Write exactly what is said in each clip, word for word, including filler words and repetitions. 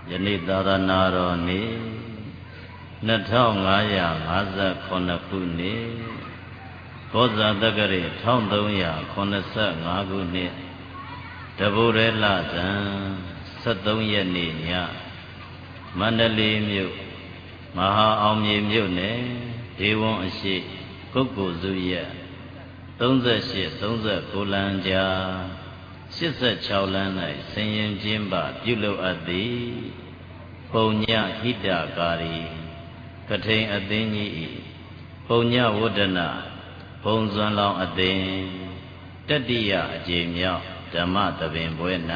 ယနေ့သာသနာတော်နေ့နှစ်ထောင်ငါးရာငါးสิบခုနှစ်ကောဇာတက္ကရာတစ်ထောင်သုံးရာခုနှစ်ဆယ့်ငါးခုနှစ်တပုရဲလဇန်ဆယ့်သုံးရက်နေ့ညမန္တလေးမြို့မဟာအောင်မြေမြို့နယ်ဒေဝွန်အရှိကုက္ကိုစုရက်သုံး၈ သုံး၉လမ်းကြားရှစ်สิบหกလမ်း၌ဆင်ရင်ကျင်းပပြုလုပ်အပ်သည်ပုံညဟိတကာရီကထိန်အသင်းကြီး၏ပုံညဝဒနာဘုံဇွန်လောင်အသင်းတတိယအကြိမ်မြောက်ဓမ္မသဘင်ပွဲ၌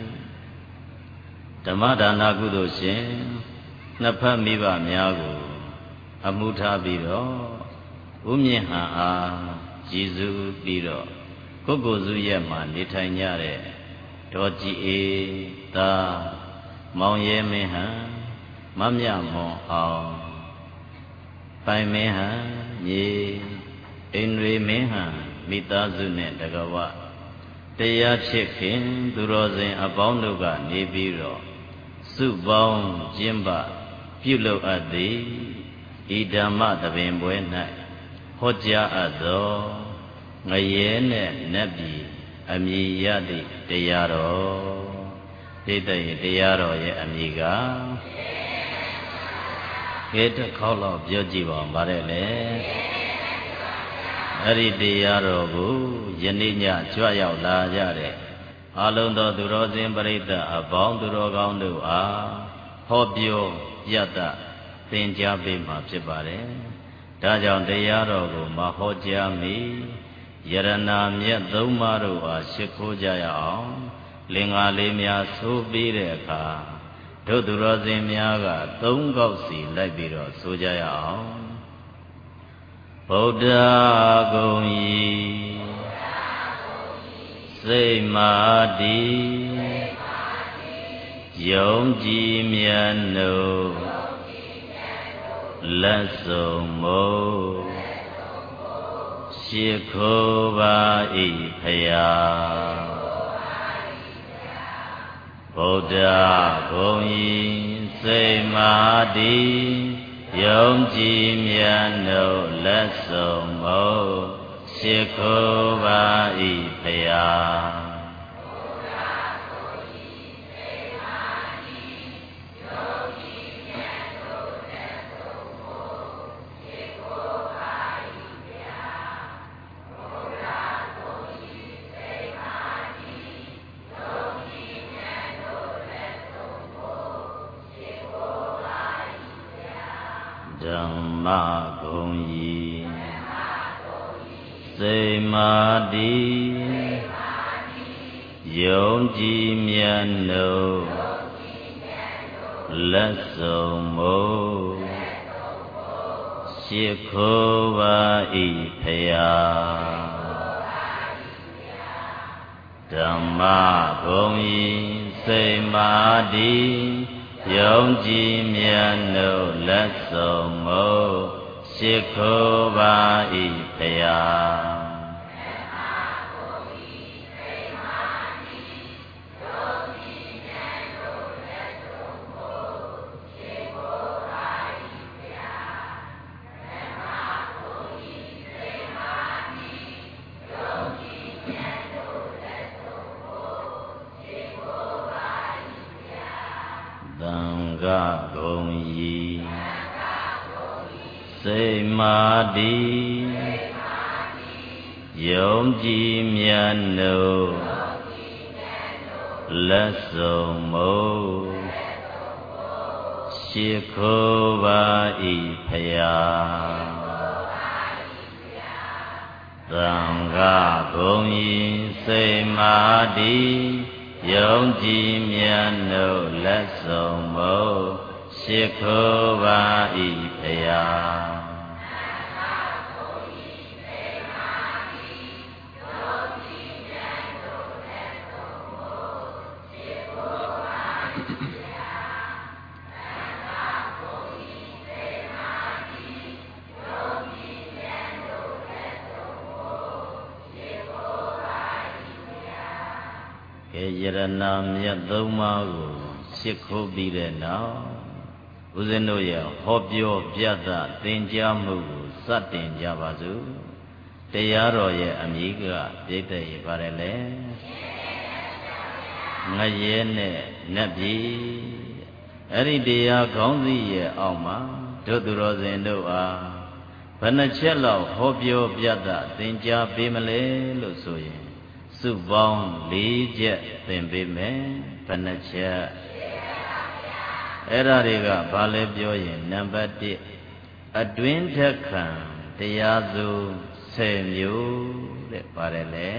ဓမ္မဒါနကုသိုလ်ရှင်နှစ်ဖက်မိဘများကိုအမှုထားပြီးတော့ဥမြင့်ဟံအားရည်စူးပြီးတော့ကုက္ကိုစုရက်မှာနေထိုင်ကြတဲ့ဒေါ်ကြည်အေးသာမောင်ရဲမင်းဟံမမြမွန်အောင်ပိုင်မင်းဟံညီအိန္ဒြေမင်းဟံမိသားစုနဲ့တကဝတရားဖြစ်ခင်သူတော်စင်အပေါင်းတို့ကနေပြီးတော့စုပေါင်းကျင်းပပြုလုပ်အပ်သည်ဤဓမ္မသဘင်ပွဲ၌ဟောကြားအပ်သောငရဲနဲ့နတ်ပြည်အမည်ရသည့်တရားတော်ဒိဋ္ဌိတရားတော်ရဲ့အမည်ကကဲတစ်ခေါက်လောက်ပြောကြည့်ပါဦးဗါတဲ့လေအဲ့ဒီတရားတော်ကိုယနေ့ညကြွရောက်လာကြတဲ့အလုံးသောသူတော်စင်ပရိသတ်အပေါင်းသူတော်ကောင်းတို့အားဟောပြောပြတတ်သင်ကြားပေးမှာဖြစ်ပါတယ်ဒါကြောင့်တရားတော်ကိုမဟောကြားမီယရဏမြတ်သုံးပါးတို့အားရှိခိုးကြရအောင်လင်္ကာလေးများဆိုပြီးတဲ့အခါတို့သူတော်စင်များကသုံးခေါက်စီလိုက်ပြီးတော့ဆိုကြရအောင်ဗုဒ္ဓဂုံဤစိတ်မာတိယုံကြည်မြတ်တို့လက်ဆုံးမို့ရှိခိုးပါ၏ဖယားဗုဒ္ဓဂုံဤစိတ်မာတိယုံကြည်မြတ်တို့လက်ဆုံးမို့ရှိခိုးပါ၏ဖယားဓမ္မဂုံဤစိတ်မာတိယုံကြည်မြတ်တို့လက်ဆုံးမို့ရှိခိုးပါ၏ဖယားဓမ္မဂုံဤစိတ်မာတိယုံကြည်မြတ်တို့လက်ဆုံးမို့ရှိခိုးပါ၏ဖယားသံဃာဂုံဤစိတ်မာတိယုံကြည်မြတ်တို့လက်ဆုံးမို့ရှိခိုးပါ၏ဖယားသံဃာဂုံဤစိတ်မာတိယုံကြည်မြတ်တို့လက်ဆုံးမို့ရှိခိုးပါ၏ဖယားကဲယရဏမြတ်သုံးပါးကိုရှ िख ိုးပြီးတဲ့နောက်ဦးဇင်းတို့ရဲ့ဟောပြောပြသသင်ကြားမှုကိုစတင်ကြပါစို့တရားတော်ရဲ့အမည်ကပြိတ္တရေပါတယ်လေငရဲနဲ့နတ်ပြည်အဲ့ဒီတရားခေါင်းစည်းရဲ့အောက်မှာတို့သူတော်စင်တို့အားဘယ်နှချက်လောက်ဟောပြောပြသသင်ကြားပေးမလဲလို့ဆိုရင်စုပေါင်း၄ချက်သင်ပေးမယ်ဘယ်နှချက်အဲ့ဒါတွေကဘာလဲပြောရင်နံပါတ်၁အတွင်းထက်ခံတရားစုဆယ်မျိုးတဲ့ပါတယ်လေ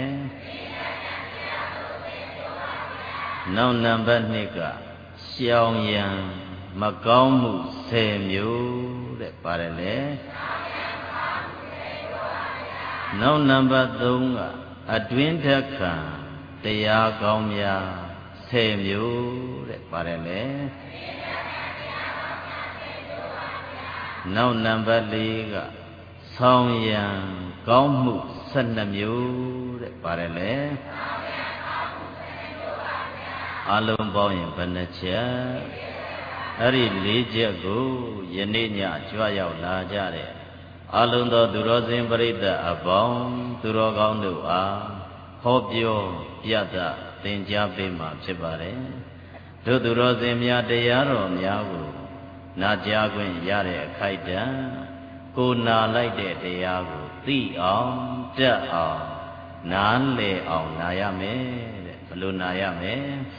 နောက်နံပါတ်၂ကရှောင်ရန်မကောင်းမှုဆယ်မျိုးတဲ့ပါတယ်လေနောက်နံပါတ်၃ကအတွင်းထက်ခံတရားကောင်းများဆယ်မျိုးတဲ့ပါတယ်လေနောက်နံပါတ်၄ကဆောင်ရန်ကောင်းမှု၁၂မျိုးတဲ့ပါတယ်လေအလုံးပေါင်းရင်ဘယ်နှချက်အဲ့ဒီ၄ချက်ကိုယနေ့ညကြွရောက်လာကြတဲ့အလုံးသောသူတော်စင်ပရိသတ်အပေါင်းသူတော်ကောင်းတို့အားဟောပြောပြသသင်ကြားပေးမှာဖြစ်ပါတယ်တို့သူတော်စင်များတရားတော်များကိုနာကြားခွင့်ရတဲ့အခိုက်တံကိုနာလိုက်တဲ့တရားကိုသိအောင်တတ်အောင်နားလည်အောင်နာရမယ်တဲ့ဘယ်လိုနာရမလဲ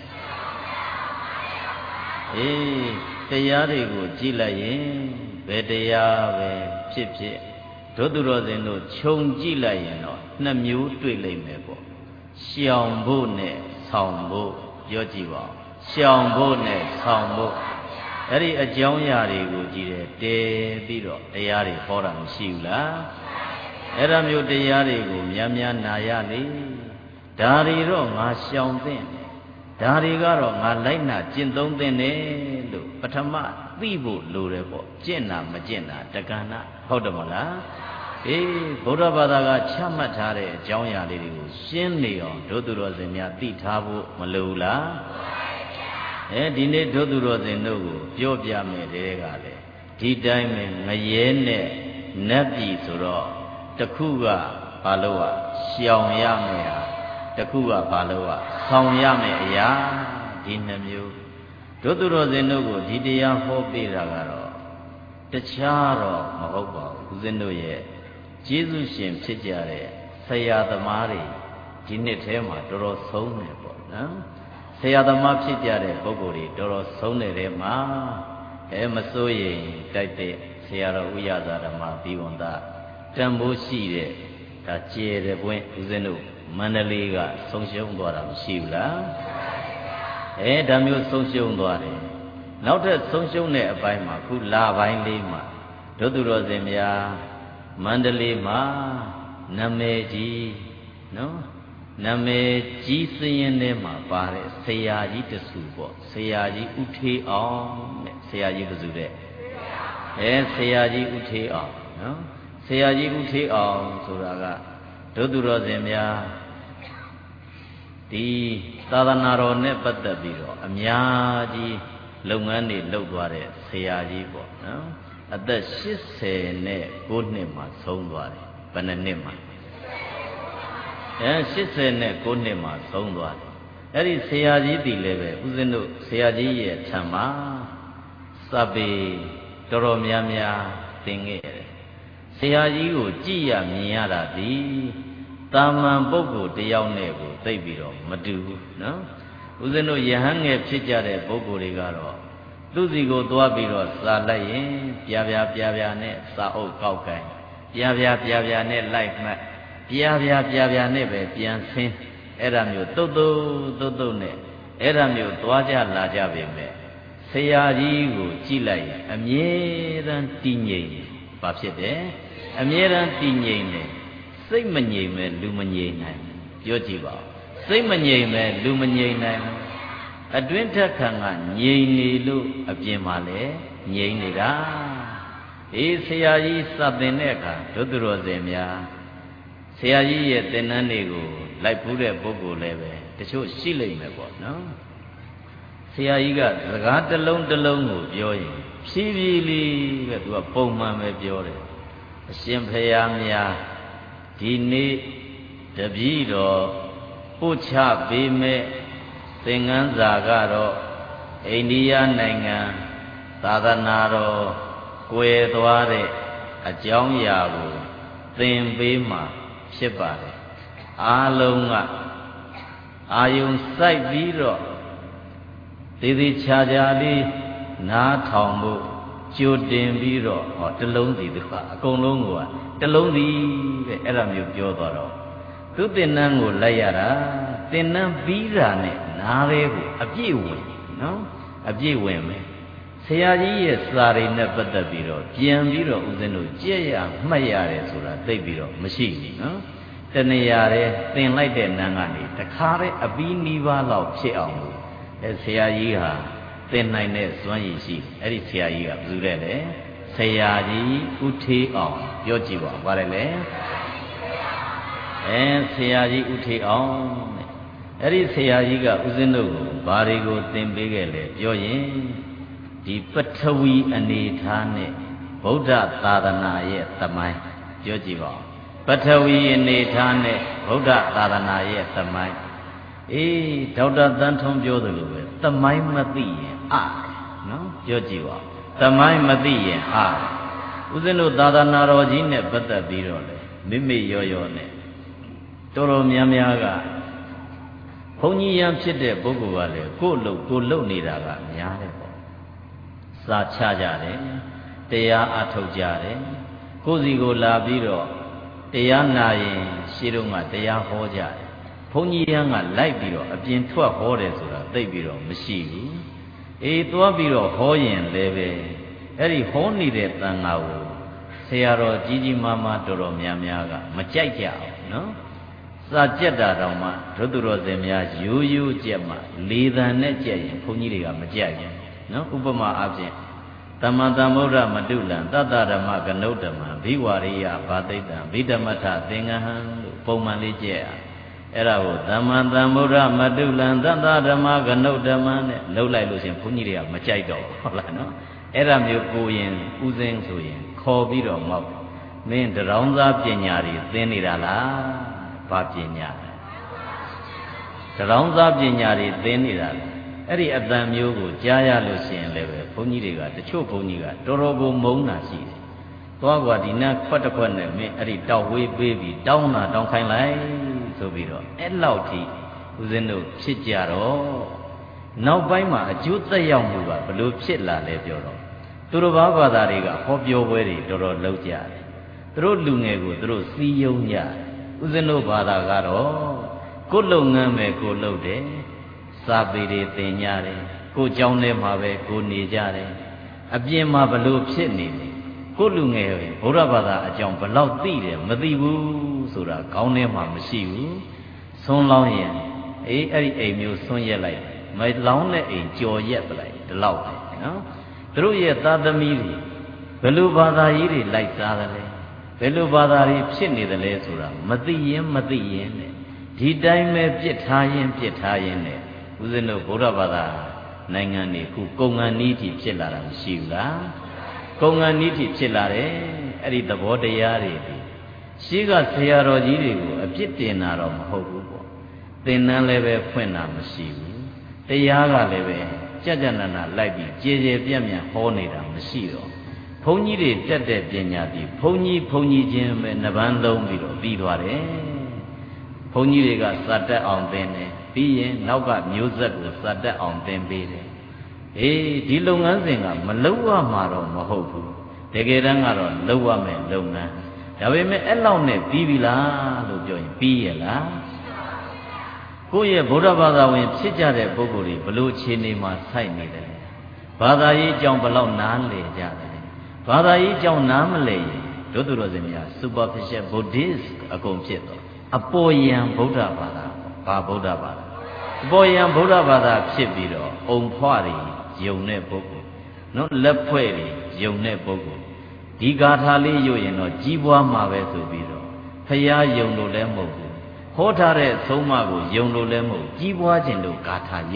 အေးတရားတွေကိုကြည့်လိုက်ရင်ဘယ်တရားပဲဖြစ်ဖြစ်တို့သူတော်စင်တို့ခြုံကြည့်လိုက်ရင်တော့နှစ်မျိုးတွေ့လိမ့်မယ်ပေါ့ရှောင်ဖို့နဲ့ဆောင်ဖို့ပြောကြည့်ပါဦးရှောင်ဖို့နဲ့ဆောင်ဖို့အဲ့ဒီအကြောင်းအရာတွေကိုကြည့်တယ်တည်ပြီးတော့တရားတွေဟောတာမရှိဘူးလားအဲ့ဒါမျိုးတရားတွေကိုများများနာရလေဒါတွေတော့ငါရှောင်သင့်ဒါတွေကတော့ငါလိုက်နာကျင့်သုံးသင့်တယ်လို့ပထမသိဖို့လိုတယ်ပေါ့ကျင့်တာမကျင့်တာတက္ကနာဟုတ်တယ်မလားအေးဗုဒ္ဓဘာသာကချမှတ်ထားတဲ့အကြောင်းအရာလေးတွေကိုရှင်းနေအောင်တို့သူတော်စင်များသိထားဖို့မလိုဘူးလားအဲဒီနေ့တို့သူတော်စင်တို့ကိုပြောပြမယ်တဲ့ကလေဒီတိုင်းပဲငရဲနဲ့နတ်ပြည်ဆိုတော့တခုကဘာလို့อ่ะရှောင်ရမယ်ဟာတခုကဘာလို့อ่ะဆောင်ရမယ်အရာဒီနှမျိုးတို့သူတော်စင်တို့ကိုဒီတရားဟောပေးတာကတော့တခြားတော့မဟုတ်ပါဘူးဦးဇင်းတို့ရဲ့ကျေးဇူးရှင်ဖြစ်ကြတဲ့ဆရာသမားတွေဒီနှစ်ထဲမှာတော်တော်ဆုံးနေပေါ့နော်ဆရာသမားဖြစ်ကြတဲ့ပုဂ္ဂိုလ်တွေတော်တော်ဆုံးနေတဲ့မှာအဲမစိုးရင်တိုက်တဲ့ဆရာတော်ဥရသာဓမ္မဘိဝန္တတန်ဖိုးရှိတဲ့ဒါကျေတဲ့ပွင့်ဦးဇင်းတို့မန္တလေးကဆုံးရှုံးသွားတာမရှိဘူးလားအဲဒါမျိုးဆုံးရှုံးသွားတယ်နောက်ထပ်ဆုံးရှုံးတဲ့အပိုင်းမှာခုလပိုင်းလေးမှာဒုသူတော်စင်များမန္တလေးမှာနာမည်ကြီးနော်နာမည်ကြီးစည်ရင်ထဲမှာပါတဲ့ဆရာကြီးတဆူပေါ့ဆရာကြီးဥထေးအောင်တဲ့ဆရာကြီးဘယ်သူတဲ့အဲဆရာကြီးဥထေးအောင်နော်ဆရာကြီးဥထေးအောင်ဆိုတာကဒုသူတော်စင်များဒီသာသနာတော်နဲ့ပတ်သက်ပြီးတော့အများကြီးလုပ်ငန်းတွေလုပ်သွားတဲ့ဆရာကြီးပေါ့နော်အသက်၈၀နဲ့၉နှစ်မှာဆုံးသွားတယ်ဘယ်နှစ်နှစ်မှာအဲ၈၀နဲ့၉နှစ်မှာဆုံးသွားတယ်အဲ့ဒီဆရာကြီးတည်လည်းပဲဦးဇင်းတို့ဆရာကြီးရဲ့ခြံမှာစပေတော်တော်များများသင်ခဲ့ရတယ်ဆရာကြီးကိုကြည့်ရမြင်ရတာဒီတာမန်ပုဂ္ဂိုလ်တယောက်နဲ့ကိုသိပြီးတော့မတူဘူးနော်ဦးဇင်းတို့ယဟန်ငယ်ဖြစ်ကြတဲ့ပုဂ္ဂိုလ်တွေကတော့သူစီကိုသွားပြီးတော့စာလိုက်ရင်ပြာပြာပြာပြာနဲ့စာအုပ်ကောက်ကိုင်းပြာပြာပြာပြာနဲ့လိုက်မှတ်ပြာပြာပြာပြာနဲ့ပဲပြန်ဆင်းအဲ့ဒါမျိုးတုတ်တုတ်တုတ်တုတ်နဲ့အဲ့ဒါမျိုးသွားကြလာကြပေမဲ့ဆရာကြီးကိုကြည့်လိုက်ရင်အမြဲတမ်းတည်ငြိမ်ဘာဖြစ်တယ်အမြဲတမ်းတည်ငြိမ်တယ်စိတ်မငြိမ်မဲ့လူမငြိမ်နိုင်ပြောကြည့်ပါဦးစိတ်မငြိမ်မဲ့လူမငြိမ်နိုင်အတွင်းထက်ခံကငြိမ်နေလို့အပြင်မှာလဲငြိမ်နေတာအေးဆရာကြီးစသင်တဲ့အခါဒုသူတော်စင်များဆရာကြီးရဲ့သင်တန်းတွေကိုလိုက်ဖူးတဲ့ပုဂ္ဂိုလ်လည်းပဲတချို့ရှိလိမ့်မယ်ပေါ့နော်ဆဆရာကြီးကစကားတစ်လုံးတစ်လုံးကိုပြောရင်ဖြည်းဖြည်းလေးပဲသူကပုံမှန်ပဲပြောတယ်အရှင်ဘုရားများဒီနေ့တပည့်တော်ပို့ချပေးမဲ့သင်္ကန်းစာကတော့အိန္ဒိယနိုင်ငံသာသနာတော်ကွယ်သွားတဲ့အကြောင်းအရာကိုသင်ပေးမှဖြစ်ပါတယ်အားလုံးကအာယုံစိုက်ပြီးတော့သေးသေးချာချာလေးနားထောင်ဖို့ကြိုတင်ပြီးတော့ဟောတလုံးစီသူကအကုန်လုံးကတလုံးစီတဲ့အဲ့ဒါမျိုးပြောသွားတော့သူသင်္นานကိုလိုက်ရတာသင်္นานပြီးတာနဲ့နားလေးကိုအပြည့်ဝင်နော်အပြည့်ဝင်မယ်ဆရာကြီးရဲ့စာရိနဲ့ပတ်သက်ပြီးတော့ပြန်ပြီးတော့ဦးဇင်းတို့ကြည့်ရမှတ်ရတယ်ဆိုတာသိပြီးတော့မရှိဘူးနော်တဏှာတဲ့သင်လိုက်တဲ့နန်းကနေတခါတည်းအပီးနီးပါးလောက်ဖြစ်အောင်လို့အဲဆရာကြီးဟာသင်နိုင်တဲ့စွမ်းရည်ရှိအဲ့ဒီဆရာကြီးကဘယ်သူလဲလဲဆရာကြီးဦးထေးအောင်ပြောကြည့်ပါဦးပါတယ်လေအဲဆရာကြီးဦးထေးအောင်တဲ့အဲ့ဒီဆရာကြီးကဦးဇင်းတို့ကိုဘာတွေကိုသင်ပေးခဲ့လဲပြောရင်ဒီပထဝီအနေထားနဲ့ဗုဒ္ဓသာသနာရဲ့သမိုင်းပြောကြည့်ပါဦးပထဝီအနေထားနဲ့ဗုဒ္ဓသာသနာရဲ့သမိုင်းအေးဒေါက်တာသန်းထွန်းပြောသလိုပဲသမိုင်းမသိရင်အားနော်ပြောကြည့်ပါသမိုင်းမသိရင်အားဦးဇင်းတို့သာသနာတော်ကြီးနဲ့ပတ်သက်ပြီးတော့လေမိမိရောရောနဲ့တော်တော်များများကဘုန်းကြီးရန်ဖြစ်တဲ့ပုဂ္ဂိုလ်ကလေကိုယ်လုံကိုယ်လုံနေတာကများတယ်ပေါ့စာချကြတယ်တရားအထုတ်ကြတယ်ကိုယ်စီကိုလာပြီးတော့တရားနာရင်ရှင်းတော့ကတရားဟောကြတယ်ဘုန်းကြီးရန်ကလိုက်ပြီးတော့အပြင်ထွက်ဟောတယ်ဆိုတာသိပြီးတော့မရှိဘူးအေးသွားပြီးတော့ဟောရင်လည်းပဲအဲ့ဒီဟောနေတဲ့တန်ခါကိုဆရာတော်ကြီးကြီးမားမားတော်တော်များများကမကြိုက်ကြဘူးနော်စာကြက်တာတောင်မှဒုသူတော်စင်များရိုးရိုးကြက်မှလေသံနဲ့ကြက်ရင်ဘုန်းကြီးတွေကမကြိုက်ဘူးနော်ဥပမာအားဖြင့်တမ္မတမ္ဗုဒ္ဓမတုလံတတ္တဓမ္မကနုဋ္ဌမံဘိဝရိယဘာသိတံဘိဓမ္မထသင်္ကဟံလို့ပုံမှန်လေးကြက်ရအဲ့ဒါကိုတမ္မတမ္ဗုဒ္ဓမတုလံတတ္တဓမ္မကနုဋ္ဌမံနဲ့လှုပ်လိုက်လို့ရှင်ဘုန်းကြီးတွေကမကြိုက်တော့ဟုတ်လားနော်အဲ့ဒါမျိုးကိုရင်ဥစဉ်ဆိုရင်ခေါ်ပြီးတော့မောက်မင်းတရောင်းသားပညာတွေသင်နေတာလားဘာပညာတရောင်းသားပညာတွေသင်နေတာလားအဲ့ဒီအတန်မျိုးကိုကြားရလို့ရှိရင်လည်းပဲဘုန်းကြီးတွေကတချို့ဘုန်းကြီးကတော်တော်ကိုမုန်းတာရှိတယ်။သွားကွာဒီနတ်ခွက်တစ်ခွက်နဲ့မင်းအဲ့ဒီတောက်ဝေးပေးပြီးတောင်းတာတောင်းခိုင်းလိုက်ဆိုပြီးတော့အဲ့လောက်ထိဦးဇင်းတို့ဖြစ်ကြတော့နောက်ပိုင်းမှာအကျိုးသက်ရောက်မှုကဘလို့ဖြစ်လာလဲပြောတော့သူတို့ဘာဘာသာတွေကဟောပြောပွဲတွေတော်တော်လုပ်ကြတယ်။သူတို့လူငယ်ကိုသူတို့စီးယုံကြတယ်။ဦးဇင်းတို့ဘာသာကတော့ကိုယ်လုပ်ငန်းပဲကိုယ်လုပ်တယ်။စာပေတွေသင်ကြတယ်ကိုယ်เจ้าထဲမှာပဲကိုယ်နေကြတယ်အပြင်မှာဘလို့ဖြစ်နေလဲကိုယ်လူငယ်ဘုရားဘာသာအကြောင်းဘလောက်သိတယ်မသိဘူးဆိုတာခေါင်းထဲမှာမရှိဘူးဆွန်းလောင်းရင်အေးအဲ့ဒီအိမ်မျိုးဆွန်းရက်လိုက်မလောင်းတဲ့အိမ်ကြော်ရက်ပလိုက်ဒီလောက်ပဲနော်သူတို့ရဲ့သာသမီတွေဘယ်လိုဘာသာကြီးတွေလိုက်စားတယ်လဲဘယ်လိုဘာသာတွေဖြစ်နေတယ်လဲဆိုတာမသိရင်မသိရင်နဲ့ဒီတိုင်းပဲပြစ်ထားရင်ပြစ်ထားရင်နဲ့ဦးဇင်းတို့ဗုဒ္ဓဘာသာနိုင်ငံတွေခုကုံငံနီးတိဖြစ်လာတာမရှိဘူးလားကုံငံနီးတိဖြစ်လာတယ်အဲ့ဒီသဘောတရားတွေဒီရှိကဆရာတော်ကြီးတွေကိုအပြစ်တင်တာတော့မဟုတ်ဘူးပေါ့သင်္นานလည်းပဲဖွင့်တာမရှိဘူးတရားကလည်းပဲကြကြနနာလိုက်ပြီးကြေကြေပြန့်ပြန့်ဟောနေတာမရှိတော့ဘုန်းကြီးတွေတက်တဲ့ပညာပြီးဘုန်းကြီးဘုန်းကြီးချင်းပဲနှပန်းလုံးပြီးတော့ပြီးသွားတယ်ဘုန်းကြီးတွေကစတတ်အောင်သင်တယ်ပြီးရင်နောက်ကမျိုးဆက်ကိုစတတ်အောင်သင်ပေးတယ်အေးဒီလုပ်ငန်းစဉ်ကမလုပ်ရမှာတော့မဟုတ်ဘူးတကယ်တမ်းကတော့လုပ်ရမယ်လုပ်ငန်းဒါပေမဲ့အဲ့လောက်နဲ့ပြီးပြီလားလို့ပြောရင်ပြီးရဲ့လားကိုယ့်ရဲ့ဗုဒ္ဓဘာသာဝင်ဖြစ်ကြတဲ့ပုဂ္ဂိုလ်တွေဘလို့ခြေနေမှာစိုက်နေတယ်ဘာသာရေးအကြောင်းဘလောက်နားလည်ကြတယ်ဘာသာရေးအကြောင်းနားမလည်ရင်တို့သူတော်စင်များ superficial Buddhist အကုန်ဖြစ်တော့အပေါ်ယံဗုဒ္ဓဘာသာဘာဗုဒ္ဓဘာသာအပေါ်ယံဗုဒ္ဓဘာသာဖြစ်ပြီးတော့အုံဖွားတွေယုံတဲ့ပုဂ္ဂိုလ်နော်လက်ဖွဲ့တွေယုံတဲ့ပုဂ္ဂိုလ်ဒီဂါထာလေးရွတ်ရင်တော့ကြီးပွားမှာပဲဆိုပြီးတော့ဖရာယုံလို့လည်းမဟုတ်ဘူးဟောထားတဲ့သုံးမကိုယုံလို့လည်းမဟုတ်ကြီးပွားခြင်းလို့ဂါထာရွတ်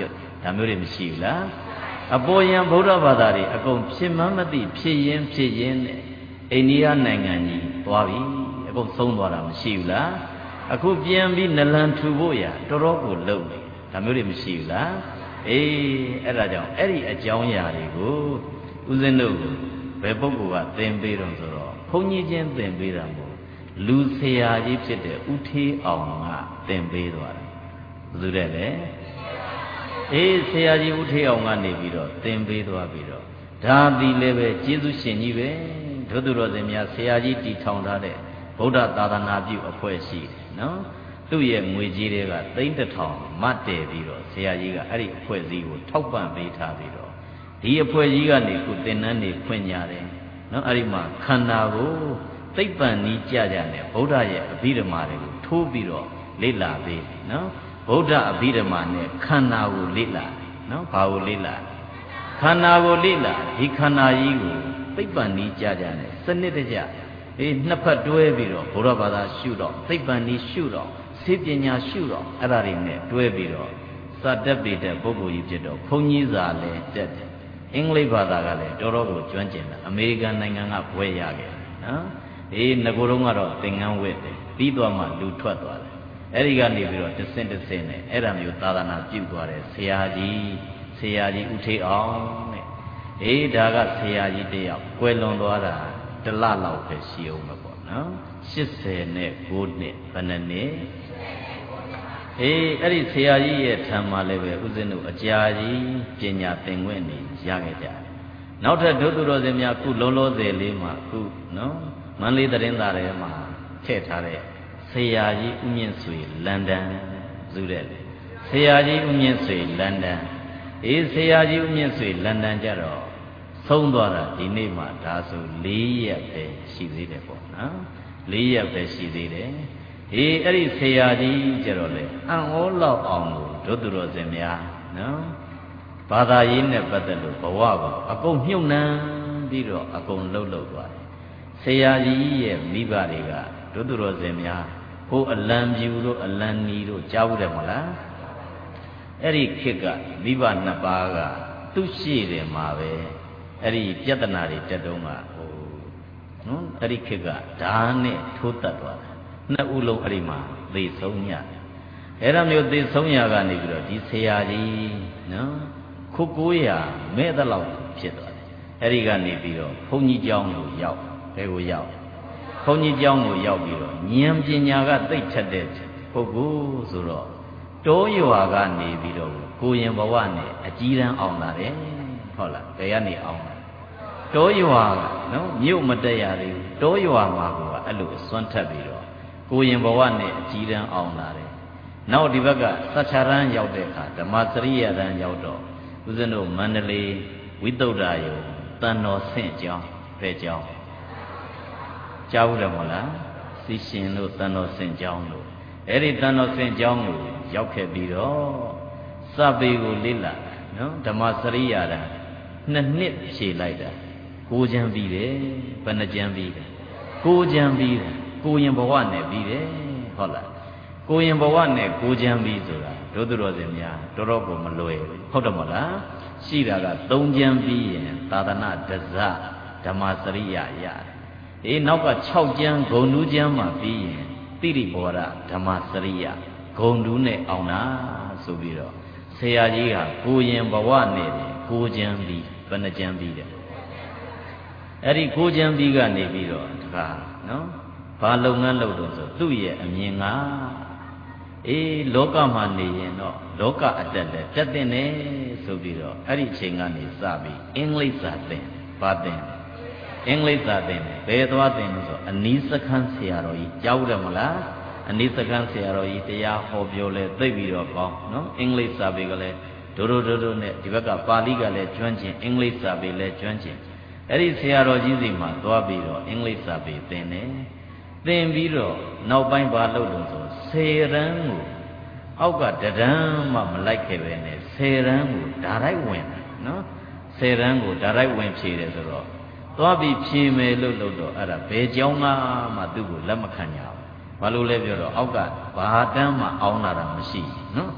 ဒါမျိုးတွေမရှိဘူးလားအပေါ်ယံဗုဒ္ဓဘာသာတွေအကုန်ဖြစ်မှန်းမသိဖြစ်ရင်းဖြစ်ရင်းနဲ့အိန္ဒိယနိုင်ငံကြီးသွားပြီအကုန်ဆုံးသွားတာမရှိဘူးလားအခုပြန်ပြီးနလန်ထူဖို့ရတော်တော်ကိုလုံနေဒါမျိုးတွေမရှိဘူးလားအေးအဲ့ဒါကြောင့်အဲ့ဒီအကြောင်းအရာတွေကိုဦးဇင်းတို့ဘယ်ပုဂ္ဂိုလ်ကသင်ပေးတော့ဆိုတော့ဘုန်းကြီးချင်းသင်ပေးတာမဟုတ်လူဆရာကြီးဖြစ်တဲ့ဦးထေးအောင်ကသင်ပေးသွားတာဘယ်သူတဲ့လဲအေးဆရာကြီးဦးထေးအောင်ကနေပြီးတော့သင်ပေးသွားပြီးတော့ဒါသည်လည်းပဲကျေးဇူးရှင်ကြီးပဲဒုသူတော်စင်များဆရာကြီးတည်ထောင်ထားတဲ့ဗုဒ္ဓသာသနာပြုအဖွဲ့ရှိတယ်နော်သူ့ရဲ့ငွေကြေးတွေကသိန်းတစ်ထောင်မတ်တယ်ပြီးတော့ဆရာကြီးကအဲ့ဒီအဖွဲ့အစည်းကိုထောက်ပံ့ပေးထားပြီးတော့ဒီအဖွဲ့ကြီးကနေခုသင်တန်းတွေဖွင့်ကြတယ်နော်အဲ့ဒီမှာခန္ဓာကိုသိပ္ပံနည်းကြကြနဲ့ဗုဒ္ဓရဲ့အဘိဓမ္မာတွေကိုထိုးပြီးတော့လေ့လာပေးနော်ဗုဒ္ဓအဘိဓမ္မာနဲ့ခန္ဓာကိုလေ့လာနော်ဘာကိုလေ့လာခန္ဓာကိုလေ့လာဒီခန္ဓာကြီးကိုသိပ္ပံနည်းကြကြနဲ့စနစ်တကျအေးနှစ်ဖက်တွဲပြီးတော့ဘုရားဘာသာရှုတော့သိပ္ပံနည်းရှုတော့စေပညာရှုတော့အဲ့ဒါတွေနဲ့တွဲပြီးတော့စတတ်ပေတဲ့ပုဂ္ဂိုလ်ကြီးဖြစ်တော့ဘုန်းကြီးစာလည်းတက်တယ်အင်္ဂလိပ်ဘာသာကလည်းတော်တော်ကိုကျွမ်းကျင်တယ်အမေရိကန်နိုင်ငံကဘွဲရခဲ့နော်အေးငကိုယ်တုန်းကတော့သင်္ကန်းဝတ်တယ်ပြီးသွားမှလူထွက်သွားတယ်အဲ့ဒီကနေပြီးတော့တဆင့်တဆင့်နဲ့အဲ့ဒါမျိုးသာသနာပြုသွားတယ်ဆရာကြီးဆရာကြီးဦးထေးအောင်တဲ့အေးဒါကဆရာကြီးတယောက်ကွယ်လွန်သွားတာတလလောက်ပဲရှိအောင်ပဲပေါ့နော်ရှစ်ဆယ်နဲ့ကိုးနှစ်ဘယ်နှစ်နှစ်အေးအဲ့ဒီဆရာကြီးရဲ့ထံမှာလည်းပဲဥစဉ်တို့အကြာကြီးပညာသင်ခွင့်နေရခဲ့ကြတယ်နောက်ထပ်ဒုသူတော်စင်များခုလုံးလုံးဆယ်လေးမှာခုနော်မန္တလေးသတင်းစာထဲမှာထည့်ထားတဲ့ဆရာကြီးဦးမြင့်ဆွေလန်ဒန်ဇူးတဲ့ဆရာကြီးဦးမြင့်ဆွေလန်ဒန်အေးဆရာကြီးဦးမြင့်ဆွေလန်ဒန်ကြတော့ဆုံးသွားတာဒီနေ့မှဒါဆိုလေးရက်ပဲရှိသေးတယ်ပေါ့နော်လေးရက်ပဲရှိသေးတယ်အေးအဲ့ဒီဆရာကြီးကြတော့လေအံ့ဩလောက်အောင်လို့ဒုသူတော်စင်များနော်ဘာသာရေးနဲ့ပတ်သက်လို့ဘဝကိုအကုန်မြုပ်နှံပြီးတော့အကုန်လှုပ်လှုပ်သွားတယ်ဆရာကြီးရဲ့မိဘတွေကဒုသူတော်စင်များဟိုအလံပြူတို့အလံနီတို့ကြားဘူးတယ်မလားအဲ့ဒီခေတ်ကမိဘနှစ်ပါးကသူ့ရှိတယ်မှာပဲအဲ့ဒီပြဿနာတွေတက်တုံးကဟိုနော်အဲ့ဒီခေတ်ကဓာတ်နဲ့ထိုးတက်သွားတယ်နှစ်ဦးလုံးအဲ့ဒီမှာသေဆုံးညအဲ့ဒါမျိုးသေဆုံးရကနေပြီးတော့ဒီဆရာကြီးနော်ခုကိုးရာမဲ့တဲ့လောက်ဖြစ်သွားတယ်အဲ့ဒီကနေပြီးတော့ဘုန်းကြီးကျောင်းကိုရောက်ဘယ်ကိုရောက်ဘုန်းကြီးကျောင်းကိုရောက်ပြီးတော့ဉာဏ်ပညာကသိထက်တဲ့ပုဂ္ဂိုလ်ဆိုတော့တောရွာကနေပြီးတော့ကိုရင်ဘဝနဲ့အကြီးတန်းအောင်လာတယ်ဟုတ်လားဘယ်ကနေအောင်လာတောရွာကနော်မြို့မတက်ရသေးဘူးတောရွာမှာကအဲ့လိုစွန့်ထက်ပြီးတော့ကိုရင်ဘဝနဲ့အကြီးတန်းအောင်လာတယ်နောက်ဒီဘက်ကသတ္ထရန်ရောက်တဲ့အခါဓမ္မစရိယရန်ရောက်တော့ဦးဇင်းတို့မန္တလေးဝိသုဒ္ဓယုံတန်တော်ဆင့်ကျောင်းဖဲကျောင်းကြားဘူးတယ်မလားစီရှင်တို့တန်တော်ဆင့်ကျောင်းတို့အဲ့ဒီတန်တော်ဆင့်ကျောင်းကိုရောက်ခဲ့ပြီးတော့စပေကိုလေ့လာနော်ဓမ္မစရိယရန်နှစ်နှစ်ဖြေလိုက်တာကိုကျမ်းပြီးတယ်ဘယ်နှကျမ်းပြီးတယ်ကိုကျမ်းပြီးတယ်ကိုရင်ဘဝနဲ့ပြီးတယ်ဟုတ်လားကိုရင်ဘဝနဲ့ကိုကျမ်းပြီးဆိုတာဒုသူတော်စင်များတော်တော်ကိုမလွယ်ဘူးဟုတ်တယ်မလားရှိတာကသုံးကျမ်းပြီးရင်သာသနာတဇဓမ္မစရိယရတယ်အေးနောက်က၆ကျမ်းဂုံတူးကျမ်းမှာပြီးရင်တိရိဘောရဓမ္မစရိယဂုံတူးနဲ့အောင်တာဆိုပြီးတော့ဆရာကြီးကကိုရင်ဘဝနဲ့ကိုကျမ်းပြီးဘယ်နှကျမ်းပြီးတယ်အဲ့ဒီကိုကျမ်းပြီးကနေပြီးတော့တခါနော်ဘာလုပ်ငန်းလုပ်တော့ဆိုသူ့ရဲ့အမြင်ကအေးလောကမှာနေရင်တော့လောကအတက်တက်တက်တဲ့နေဆိုပြီးတော့အဲ့ဒီအချိန်ကနေစပြီးအင်္ဂလိပ်စာသင်ဘာသင်အင်္ဂလိပ်စာသင်ဘယ်သွားသင်လို့ဆိုအနီးစခန်းဆရာတော်ကြီးကြားဘူးတယ်မလားအနီးစခန်းဆရာတော်ကြီးတရားဟောပြောလဲသိပြီးတော့ကောင်းနော်အင်္ဂလိပ်စာပေကလည်းဒိုဒိုဒိုဒိုနဲ့ဒီဘက်ကပါဠိကလည်းကျွမ်းကျင်အင်္ဂလိပ်စာပေလည်းကျွမ်းကျင်အဲ့ဒီဆရာတော်ကြီးစီမှာသွားပြီးတော့အင်္ဂလိပ်စာပေသင်တယ်သင်ပြီးတော့နောက်ပိုင်းဘာလုပ်လို့ဆိုဆယ်ရန်ကိုအောက်ကတဒန်းမှမလိုက်ခဲ့ပဲနဲ့ဆယ်ရန်ကိုဓာတ်ဝင်တာနော်ဆယ်ရန်ကိုဓာတ်ဝင်ဖြေတယ်ဆိုတော့သွားပြီးဖြေမယ်လို့လို့တော့အဲ့ဒါဘယ်ကြောင်းကမှသူ့ကိုလက်မခံကြဘူးဘာလို့လဲပြောတော့အောက်ကဘာတန်းမှအောင်းလာတာမရှိနော်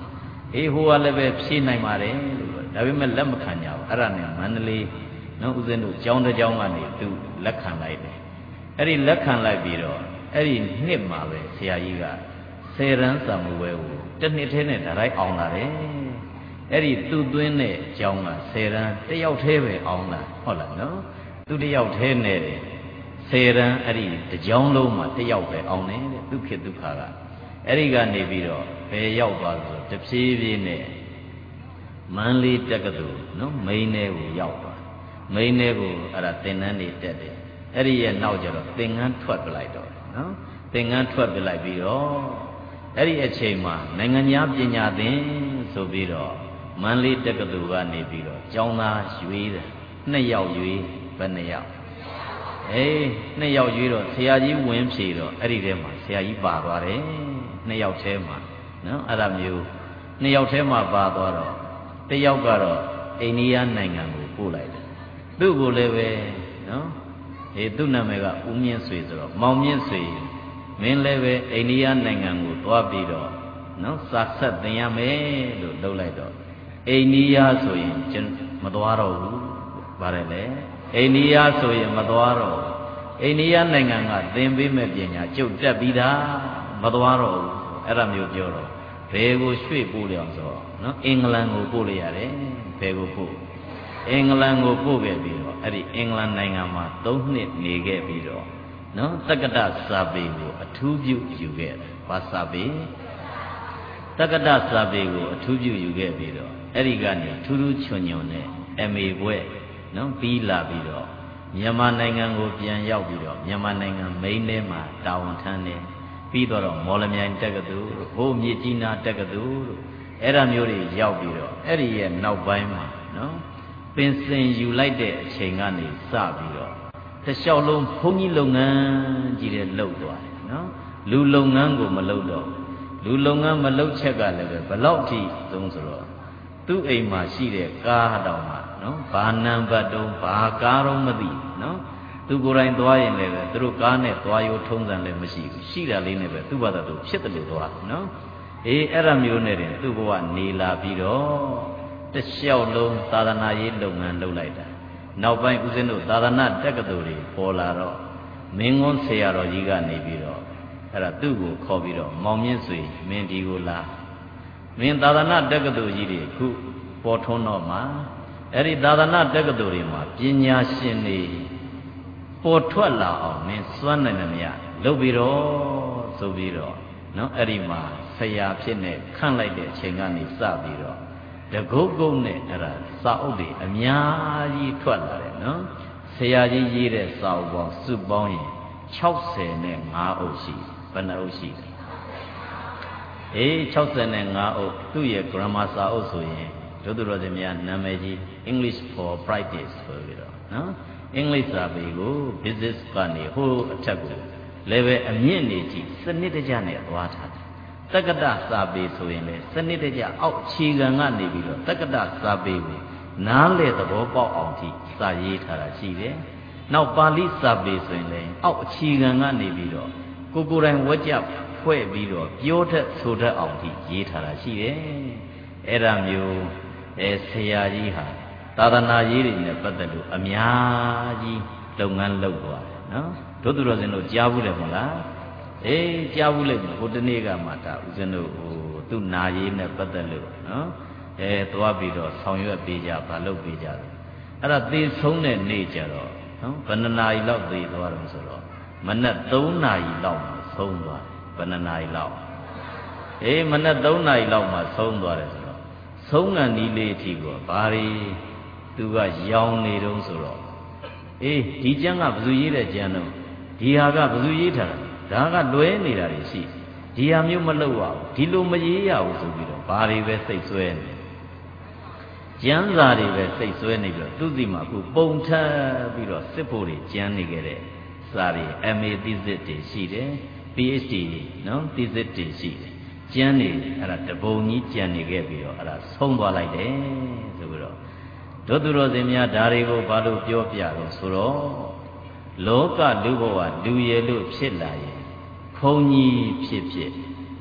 အေးဟိုကလည်းပဲဖြေနိုင်ပါတယ်လို့ဒါပေမဲ့လက်မခံကြဘူးအဲ့ဒါနဲ့မန္တလေးနော်ဦးဇင်းတို့ကျောင်းတစ်ကျောင်းကနေသူလက်ခံလိုက်တယ်အဲ့ဒီလက်ခံလိုက်ပြီးတော့အဲ့ဒီနှစ်မှာပဲဆရာကြီးကဆယ်ရန်စာမှုပွဲကိုတစ်နှစ်ထဲနဲ့ဒါလိုက်အောင်လာတယ်အဲ့ဒီသူ့သွင်းတဲ့ကျောင်းကဆယ်ရန်တယောက်တည်းပဲအောင်လာဟုတ်လားနော်သူတယောက်တည်းနဲ့တယ်ဆယ်ရန်အဲ့ဒီတကျောင်းလုံးမှာတယောက်ပဲအောင်တယ်တဲ့ဒုက္ခဒုက္ခကအဲ့ဒီကနေပြီးတော့ဘယ်ရောက်သွားဆိုတဖြည်းဖြည်းနဲ့မန္တလေးတက္ကသိုလ်နော်မိန်းထဲကိုရောက်သွားမိန်းထဲကိုအဲ့ဒါသင်တန်းတွေတက်တယ်အဲ့ဒီရဲ့နောက်ကျတော့သင်္ကန်းထွက်ပြလိုက်တော့နော်သင်္ကန်းထွက်ပြလိုက်ပြီးတော့အဲ့ဒီအချိန်မှာနိုင်ငံသားပညာသင်ဆိုပြီးတော့မန္တလေးတက္ကသိုလ်ကနေပြီးတော့ကျောင်းသားရွေးတယ်နှစ်ယောက်ရွေးဘယ်နှစ်ယောက်အေးနှစ်ယောက်ရွေးတော့ဆရာကြီးဝင်ဖြေတော့အဲ့ဒီထဲမှာဆရာကြီးပါသွားတယ်နှစ်ယောက်ထဲမှာနော်အဲ့ဒါမျိုးနှစ်ယောက်ထဲမှာပါသွားတော့တစ်ယောက်ကတော့အိန္ဒိယနိုင်ငံကိုပို့လိုက်တယ်သူ့ကိုလည်းပဲနော်အေးသူ့နာမည်ကဦးမြင့်ဆွေဆိုတော့မောင်မြင့်ဆွေမင်းလည်းပဲအိန္ဒိယနိုင်ငံကိုသွားပြီးတော့နော်စာဆက်သင်ရမယ်လို့လုပ်လိုက်တော့အိန္ဒိယဆိုရင်မသွားတော့ဘူးပါတယ်လေအိန္ဒိယဆိုရင်မသွားတော့အိန္ဒိယနိုင်ငံကသင်ပေးမဲ့ပညာကျုပ်တက်ပြီးသားမသွားတော့ဘူးအဲ့ဒါမျိုးပြောတော့ဘယ်ကိုရွှေ့ပို့လျောင်ဆိုတော့နော်အင်္ဂလန်ကိုပို့လိုက်ရတယ်ဘယ်ကိုပို့အင်္ဂလန်ကိုပို့ခဲ့ပြီးတော့အဲ့ဒီအင်္ဂလန်နိုင်ငံမှာသုံးနှစ်နေခဲ့ပြီးတော့နော်တက္ကသစာပေကိုအထူးပြုယူခဲ့တယ်ဘာစာပေတက္ကသစာပေကိုအထူးပြုယူခဲ့ပြီးတော့အဲ့ဒီကနေထူးထူးချွန်ချွန်နဲ့ အမ် အေ ဘွဲ့နော်ပြီးလာပြီးတော့မြန်မာနိုင်ငံကိုပြန်ရောက်ပြီးတော့မြန်မာနိုင်ငံမိန်းထဲမှာတာဝန်ထမ်းတယ်ပြီးတော့မော်လမြိုင်တက္ကသိုလ်ဟိုမြစ်ကြီးနားတက္ကသိုလ်တို့အဲ့ဒါမျိုးတွေရောက်ပြီးတော့အဲ့ဒီရဲ့နောက်ပိုင်းမှာနော်ပင်စင်ယူလိုက်တဲ့အချိန်ကနေစပြီးတော့တစ်လျှောက်လုံးဘုန်းကြီးလုပ်ငန်းကြီးတွေလှုပ်သွားတယ်နော်လူလုပ်ငန်းကိုမလုပ်တော့လူလုပ်ငန်းမလုပ်ချက်ကလည်းပဲဘလောက်ထိသုံးဆိုတော့သူ့အိမ်မှာရှိတဲ့ကားတောင်မှနော်ဘာနံပါတ်တုံးဘာကားတော့မသိနော်သူကိုယ်တိုင်သွားရင်လည်းပဲသူတို့ကားနဲ့သွားရိုးထုံးစံလည်းမရှိဘူးရှိတာလေးနဲ့ပဲသူ့ဘာသာသူဖြစ်တယ်လို့သွားနော်အေးအဲ့ဒါမျိုးနဲ့တင်သူ့ဘဝနေလာပြီးတော့တစ်လျှောက်လုံးသာသနာရေးလုပ်ငန်းလုပ်လိုက်တာနောက်ပိုင်းဦးဇင်းတို့သာသနာတက္ကသိုလ်တွေပေါ်လာတော့မင်းကွန်းဆရာတော်ကြီးကနေပြီးတော့အဲ့ဒါသူ့ကိုခေါ်ပြီးတော့မောင်မြင့်ဆွေမင်းဒီကိုလာမင်းသာသနာတက္ကသိုလ်ကြီးတွေခုပေါ်ထွန်းတော့မှာအဲ့ဒီသာသနာတက္ကသိုလ်တွေမှာပညာရှင်တွေပေါ်ထွက်လာအောင်မင်းစွမ်းနိုင်တယ်မရလုပ်ပြီးတော့ဆိုပြီးတော့နော်အဲ့ဒီမှာဆရာဖြစ်နေခန့်လိုက်တဲ့အချိန်ကနေစပြီးတော့တကုတ်ကုတ်နဲ့အဲ့ဒါစာအုပ်တွေအများကြီးထွက်လာတယ်နော်ဆရာကြီးရေးတဲ့စာအုပ်ပေါင်းစုပေါင်းရင်၆၀နဲ့၅အုပ်ရှိဘယ်နှအုပ်ရှိလဲအေး၆၀နဲ့၅အုပ်သူ့ရဲ့ grammar စာအုပ်ဆိုရင်ဒုတိယတော်စင်များနာမည်ကြီး English for Practice ဆိုပြီးတော့နော်အင်္ဂလိပ်စာပေကို business ကနေဟိုအထက်ကို level အမြင့်နေကြည့်စနစ်တကျနဲ့သွားထားတယ်တက္ကသစာပေဆိုရင်လည်းစနစ်တကျအောက်ခြေခံကနေပြီးတော့တက္ကသစာပေကိုနားလေသဘောပေါက်အောင်ထိစာရေးထားတာရှိတယ်နောက်ပါဠိစာပေဆိုရင်လည်းအောက်အခြေခံကနေပြီးတော့ကိုကိုယ်တိုင်ဝက်ကြဖွဲ့ပြီးတော့ပြောတတ်ဆိုတတ်အောင်ထိရေးထားတာရှိတယ်အဲ့ဒါမျိုးအဲဆရာကြီးဟာသာသနာရေးတွေနဲ့ပတ်သက်လို့အများကြီးလုပ်ငန်းလုပ်သွားတယ်နော်တို့သူတော်စင်တို့ကြားဘူးတယ်မလားအေးကြားဘူးလေဟိုတနေ့ကမှဒါဦးဇင်းတို့ဟိုသူ့နာရေးနဲ့ပတ်သက်လို့နော်အဲသွားပြီးတော့ဆောင်ရွက်ပေးကြဘာလုပ်ပေးကြတယ်အဲ့ဒါသေဆုံးတဲ့နေ့ကျတော့နော်ဘယ်နှနာရီလောက်သေသွားတယ်ဆိုတော့မနက်သုံးနာရီလောက်မှဆုံးသွားတယ်ဘယ်နှနာရီလောက်အေးမနက်သုံးနာရီလောက်မှဆုံးသွားတယ်ဆိုတော့ဆုံးငံဒီလေးအထိကိုဘာတွေသူကရောင်းနေတုံးဆိုတော့အေးဒီကျမ်းကဘယ်သူရေးတဲ့ကျမ်းတော့ဒီဟာကဘယ်သူရေးထားတာဒါကလွဲနေတာတွေရှိဒီဟာမျိုးမလုပ်ရဘူးဒီလိုမရေးရဘူးဆိုပြီးတော့ဘာတွေပဲစိတ်ဆွဲနေကျမ်းစာတွေပဲစိတ်ဆွဲနေပြီးတော့သူစီမှာအခုပုံထပ်ပြီးတော့စစ်ဖို့တွေကျမ်းနေကြတဲ့စာတွေ အမ် အေ thesis တွေရှိတယ် ပီ အိတ်ချ် ဒီ နော် thesis တွေရှိတယ်ကျမ်းနေအဲ့ဒါတပုံကြီးကျမ်းနေခဲ့ပြီးတော့အဲ့ဒါဆုံးသွားလိုက်တယ်ဆိုပြီးတော့ဒုသူတော်စင်များဒါတွေကိုဘာလို့ပြောပြတော့ဆိုတော့လောကလူဘဝလူရည်လို့ဖြစ်လာရင်ခုံကြီးဖြစ်ဖြစ်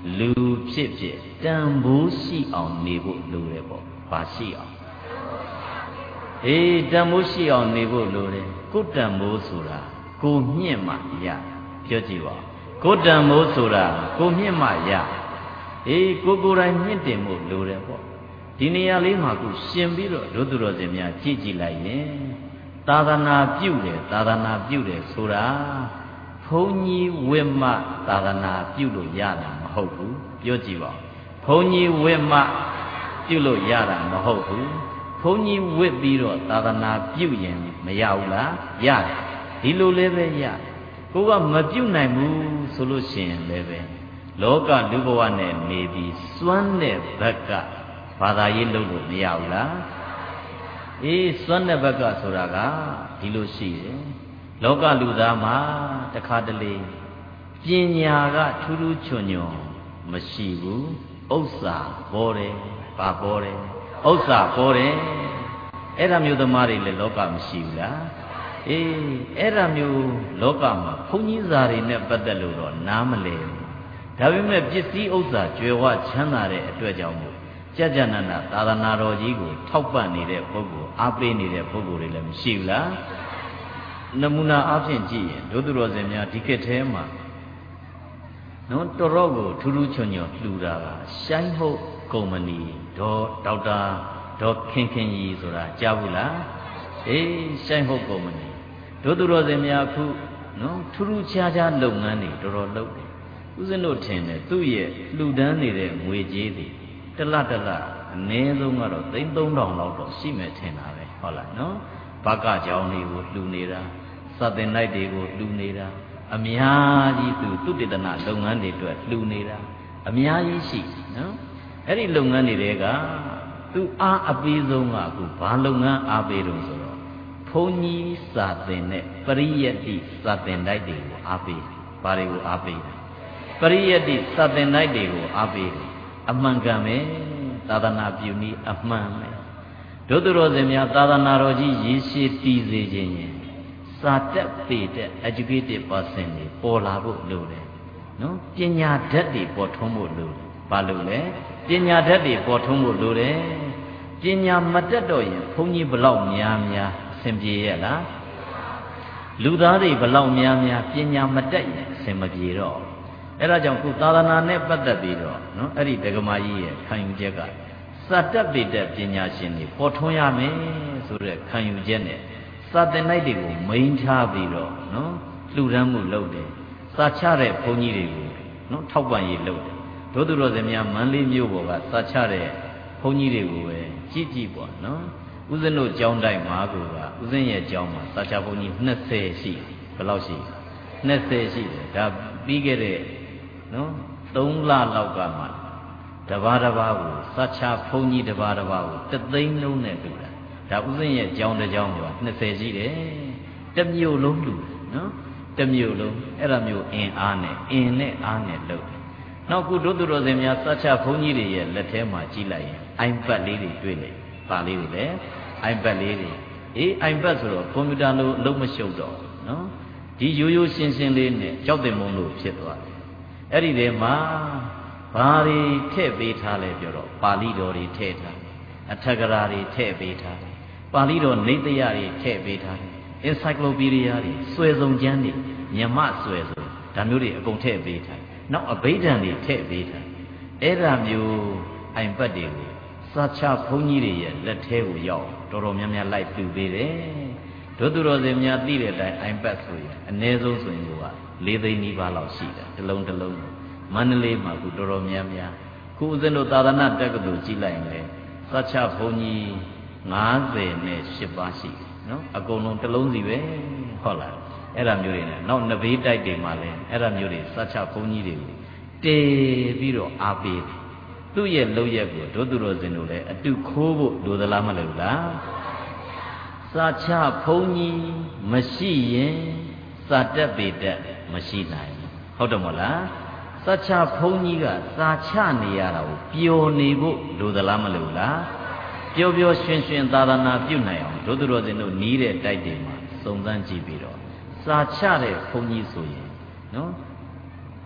လူဖြစ်ဖြစ်တန်ဖိုးရှိအောင်နေဖို့လိုတယ်ပေါ့ဘာရှိအောင်အေးတန်ဖိုးရှိအောင်နေဖို့လိုတယ်ကိုယ်တန်ဖိုးဆိုတာကိုမြင့်မှရပြောကြည့်ပါကိုယ်တန်ဖိုးဆိုတာကိုမြင့်မှရအေးကိုကိုယ်တိုင်မြင့်တင်ဖို့လိုတယ်ပေါ့ဒီနေရာလေးမှာခုရှင်ပြီးတော့ဒုသူတော်စင်များကြည့်ကြည့်လိုက်ရင်သာသနာပြုတယ်သာသနာပြုတယ်ဆိုတာဘုန်းကြီးဝိမသာသနာပြုလို့ရတာမဟုတ်ဘူးပြောကြည့်ပါဘုန်းကြီးဝိမပြုလို့ရတာမဟုတ်ဘူးဘုန်းကြီးဝိပြီးတော့သာသနာပြုရင်မရဘူးလားရတယ်ဒီလိုလည်းပဲရကိုကမပြုနိုင်ဘူးဆိုလို့ရှိရင်လည်းပဲလောကလူဘဝနဲ့နေပြီးစွမ်းတဲ့ဘက်ကဘာသာရေးလုပ်လို့မရဘူးလားအေးစွမ်းတဲ့ဘက်ကဆိုတာကဒီလိုရှိတယ်လောကလူသားမှာတခါတလေပညာကထူးထူးချွန်ချွန်မရှိဘူးဥစ္စာပေါ်တယ်ဘာပေါ်တယ်ဥစ္စာပေါ်တယ်အဲ့ဒါမျိုးသမားတွေလည်းလောကမရှိဘူးလားအေးအဲ့ဒါမျိုးလောကမှာဘုန်းကြီးစာတွေနဲ့ပတ်သက်လို့တော့နားမလဲဘူးဒါပေမဲ့ပစ္စည်းဥစ္စာကြွယ်ဝချမ်းသာတဲ့အတွက်ကြောင့်မို့ကြကြနနသာသနာတော်ကြီးကိုထောက်ပံ့နေတဲ့ပုဂ္ဂိုလ်အားပေးနေတဲ့ပုဂ္ဂိုလ်တွေလည်းမရှိဘူးလားနမူနာအားဖြင့်ကြည့်ရင်ဒုသူတော်စင်များဒီခေတ်ထဲမှာနော်တော်တော်ကိုထူးထူးချွန်ချွန်လှူတာကရှိုင်းဟုတ်ကုမ္ပဏီဒေါ်ဒေါက်တာဒေါ်ခင်ခင်ကြီးဆိုတာကြားဘူးလားအေးရှိုင်းဟုတ်ကုမ္ပဏီဒုသူတော်စင်များခုနော်ထူးထူးခြားခြားလုပ်ငန်းတွေတော်တော်လုပ်တယ်ဦးဇင်းတို့ထင်တယ်သူ့ရဲ့လှူဒန်းနေတဲ့ငွေကြေးတွေတလတလအနည်းဆုံးကတော့သိန်းသုံးထောင်လောက်တော့ရှိမယ်ထင်တာပဲဟုတ်လားနော်ဘကကြောင်တွေကိုလှူနေတာစတင်လိုက်တွေကိုလှူနေတာအများကြီးသူသူတည်တနာလုပ်ငန်းတွေအတွက်လှူနေတာအများကြီးရှိနော်အဲ့ဒီလုပ်ငန်းတွေကသူအားအပေးဆုံးကအခုဘာလုပ်ငန်းအားပေးတော့ဆိုတော့ဘုန်းကြီးစာသင်တဲ့ပရိယတ္တိစာသင်တိုက်တွေကိုအားပေးဘာတွေကိုအားပေးပရိယတ္တိစာသင်တိုက်တွေကိုအားပေးတယ်အမှန်ကန်ပဲသာသနာပြုနည်းအမှန်ပဲဒုသူတော်စင်များသာသနာတော်ကြီးရေရှည်တည်စေခြင်းရင်စာတက်ပေတဲ့ educated person တွေပေါ်လာဖို့လိုတယ်နော်ပညာဓာတ်တွေပေါ်ထွန်းဖို့လိုတယ်ဘာလို့လဲပညာဓာတ်တွေပေါ်ထွန်းဖို့လိုတယ်ပညာမတက်တော့ရင်ဘုန်းကြီးဘလောက်များများအဆင်ပြေရဲ့လားလူသားတွေဘလောက်များများပညာမတက်ရင်အဆင်မပြေတော့အဲ့ဒါကြောင့်ခုသာသနာနဲ့ပတ်သက်ပြီးတော့နော်အဲ့ဒီဒကမာကြီးရဲ့ခံယူချက်ကစာတက်ပေတဲ့ပညာရှင်တွေပေါ်ထွန်းရမယ်ဆိုတဲ့ခံယူချက်နဲ့စာသင်တိုက်တွေကိုမိန်ထားပြီးတော့နော်လှူဒန်းမှုလုပ်တယ်စာချတဲ့ဘုန်းကြီးတွေကိုနော်ထောက်ပံ့ရေးလုပ်တယ်ဒုသူတော်စင်များမန္တလေးမြို့ပေါ်ကစာချတဲ့ဘုန်းကြီးတွေကိုပဲကြည့်ကြည့်ပေါ့နော်ဦးဇင်းတို့ကျောင်းတိုက်မှာကဦးဇင်းရဲ့ကျောင်းမှာစာချဘုန်းကြီးနှစ်ဆယ်ရှိဘယ်လောက်ရှိနှစ်ဆယ်ရှိတယ်ဒါပြီးခဲ့တဲ့နော်သုံးလလောက်ကမှတပါးတပါးကိုစာချဘုန်းကြီးတပါးတပါးကိုတသိန်းလုံးနဲ့တူတာဒါဥစဉ်ရဲ့ကျောင်းတစ်ကျောင်းကနှစ်ဆယ်ရှိတယ်တစ်မြို့လုံးလူနော်တစ်မြို့လုံးအဲ့ဒါမျိုးအင်အားနဲ့အင်နဲ့အားနဲ့လုပ်တယ်နောက်ခုတို့သူတော်စင်များစာချဘုန်းကြီးတွေရဲ့လက်ထဲမှာကြည့်လိုက်ရင် iPad လေးတွေတွေ့လေပါလေးတွေလေ iPad လေးတွေအေး iPad ဆိုတော့ကွန်ပျူတာလိုအလုပ်မရှုပ်တော့နော်ဒီရိုးရိုးရှင်းရှင်းလေးနဲ့ကြောက်တင်မုံလို့ဖြစ်သွားတယ်အဲ့ဒီထဲမှာဘာတွေထည့်ပေးထားလဲပြောတော့ပါဠိတော်တွေထည့်ထားအထက်ကရာတွေထည့်ပေးထားပါဠိတော်နေတယတွေထည့်ပေးထားတယ် encyclopedia တွေစွဲစုံကျမ်းတွေညမစွဲစုံဒါမျိုးတွေအကုန်ထည့်ပေးထားနောက်အဘိဓမ္မာတွေထည့်ပေးထားအဲ့ဒါမျိုး iPad တွေကိုစာချဘုန်းကြီးတွေရဲ့လက်ထဲကိုရောက်တော်တော်များများလိုက်ပြပေးတယ်ဒုသူတော်စင်များသိတဲ့အတိုင်း iPad ဆိုရင်အနည်းဆုံးဆိုရင်ကလေးသိန်းနီးပါးလောက်ရှိတယ်တစ်လုံးတစ်လုံးမန္တလေးမှာခုတော်တော်များများခုဦးဇင်းတို့သာသနာတက္ကသိုလ်ကြည့်လိုက်ရင်လေစာချဘုန်းကြီးငါးဆယ်နဲ့ရှစ်ပါးရှိတယ်နော်အကုန်လုံးတစ်လုံးစီပဲဟုတ်လားအဲ့ဒါမျိုးတွေနဲ့နောက်နဘေးတိုက်တွေမှာလည်းအဲ့ဒါမျိုးတွေစာချဘုန်းကြီးတွေကိုတေပြီးတော့အားပေးတယ်သူ့ရဲ့လုပ်ရက်ကိုဒုသူတော်စင်တို့လည်းအတူခိုးဖို့လိုသလားမလိုလားစာချဘုန်းကြီးမရှိရင်စာတက်ပေတက်မရှိနိုင်ဟုတ်တယ်မဟုတ်လားစာချဘုန်းကြီးကစာချနေရတာကိုပျော်နေဖို့လိုသလားမလိုလားပျော်ပျော်ရွှင်ရွှင်သာသနာပြုနိုင်အောင်ဒုသူတော်စင်တို့နီးတဲ့တိုက်တွေမှာစုံစမ်းကြည့်ပြီးတော့စာချတဲ့ဘုန်းကြီးဆိုရင်နော်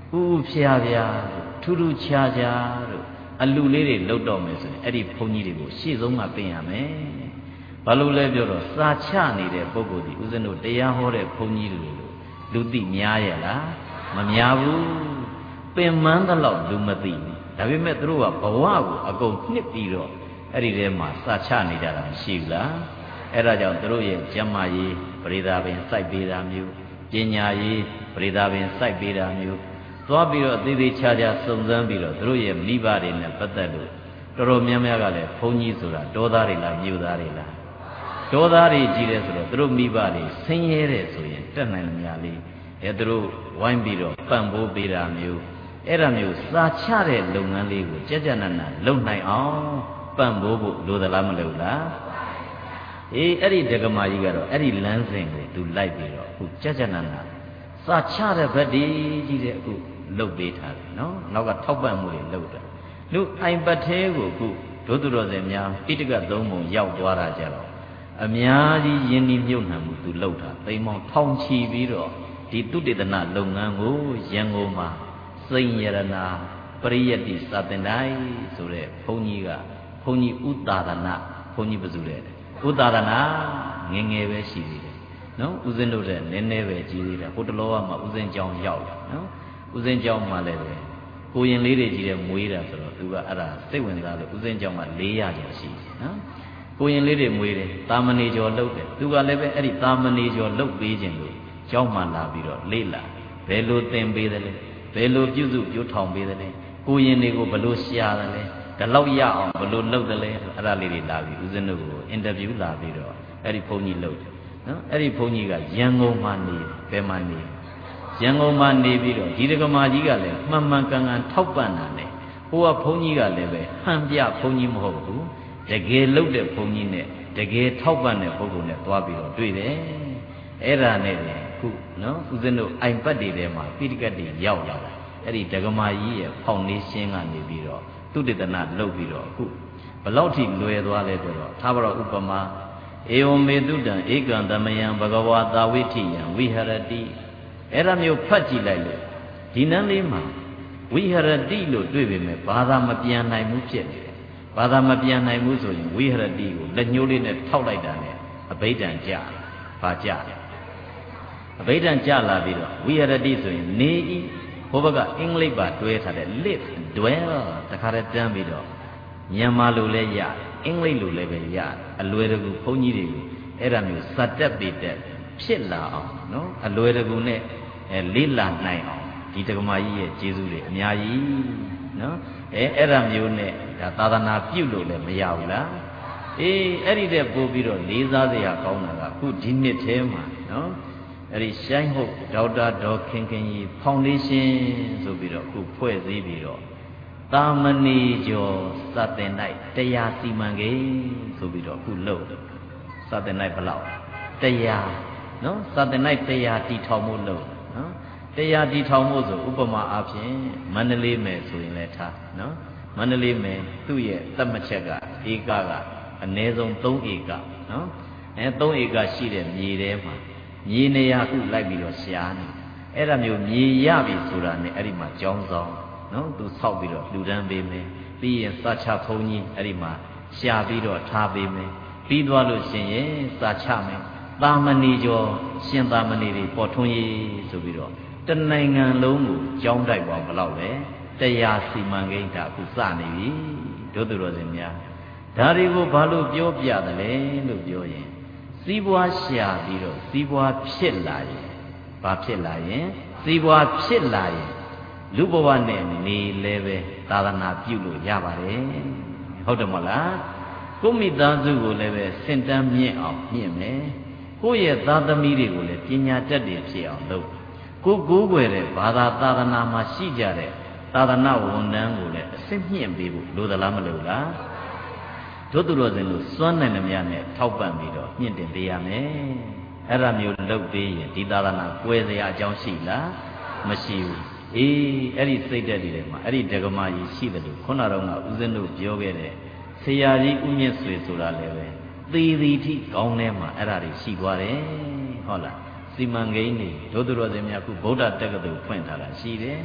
ဥဖျားဖျားထူးထူးခြားခြားတို့အလူလေးတွေလှုပ်တော့မယ်ဆိုရင်အဲ့ဒီဘုန်းကြီးတွေကိုရှေ့ဆုံးကပြင်ရမယ်ဘာလို့လဲပြောတော့စာချနေတဲ့ပုဂ္ဂိုလ်ဒီဦးဇင်းတို့တရားဟောတဲ့ဘုန်းကြီးတွေလို့လူသိများရဲ့လားမများဘူးပင်မန်းသလောက်လူမသိဘူးဒါပေမဲ့သူတို့ကဘဝကိုအကုန်နှစ်ပြီးတော့အဲ့ဒီထဲမှာစာချနေကြတာမရှိဘူးလားအဲ့ဒါကြောင့်သူတို့ရဲ့ကျမ်းမာရေးပရိသတ်ပင်စိုက်ပေးတာမျိုးပညာရေးပရိသတ်ပင်စိုက်ပေးတာမျိုးသွားပြီးတော့အသေးသေးချာချာစုံစမ်းပြီးတော့သူတို့ရဲ့မိဘတွေနဲ့ပတ်သက်လို့တော်တော်များများကလည်းဘုန်းကြီးဆိုတာဒေါသတွေလားမြို့သားတွေလားဒေါသတွေကြီးတယ်ဆိုတော့သူတို့မိဘတွေဆင်းရဲတယ်ဆိုရင်တက်နိုင်လို့များလေးအဲသူတို့ဝိုင်းပြီးတော့ပံ့ပိုးပေးတာမျိုးအဲ့ဒါမျိုးစာချတဲ့လုပ်ငန်းလေးကိုကြကြနနလုပ်နိုင်အောင်ပံ့ပိုးဖို့လိုသလားမလိုလားအေးအဲ့ဒီဒကမာကြီးကတော့အဲ့ဒီလမ်းစဉ်ကိုသူလိုက်ပြီးတော့အခုကြကြနနစာချတဲ့ဘက်ဒီကြီးတဲ့အခုလှုပ်ပေးထားတယ်နော်နောက်ကထောက်ပံ့မှုတွေလှုပ်တယ်လူအိမ်ပတ်သေးကိုအခုဒုသူတော်စင်များဣတကသုံးပုံရောက်သွားတာကြတော့အများကြီးယဉ်ဤမြုပ်နှံမှုသူလှုပ်တာသိမ်းမောင်းထောင်ချီပြီးတော့ဒီတုတေသနလုပ်ငန်းကိုရန်ကုန်မှာစိန်ရတနာပရိယတ္တိစာသင်တိုင်းဆိုတဲ့ဘုန်းကြီးကဘုန်းကြီးဥတာဒနာဘုန်းကြီးဘယ်သူလဲဥတာဒနာငငယ်ပဲရှိသေးတယ်နော်ဦးဇင်းတို့တဲ့နည်းနည်းပဲကြီးသေးတယ်ဟိုတလောကမှဦးဇင်းကျောင်းရောက်တယ်နော်ဦးဇင်းကျောင်းမှလည်းပဲကိုရင်လေးတွေကြီးတဲ့မွေးတာဆိုတော့သူကအဲ့ဒါစိတ်ဝင်စားလို့ဦးဇင်းကျောင်းမှာ၄ရာကျော်ရှိတယ်နော်ကိုရင်လေးတွေမွေးတယ်တာမဏေကျော်လှုပ်တယ်သူကလည်းပဲအဲ့ဒီတာမဏေကျော်လှုပ်ပေးခြင်းလို့ကျောင်းမှလာပြီးတော့လေ့လာဘယ်လိုသင်ပေးတယ်လဲဘယ်လိုပြုစုပြုထောင်ပေးတယ်လဲကိုရင်တွေကိုဘယ်လိုရှာတယ်လဲဒီလောက်ရအောင်ဘယ်လိုလုပ်တယ်လဲအဲ့ဒါလေးတွေလာပြီးဦးဇင်းတို့ကိုအင်တာဗျူးလာပြီးတော့အဲ့ဒီဘုန်းကြီးလှုပ်တယ်နော်အဲ့ဒီဘုန်းကြီးကရန်ကုန်မှာနေဘယ်မှာနေရန်ကုန်မှာနေပြီးတော့ဒီဒကမာကြီးကလည်းမှန်မှန်ကန်ကန်ထောက်ပံ့တာနဲ့ဟိုကဘုန်းကြီးကလည်းပဲဟန်ပြဘုန်းကြီးမဟုတ်ဘူးတကယ်လှုပ်တဲ့ဘုန်းကြီးနဲ့တကယ်ထောက်ပံ့တဲ့ပုဂ္ဂိုလ်နဲ့သွားပြီးတော့တွေ့တယ်အဲ့ဒါနဲ့လေခုနော်ဦးဇင်းတို့အိမ်ပတ်တွေထဲမှာပိဋကတ်တွေရောက်လာတာအဲ့ဒီဒကမာကြီးရဲ့ဖောင်ဒေးရှင်းကနေပြီးတော့သုတေသနလုပ်ပြီးတော့အခုဘလောက်ထိလွယ်သွားလဲဆိုတော့သာဘရောဥပမာဧဝမေတုတံဧကံသမယံဘဂဝါသာဝိထိယံဝိဟရတိအဲ့ဒါမျိုးဖတ်ကြည့်လိုက်လို့ဒီနန်းလေးမှာဝိဟရတိလို့တွေ့ပေမဲ့ဘာသာမပြန်နိုင်ဘူးဖြစ်နေတယ်ဘာသာမပြန်နိုင်ဘူးဆိုရင်ဝိဟရတိကိုလက်ညှိုးလေးနဲ့ထောက်လိုက်တာနဲ့အဘိဓမ္မာကြဘာကြအဘိဓမ္မာကြလာပြီးတော့ဝိဟရတိဆိုရင်နေဤဘုဘကအင်္ဂလိပ်ပါတွဲထားတဲ့ live dwell တခါတည်းတန်းပြီးတော့မြန်မာလိုလဲရအင်္ဂလိပ်လိုလည်းပဲရအလွယ်တကူဘုန်းကြီးတွေကိုအဲ့ဒါမျိုးစတတ်ပေတဲ့ဖြစ်လာအောင်နော်အလွယ်တကူနဲ့အဲလေးလာနိုင်အောင်ဒီတက္ကမကြီးရဲ့ကျေးဇူးတွေအများကြီးနော်အဲအဲ့ဒါမျိုးနဲ့ဒါသာသနာပြုလို့လည်းမရဘူးလားအေးအဲ့ဒီတဲ့ပို့ပြီးတော့လေးစားစရာကောင်းတာကအခုဒီနှစ်ထဲမှာနော်အဲ့ဒီရှိုင်းဟုတ်ဒေါက်တာဒေါ်ခင်ခင်ကြီးဖောင်ဒေးရှင်းဆိုပြီးတော့အခုဖွဲ့စည်းပြီးတော့တာမဏေကျော်စတင်၌တရားစီမံကိန်းဆိုပြီးတော့အခုလုပ်စတင်၌ဘလောက်တရားနော်စတင်၌တရားတီထောင်မှုလုပ်နော်တရားတီထောင်မှုဆိုဥပမာအားဖြင့်မန္တလေးမယ်ဆိုရင်လည်းထားနော်မန္တလေးမယ်သူ့ရဲ့သတ်မှတ်ချက်ကဧကကအနည်းဆုံးသုံးဧကနော်အဲသုံးဧကရှိတဲ့မြေထဲမှာမြေနေရာခုလိုက်ပြီးတော့ရှားနေအဲ့ဒါမျိုးမြေရပြီဆိုတာနဲ့အဲ့ဒီမှာကြောင်းဆောင်နော်သူဆောက်ပြီးတော့လူတန်းပေးမယ်ပြီးရင်စာချဖုံးကြီးအဲ့ဒီမှာရှာပြီးတော့ထားပေးမယ်ပြီးသွားလို့ရှင်ရင်စာချမယ်သာမဏေကျော်ရှင်သာမဏေတွေပေါ်ထွန်းရေးဆိုပြီးတော့တနိုင်ငံလုံးကိုကြောင်းတိုက်ပါဘလောက်လဲတရားစီမံကိန်းတာအခုစနေပြီတို့သူတော်စင်များဒါတွေကိုဘာလို့ပြောပြတယ်လဲလို့ပြောရင်စီးပွားရှာပြီးတော့စီးပွားဖြစ်လာရင်ဘာဖြစ်လာရင်စီးပွားဖြစ်လာရင်လူဘဝနဲ့နေလဲပဲသာသနာပြုလို့ရပါတယ်ဟုတ်တယ်မလားကိုမိသားစုကိုလည်းပဲစင်တန်းမြင့်အောင်မြင့်မယ်ကိုယ့်ရဲ့သားသမီးတွေကိုလည်းပညာတတ်တွေဖြစ်အောင်လုပ်ကိုကိုးကွယ်တဲ့ဘာသာသာသနာမှာရှိကြတဲ့သာသနာဝန်ထမ်းကိုလည်းအစစ်မြင့်ပေးဖို့လိုသလားမလိုလားတို့သူတော်စင်တို့စွမ်းနိုင်သမျှနဲ့ထောက်ပံ့ပြီးတော့မြင့်တင်ပေးရမယ်အဲ့ဒါမျိုးလုပ်ပေးရင်ဒီသာသနာကွယ်စရာအကြောင်းရှိလားမရှိဘူးအေးအဲ့ဒီစိတ်ဓာတ်တွေထဲမှာအဲ့ဒီဒကမာကြီးရှိတယ်လို့ခုနကတော့ကဦးဇင်းတို့ပြောခဲ့တဲ့ဆရာကြီးဦးမြင့်ဆွေဆိုတာလည်းပဲသေသည်ထိကောင်းထဲမှာအဲ့ဒါတွေရှိသွားတယ်ဟုတ်လားစီမံကိန်းတွေဒုသူတော်စင်များခုဗုဒ္ဓတက္ကသိုလ်ဖွင့်ထားတာရှိတယ်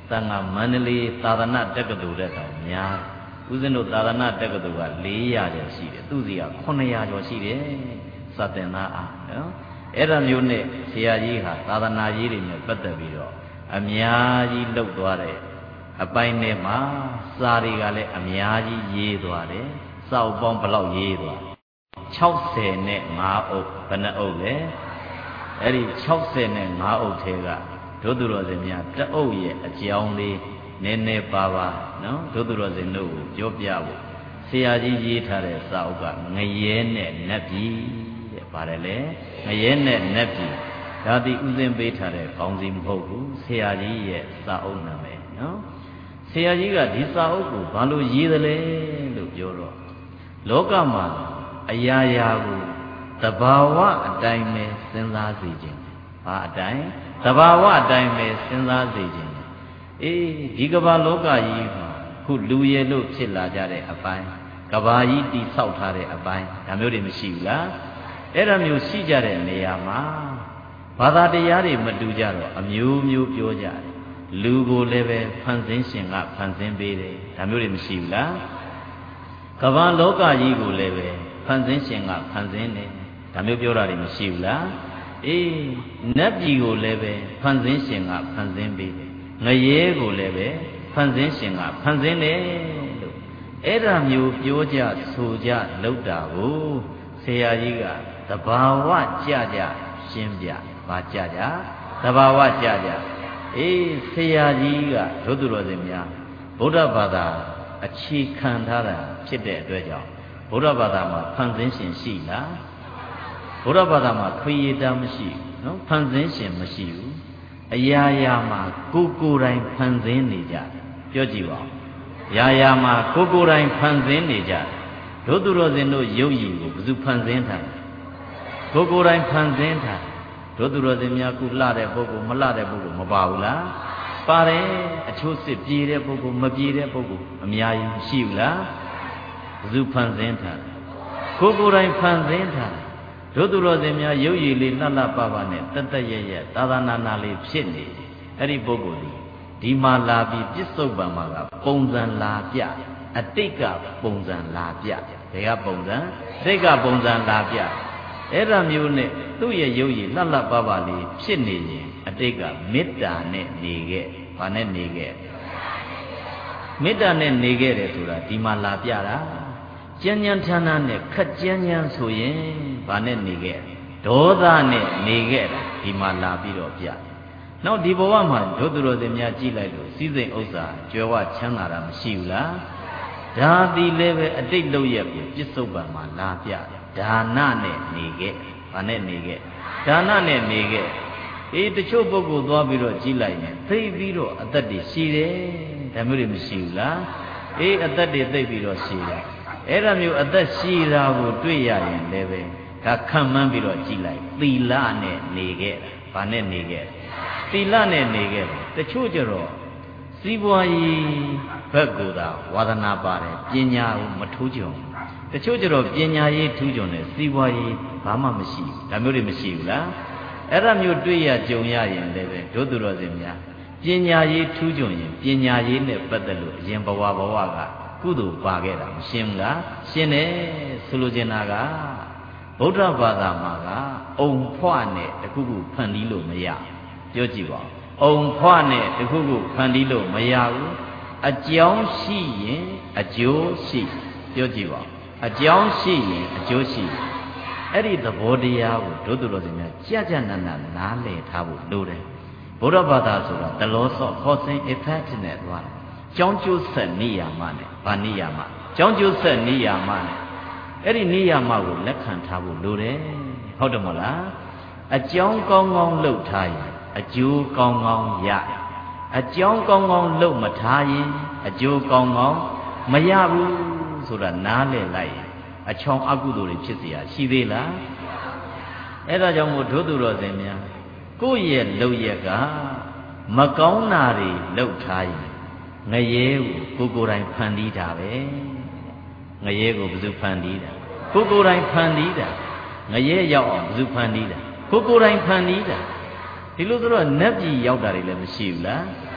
သံဃာမန္တလေးသာသနာတက္ကသိုလ်တဲ့တောင်များဦးဇင်းတို့သာသနာတက္ကသိုလ်ကလေးရာကျော်ရှိတယ်သူစီကခုနှစ်ရာကျော်ရှိတယ်စတင်သားအားနော်အဲ့ဒါမျိုးနဲ့ဆရာကြီးဟာသာသနာရေးတွေနဲ့ပတ်သက်ပြီးတော့အများကြီးလှုပ်သွားတယ်အပိုင်းထဲမှာစာတွေကလည်းအများကြီးရေးသွားတယ်စာအုပ်ပေါင်းဘယ်လောက်ရေးသွား၆၀နဲ့၅အုပ်ဘယ်နှအုပ်လဲအဲ့ဒီ၆၀နဲ့၅အုပ်ထဲကဒုသူတော်စင်များတအုပ်ရဲ့အကြောင်းလေးနည်းနည်းပါပါနော်ဒုသူတော်စင်တို့ကိုပြောပြဖို့ဆရာကြီးရေးထားတဲ့စာအုပ်ကငရဲနဲ့နတ်ပြည်တဲ့ပါတယ်လေငရဲနဲ့နတ်ပြည်ဒါသည်ဥစဉ်ပေးထားတဲ့ခေါင်းစဉ်မဟုတ်ဘူးဆရာကြီးရဲ့စာအုပ်နာမည်နော်ဆရာကြီးကဒီစာအုပ်ကိုဘာလို့ရေးသလဲလို့ပြောတော့လောကမှာအရာရာကိုတဘာဝအတိုင်းပဲစဉ်းစားစေခြင်းဘာအတိုင်းတဘာဝအတိုင်းပဲစဉ်းစားစေခြင်းအေးဒီကမ္ဘာလောကကြီးမှာခုလူရည်လို့ဖြစ်လာကြတဲ့အပိုင်းကဘာကြီးတိဆောက်ထားတဲ့အပိုင်းဒါမျိုးတွေမရှိဘူးလားအဲ့ဒါမျိုးရှိကြတဲ့နေရာမှာဘာသာတရားတွေမတူကြတော့အမျိုးမျိုးပြောကြတယ်လူကိုလည်းပဲဖန်ဆင်းရှင်ကဖန်ဆင်းပေးတယ်ဒါမျိုးတွေမရှိဘူးလားကဘာလောကကြီးကိုလည်းပဲဖန်ဆင်းရှင်ကဖန်ဆင်းတယ်ဒါမျိုးပြောတာတွေမရှိဘူးလားအေးနတ်ပြည်ကိုလည်းပဲဖန်ဆင်းရှင်ကဖန်ဆင်းပေးတယ်ငရဲကိုလည်းပဲဖန်ဆင်းရှင်ကဖန်ဆင်းတယ်လို့အဲ့ဒါမျိုးပြောကြဆိုကြလောက်တာကိုဆရာကြီးကသဘာဝကြကြရှင်းပြပါကြကြသဘာဝကြကြအေးဆရာကြီးကဒုသူတော်စင်များဗုဒ္ဓဘာသာအခြေခံထားတာဖြစ်တဲ့အတွက်ကြောင့်ဗုဒ္ဓဘာသာမှာဖန်ဆင်းရှင်ရှိလားဗုဒ္ဓဘာသာမှာခရီးတာမရှိဘူးနော်ဖန်ဆင်းရှင်မရှိဘူးအရာရာမှာကိုကိုယ်တိုင်ဖန်ဆင်းနေကြပြောကြည့်ပါဦးရာရာမှာကိုကိုယ်တိုင်ဖန်ဆင်းနေကြဒုသူတော်စင်တို့ရုပ်ရည်ကိုဘယ်သူဖန်ဆင်းထားကိုကိုယ်တိုင်ဖန်ဆင်းထားဒုသူတော်စင်များကုလှတဲ့ပုဂ္ဂိုလ်မလှတဲ့ပုဂ္ဂိုလ်မပါဘူးလားပါတယ်အချို့စစ်ပြေတဲ့ပုဂ္ဂိုလ်မပြေတဲ့ပုဂ္ဂိုလ်အများကြီးရှိဘူးလားဘယ်သူဖန်ဆင်းထားကိုကိုယ်တိုင်ဖန်ဆင်းထားဒုသူတော်စင်များရုပ်ရည်လေးလှလှပပနဲ့တတ်တတ်ရရသာသနာနာလေးဖြစ်နေအဲ့ဒီပုဂ္ဂိုလ်ဒီဒီမှာလာပြီးပြစ္ဆုတ်ပံမှာကပုံစံလာပြအတိတ်ကပုံစံလာပြဘယ်ကပုံစံအတိတ်ကပုံစံလာပြအဲ့ဒါမျိုးနဲ့သူ့ရဲ့ရုပ်ရည်လှလှပပလေးဖြစ်နေရင်အတိတ်ကမေတ္တာနဲ့နေခဲ့ဘာနဲ့နေခဲ့မေတ္တာနဲ့နေခဲ့တယ်ဆိုတာဒီမှာလာပြတာကြမ်းကြမ်းထမ်းထမ်းနဲ့ခက်ကြမ်းကြမ်းဆိုရင်ဘာနဲ့နေခဲ့ဒေါသနဲ့နေခဲ့တာဒီမှာလာပြီးတော့ပြနောက်ဒီဘဝမှာဒုသူတော်စင်များကြည့်လိုက်လို့စီးစိမ်ဥစ္စာကြွယ်ဝချမ်းသာတာမရှိဘူးလားဒါသည်လည်းပဲအတိတ်လောက်ရက်ကိုပြစ္ဆုတ်ပံမှာလာပြဒါနနဲ့နေခဲ့ဘာနဲ့နေခဲ့ဒါနနဲ့နေခဲ့အေးတချို့ပုဂ္ဂိုလ်သွားပြီးတော့ကြည့်လိုက်ရင်သိပြီးတော့အသက်တွေရှိတယ်ဒါမျိုးတွေမရှိဘူးလားအေးအသက်တွေသိပြီးတော့ရှိတယ်အဲ့ဒါမျိုးအသက်ရှိတာကိုတွေ့ရရင်လည်းပဲဒါခံမှန်းပြီးတော့ကြည်လိုက်သီလနဲ့နေခဲ့တာဘာနဲ့နေခဲ့သီလနဲ့နေခဲ့တယ်တချို့ကျတော့စီးပွားရေးဘက်ကိုသာဝါသနာပါတယ်ပညာကိုမထူးကြုံတချို့ကျတော့ပညာရေးထူးကြုံတယ်စီးပွားရေးဘာမှမရှိဘူးဒါမျိုးတွေမရှိဘူးလားအဲ့ဒါမျိုးတွေ့ရကြုံရရင်လည်းပဲဒုသူတော်စင်များပညာရေးထူးကြုံရင်ပညာရေးနဲ့ပတ်သက်လို့အရင်ဘဝဘဝကကုသိုလ်ပါခဲ့တာမရှင်းဘူးလားရှင်းတယ်ဆိုလိုချင်တာကဗုဒ္ဓဘာသာမှာကအုံဖွနဲ့တခုခုဖန်တီးလို့မရပြောကြည့်ပါဦးအုံဖွနဲ့တခုခုဖန်တီးလို့မရဘူးအကြောင်းရှိရင်အကျိုးရှိပြောကြည့်ပါဦးအကြောင်းရှိရင်အကျိုးရှိအဲ့ဒီသဘောတရားကိုဒုသူတော်စင်များကြကြနနနားလည်ထားဖို့လိုတယ်ဗုဒ္ဓဘာသာဆိုတာတလောဆော့ cause and effect နဲ့သွားတယ်ကြောင်းကျိုးဆက်နိယာမနဲ့ဗာနိယာမကြောင်းကျိုးဆက်နိယာမနဲ့အဲ့ဒီနိယာမကိုလက်ခံထားဖို့လိုတယ်ဟုတ်တယ်မလားအကြောင်းကောင်းကောင်းလုပ်ထားရင်အကျိုးကောင်းကောင်းရအကြောင်းကောင်းကောင်းလုပ်မထားရင်အကျိုးကောင်းကောင်းမရဘူးဆိုတာနားလည်လိုက်ရင်အချောင်အကုသိုလ်တွေဖြစ်เสียရှိသေးလားအဲ့ဒါကြောင့်မို့ဒုသူတော်စင်များကိုယ့်ရဲ့လုပ်ရက်ကမကောင်းတာတွေလုပ်ထားရင်ငရဲကိုကိုကိုယ်တိုင်ဖန်တီးတာပဲငရဲကိုဘယ်သူဖန်တီးတာကိုကိုယ်တိုင်ဖန်တီးတာငရဲရောက်အောင်ဘယ်သူဖန်တီးတာကိုကိုယ်တိုင်ဖန်တီးတာဒီလိုဆိုတော့နတ်ပြည်ရောက်တာတွေလည်းမရှိဘူးလား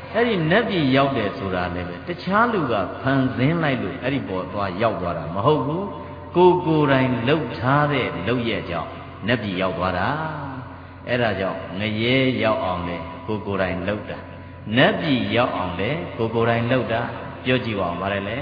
အဲ့ဒီနတ်ပြည်ရောက်တယ်ဆိုတာလည်းပဲတခြားလူကဖန်ဆင်းလိုက်လို့အဲ့ဒီပေါ်သွားရောက်သွားတာမဟုတ်ဘူးကိုကိုယ်တိုင်လှုပ်ထားတဲ့လှုပ်ရဲ့ကြောင့်နတ်ပြည်ရောက်သွားတာအဲ့ဒါကြောင့်ငရဲရောက်အောင်လေကိုကိုယ်တိုင်လှုပ်တာနတ်ပြည်ရောက်အောင်လေကိုကိုယ်တိုင်လှုပ်တာပြောကြည့်ပါဦးဗါတယ်လေ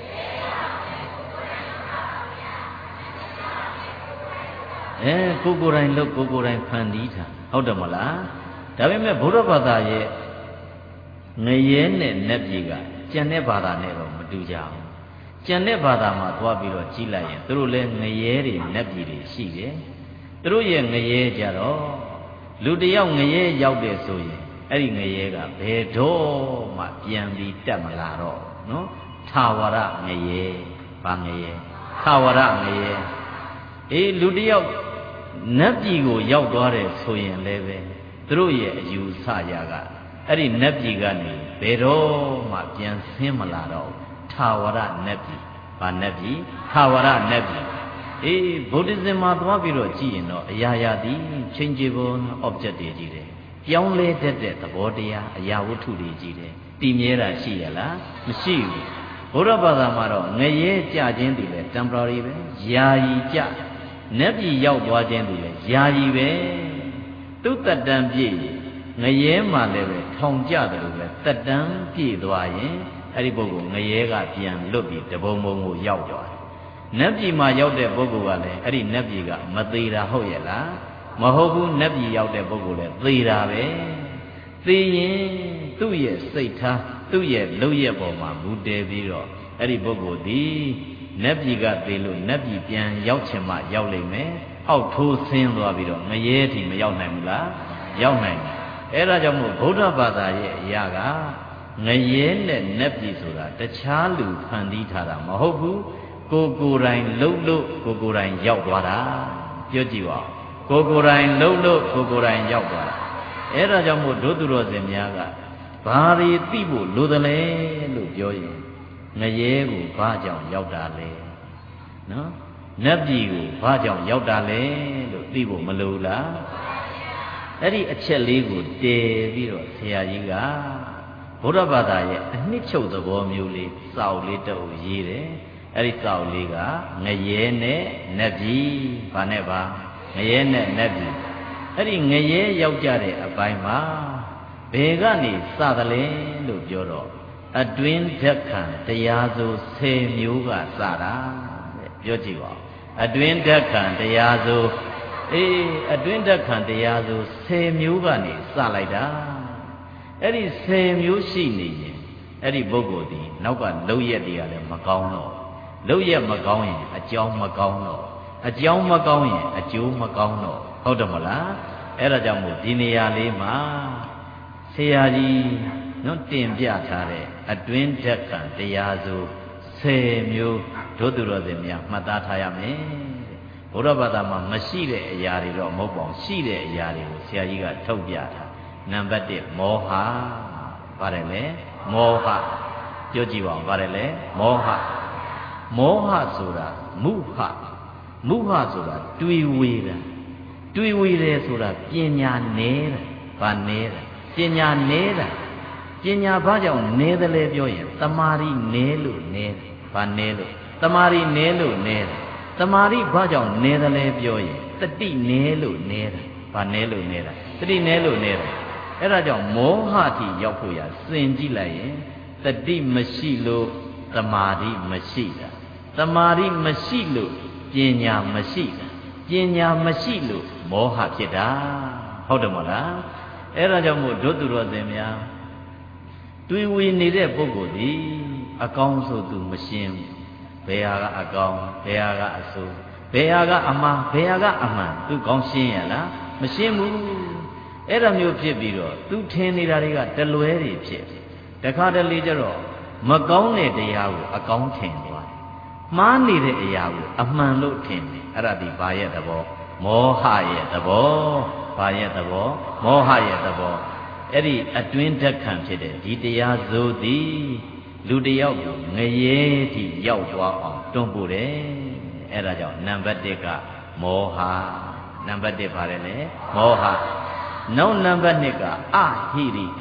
အဲကိုကိုယ်တိုင်လှုပ်ကိုကိုယ်တိုင်ဖန်တီးတာဟုတ်တယ်မလားဒါပေမဲ့ဗုဒ္ဓဘာသာရဲ့ငရဲနဲ့နတ်ပြည်ကကျန်တဲ့ဘာသာနဲ့တော့မတူကြဘူးကျန်တဲ့ဘာသာမှာသွားပြီးတော့ကြီးလိုက်ရင်သူတို့လည်းငရဲတွေနတ်ပြည်တွေရှိတယ်သူတို့ရဲ့ငရဲကြတော့လူတယောက်ငရဲရောက်တယ်ဆိုရင်အဲ့ဒီငရဲကဘယ်တော့မှပြန်ပြီးတက်မလာတော့နော်ထာဝရငရဲဘာငရဲထာဝရငရဲအေးလူတယောက်နတ်ပြည်ကိုရောက်သွားတယ်ဆိုရင်လည်းပဲသူတို့ရဲ့အယူဆရာကအဲ့ဒီနတ်ပြည်ကနေဘယ်တော့မှပြန်ဆင်းမလာတော့ထာဝရနတ်ပြည်ဘာနတ်ပြည်ထာဝရနတ်ပြည်အေးဗုဒ္ဓဇင်မှာသွားပြီးတော့ကြည့်ရင်တော့အရာရာသည် changeable object တွေကြီးတယ်ပြောင်းလဲတတ်တဲ့သဘောတရားအရာဝတ္ထုတွေကြီးတယ်တည်မြဲတာရှိရလားမရှိဘူးဘုရားဘာသာမှာတော့ငရဲကြခြင်းတည်လေ temporary ပဲယာယီကြနတ်ပြည်ရောက်သွားခြင်းတည်လေယာယီပဲသူတတ္တံပြည့်ငရဲမှာလည်းပဲထောင်ကြတယ်လို့ပဲတက်တန်းပြည့်သွားရင်အဲ့ဒီပုဂ္ဂိုလ်ငရဲကပြန်လွတ်ပြီးတဘုံဘုံကိုရောက်သွားတယ်နတ်ပြည်မှာရောက်တဲ့ပုဂ္ဂိုလ်ကလည်းအဲ့ဒီနတ်ပြည်ကမသေးတာဟုတ်ရဲ့လားမဟုတ်ဘူးနတ်ပြည်ရောက်တဲ့ပုဂ္ဂိုလ်လည်းသေတာပဲသေရင်သူ့ရဲ့စိတ်ထားသူ့ရဲ့လုပ်ရက်ပေါ်မှာမူတည်ပြီးတော့အဲ့ဒီပုဂ္ဂိုလ်ဒီနတ်ပြည်ကသေလို့နတ်ပြည်ပြန်ရောက်ချင်မှရောက်လိမ့်မယ်အောက်ထိုးဆင်းသွားပြီးတော့ငရဲထိမရောက်နိုင်ဘူးလားရောက်နိုင်တယ်အဲ့ဒါကြောင့်မို့ဗုဒ္ဓဘာသာရဲ့အရာကငရဲနဲ့နတ်ပြည်ဆိုတာတခြားလူဖန်တီးထားတာမဟုတ်ဘူးကိုကိုယ်တိုင်လှုပ်လို့ကိုကိုယ်တိုင်ရောက်သွားတာပြောကြည့်ပါကိုကိုယ်တိုင်လှုပ်လို့ကိုကိုယ်တိုင်ရောက်သွားတာအဲ့ဒါကြောင့်မို့ဒုသူတော်စင်များကဘာတွေသိဖို့လိုသလဲလို့ပြောရင်ငရဲကိုဘာကြောင့်ရောက်တာလဲနော်နတ်ပြည်ကိုဘာကြောင့်ရောက်တာလဲလို့သိဖို့မလိုလားအဲ့ဒီအချက်လေးကိုတည်ပြီးတော့ဆရာကြီးကဗုဒ္ဓဘာသာရဲ့အနှစ်ချုပ်သဘောမျိုးလေးစာအုပ်လေးတအုပ်ရေးတယ်အဲ့ဒီစာအုပ်လေးကငရဲနဲ့နတ်ပြည်ဘာနဲ့ပါငရဲနဲ့နတ်ပြည်အဲ့ဒီငရဲရောက်ကြတဲ့အပိုင်းမှာဘယ်ကနေစသလဲလို့ပြောတော့အတွင်းဓက္ခံတရားဆိုဆယ်မျိုးကစတာတဲ့ပြောကြည့်ပါအတွင်းဓက္ခံတရားဆိုအေးအတွင်းဓက္ခံတရားဆိုဆယ်မျိုးကနေစလိုက်တာအဲ့ဒီဆယ်မျိုးရှိနေရင်အဲ့ဒီပုဂ္ဂိုလ်ဒီနောက်ကလုံရက်တွေကလည်းမကောင်းတော့လုံရက်မကောင်းရင်အကြောင်းမကောင်းတော့အကြောင်းမကောင်းရင်အကျိုးမကောင်းတော့ဟုတ်တယ်မလားအဲ့ဒါကြောင့်မို့ဒီနေရာလေးမှာဆရာကြီးနော်တင်ပြထားတဲ့အတွင်းဓက္ခံတရားဆိုဆယ်မျိုးဒုသူတော်စင်များမှတ်သားထားရမယ်ဘုရားဘာသာမှာမရှိတဲ့အရာတွေတော့မဟုတ်ပါဘူးရှိတဲ့အရာတွေကိုဆရာကြီးကထုတ်ပြထားနံပါတ်တစ်မောဟပါတယ်လေမောဟပြောကြည့်ပါဦးပါတယ်လေမောဟမောဟဆိုတာမုဟမုဟဆိုတာတွေးဝေတာတွေးဝေတယ်ဆိုတာပညာနေတာဘာနေတာပညာနေတာပညာဘာကြောင့်နေတယ်လဲပြောရင်တမာရီနေလို့နေတယ်ဘာနေလို့တမာရီနေလို့နေတယ်တမာရီဘာကြောင့်နေတယ်လဲပြောရင်တတိနေလို့နေတာဘာနေလို့နေတာတတိနေလို့နေတာအဲ့ဒါကြောင့်မောဟတိရောက်ဖို့ရစင်ကြည့်လိုက်ရင်တတိမရှိလို့တမာရီမရှိတာတမာရီမရှိလို့ပညာမရှိတာပညာမရှိလို့မောဟဖြစ်တာဟုတ်တယ်မလားအဲ့ဒါကြောင့်မို့ဒုသူတော်စင်များတွေးဝေနေတဲ့ပုဂ္ဂိုလ်ဒီအကောင်းဆိုသူမရှင်းဘူးဘယ်ဟာကအကောင်းဘယ်ဟာကအဆိုးဘယ်ဟာကအမှားဘယ်ဟာကအမှန်သူကောင်းရှင်းရလားမရှင်းဘူးအဲ့ဒါမျိုးဖြစ်ပြီးတော့သူထင်နေတာတွေကတလွဲတွေဖြစ်တခါတလေကျတော့မကောင်းတဲ့တရားကိုအကောင်းထင်သွားတယ်မှားနေတဲ့အရာကိုအမှန်လို့ထင်တယ်အဲ့ဒါဒီဘာရဲ့သဘောမောဟရဲ့သဘောဘာရဲ့သဘောမောဟရဲ့သဘောအဲ့ဒီအတွင်းဓက္ခံဖြစ်တဲ့ဒီတရားဇိုးသည်လူတယောက်ကိုငရဲထိရောက်သွားအောင်တွန်းပို့တယ်အဲ့ဒါကြောင့်နံပါတ်တစ်ကမောဟနံပါတ်တစ်ပါတယ်လေမောဟနောက်နံပါတ်နှစ်ကအဟိရိကဗ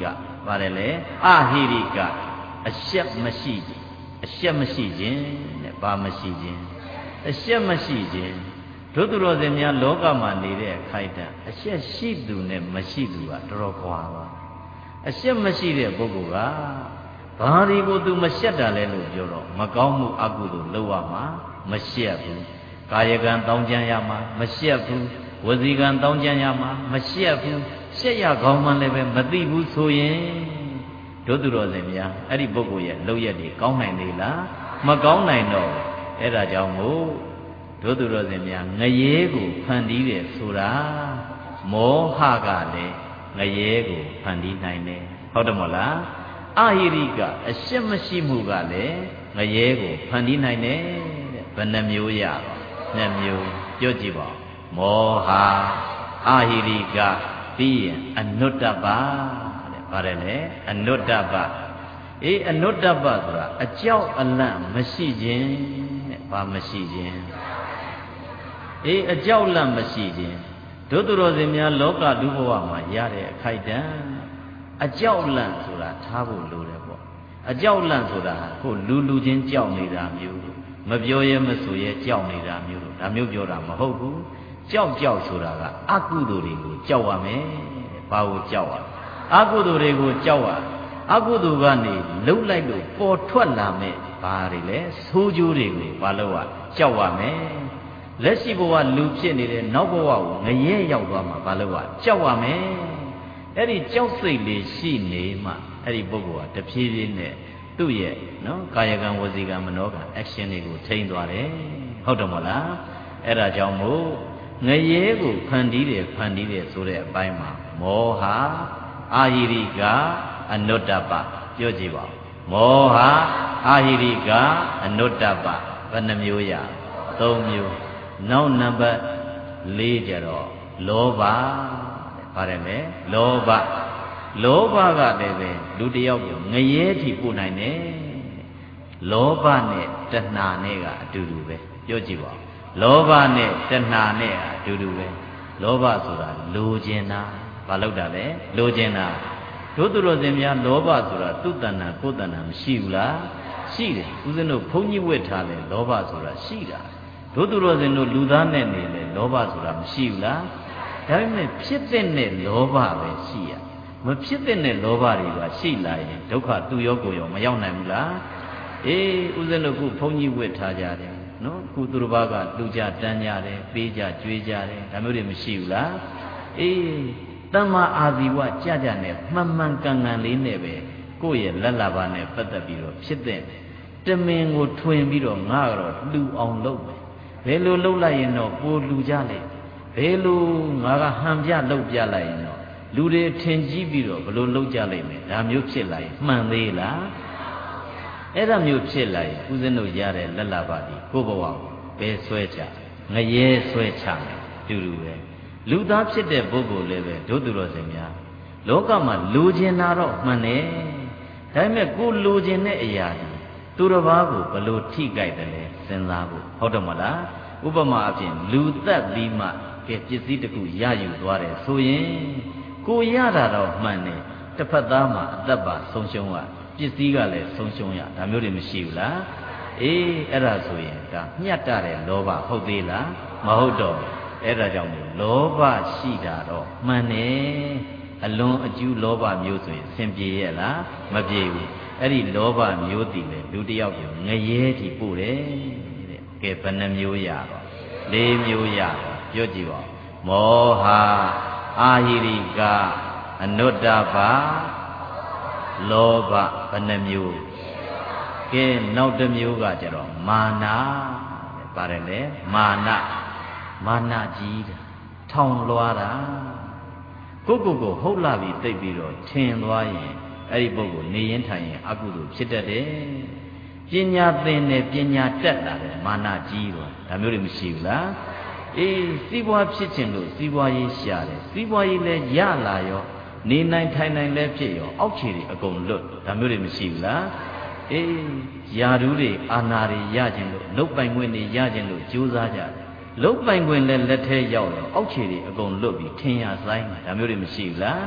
ပါတယ်လေအဟိရိကအရှက်မရှိအရှက်မရှိခြင်းတဲ့ဘာမရှိခြင်းအရှက်မရှိခြင်းတို့သူတော်စင်များလောကမှာနေတဲ့အခိုက်အတန့်အရှက်ရှိသူနဲ့မရှိသူကတော်တော်ကွာပါအရှက်မရှိတဲ့ပုဂ္ဂိုလ်ကဘာတွေကိုသူမရှက်တာလဲလို့ပြောတော့မကောင်းမှုအကုသိုလ်လုပ်ရမှာမရှက်ဘူးကာယကံတောင်းကြံရမှာမရှက်ဘူးဝစီကံတောင်းကြံရမှာမရှက်ဘူးရှက်ရကောင်းမှလည်းပဲမသိဘူးဆိုရင်တို့သူတော်စင်များအဲ့ဒီပုဂ္ဂိုလ်ရဲ့လုပ်ရက်တွေကောင်းနိုင်သေးလားမကောင်းနိုင်တော့အဲ့ဒါကြောင့်မို့တို့သူတော်စင်များငရဲကိုဖန်တီးတယ်ဆိုတာမောဟကလည်းငရဲကိုဖန်တီးနိုင်တယ်ဟုတ်တယ်မို့လားအဟိရိကအရှက်မရှိမှုကလည်းငရဲကိုဖန်တီးနိုင်တယ်တဲ့ဘယ်နှမျိုးရပါနှစ်မျိုးပြောကြည့်ပါမောဟအဟိရိကပြီးရင်အနုတ္တပတဲ့ပါတယ်လေအနုတ္တပအေးအနုတ္တပဆိုတာအကြောက်အလန့်မရှိခြင်းတဲ့ဘာမရှိခြင်းအေးအကြောက်လန့်မရှိခြင်းတို့သူတော်စင်များလောကဒုဘဝမှာရတဲ့အခိုက်တန့်အကြောက်လန့်ဆိုတာထားဖို့လိုတယ်ပေါ့အကြောက်လန့်ဆိုတာကိုလူလူချင်းကြောက်နေတာမျိုးမပြောရဲမဆိုရဲကြောက်နေတာမျိုးဒါမျိုးပြောတာမဟုတ်ဘူးကြောက်ကြောက်ဆိုတာကအကုသိုလ်တွေကိုကြောက်ရမယ်ဘာကိုကြောက်ရအကုသိုလ်တွေကိုကြောက်ရအကုသိုလ်ကနေလှုပ်လိုက်လို့ပေါ်ထွက်လာမယ်ဘာတွေလဲဆိုးကျိုးတွေကိုဘာလို့ရကြောက်ရမယ်လက်ရှိဘဝလူဖြစ်နေတဲ့နောက်ဘဝကိုငရဲရောက်သွားမှာဘာလို့ရကြောက်ရမယ်အဲ့ဒီကြောက်စိတ်လေးရှိနေမှအဲ့ဒီပုဂ္ဂိုလ်ကတဖြည်းဖြည်းနဲ့သူ့ရဲ့နော်ကာယကံဝစီကံမနောကံ action တွေကိုထိန်းသွားတယ်ဟုတ်တယ်မဟုတ်လားအဲ့ဒါကြောင့်မို့ငရဲကိုဖန်တီးတယ်ဖန်တီးတယ်ဆိုတဲ့အပိုင်းမှာမောဟအာဟိရိကအနုတ္တပပြောကြည့်ပါမောဟအာဟိရိကအနုတ္တပဘယ်နှမျိုးရသုံးမျိုးနောက်နံပါတ်လေးကျတော့လောဘပါတယ်လေလောဘလောဘကလည်းပဲလူတယောက်ကိုငရဲထိပို့နိုင်တယ်လောဘနဲ့တဏှာနဲ့ကအတူတူပဲပြောကြည့်ပါလောဘနဲ့တဏှာနဲ့အတူတူပဲလောဘဆိုတာလိုချင်တာဘာလို့တာလဲလိုချင်တာတို့သူတော်စင်များလောဘဆိုတာသူ့တဏှာကိုယ်တဏှာမရှိဘူးလားရှိတယ်ဦးဇင်းတို့ဘုန်းကြီးဝတ်ထားတယ်လောဘဆိုတာရှိတာတို့သူတော်စင်တို့လူသားနဲ့နေလေလောဘဆိုတာမရှိဘူးလားဒါပေမဲ့ဖြစ်တဲ့လောဘပဲရှိရမဖြစ်တဲ့လောဘတွေကရှိလာရင်ဒုက္ခသူ့ရောကိုယ်ရောမရောက်နိုင်ဘူးလားအေးဦးဇင်းတို့ခုဘုန်းကြီးဝတ်ထားကြတယ်နော်ကုသူတစ်ပါးကလူကြတန်းကြတယ်ပေးကြကြွေးကြတယ်ဒါမျိုးတွေမရှိဘူးလားအေးတမ္မာအာဇီဝကြကြနဲ့မှန်မှန်ကန်ကန်လေးနဲ့ပဲကိုယ့်ရဲ့လက်လာပါနဲ့ပတ်သက်ပြီးတော့ဖြစ်တဲ့တမင်ကိုထွင်ပြီးတော့ငါကတော့လှူအောင်လုပ်မယ်ဘယ်လိုလုပ်လိုက်ရင်တော့ပိုလှူကြလေဘယ်လိုငါကဟန်ပြလုပ်ပြလိုက်ရင်တော့လူတွေထင်ကြီးပြီးတော့ဘယ်လိုလုပ်ကြလိမ့်မယ်ဒါမျိုးဖြစ်လာရင်မှန်သေးလားအဲ့ဒါမျိုးဖြစ်လာရင်ဦးဇင်းတို့ရတဲ့လက်လာပါဒီကိုယ့်ဘဝကိုဘယ်ဆွဲချငရဲဆွဲချမယ်တူတူပဲလူသားဖြစ်တဲ့ပုဂ္ဂိုလ်လည်းပဲတို့သူတော်စင်များလောကမှာလူကျင်တာတော့မှန်တယ်ဒါပေမဲ့ကိုလူကျင်တဲ့အရာကြီးသူတစ်ပါးကိုဘယ်လိုထိကြိုက်တယ်လဲစဉ်းစားဖို့ဟုတ်တယ်မလားဥပမာအဖြစ်လူသက်ပြီးမှကဲပစ္စည်းတစ်ခုရယူသွားတယ်ဆိုရင်ကိုရတာတော့မှန်တယ်တစ်ဖက်သားမှာအသက်ပါဆုံးရှုံးရပစ္စည်းကလည်းဆုံးရှုံးရဒါမျိုးတွေမရှိဘူးလားအေးအဲ့ဒါဆိုရင်ဒါမျက်တတဲ့လောဘဟုတ်သေးလားမဟုတ်တော့အဲ့ဒါကြောင့်မို့လောဘရှိတာတော့မှန်တယ်အလွန်အကျူးလောဘမျိုးဆိုရင်ဆင်ပြေရဲ့လားမပြေဘူးအဲ့ဒီလောဘမျိုးတည်လေလူတယောက်ကိုငရဲထိပို့တယ်တဲ့ကဲဘယ်နှမျိုးရတော့လေးမျိုးရတော့ပြောကြည့်ပါမောဟအာဟိရိကအနုတ္တပလောဘဘယ်နှမျိုးကဲနောက်တစ်မျိုးကကျတော့မာနပါတယ်လေမာနမာနကြီးတာထောင်လွှားတာကိုကိုကိုဟုတ်လာပြီသိပြီးတော့ထင်သွားရင်အဲ့ဒီပုဂ္ဂိုလ်နေရင်ထိုင်ရင်အကုသိုလ်ဖြစ်တတ်တယ်ပညာသင်တယ်ပညာတက်လာတယ်မာနကြီးတော့ဒါမျိုးတွေမရှိဘူးလားအေးစီးပွားဖြစ်ခြင်းလို့စီးပွားရေးရှာတယ်စီးပွားရေးလည်းရလာရောနေနိုင်ထိုင်နိုင်လည်းဖြစ်ရောအောက်ခြေတွေအကုန်လွတ်ဒါမျိုးတွေမရှိဘူးလားအေးယာဓုတွေအာနာတွေရခြင်းလို့လုတ်ပိုင်ခွင့်တွေရခြင်းလို့ကြိုးစားကြတယ်လုတ်ပိုင်ခွင့်လည်းလက်ထဲရောက်တော့အောက်ခြေတွေအကုန်လွတ်ပြီးထင်ရဆိုင်ဒါမျိုးတွေမရှိဘူးလား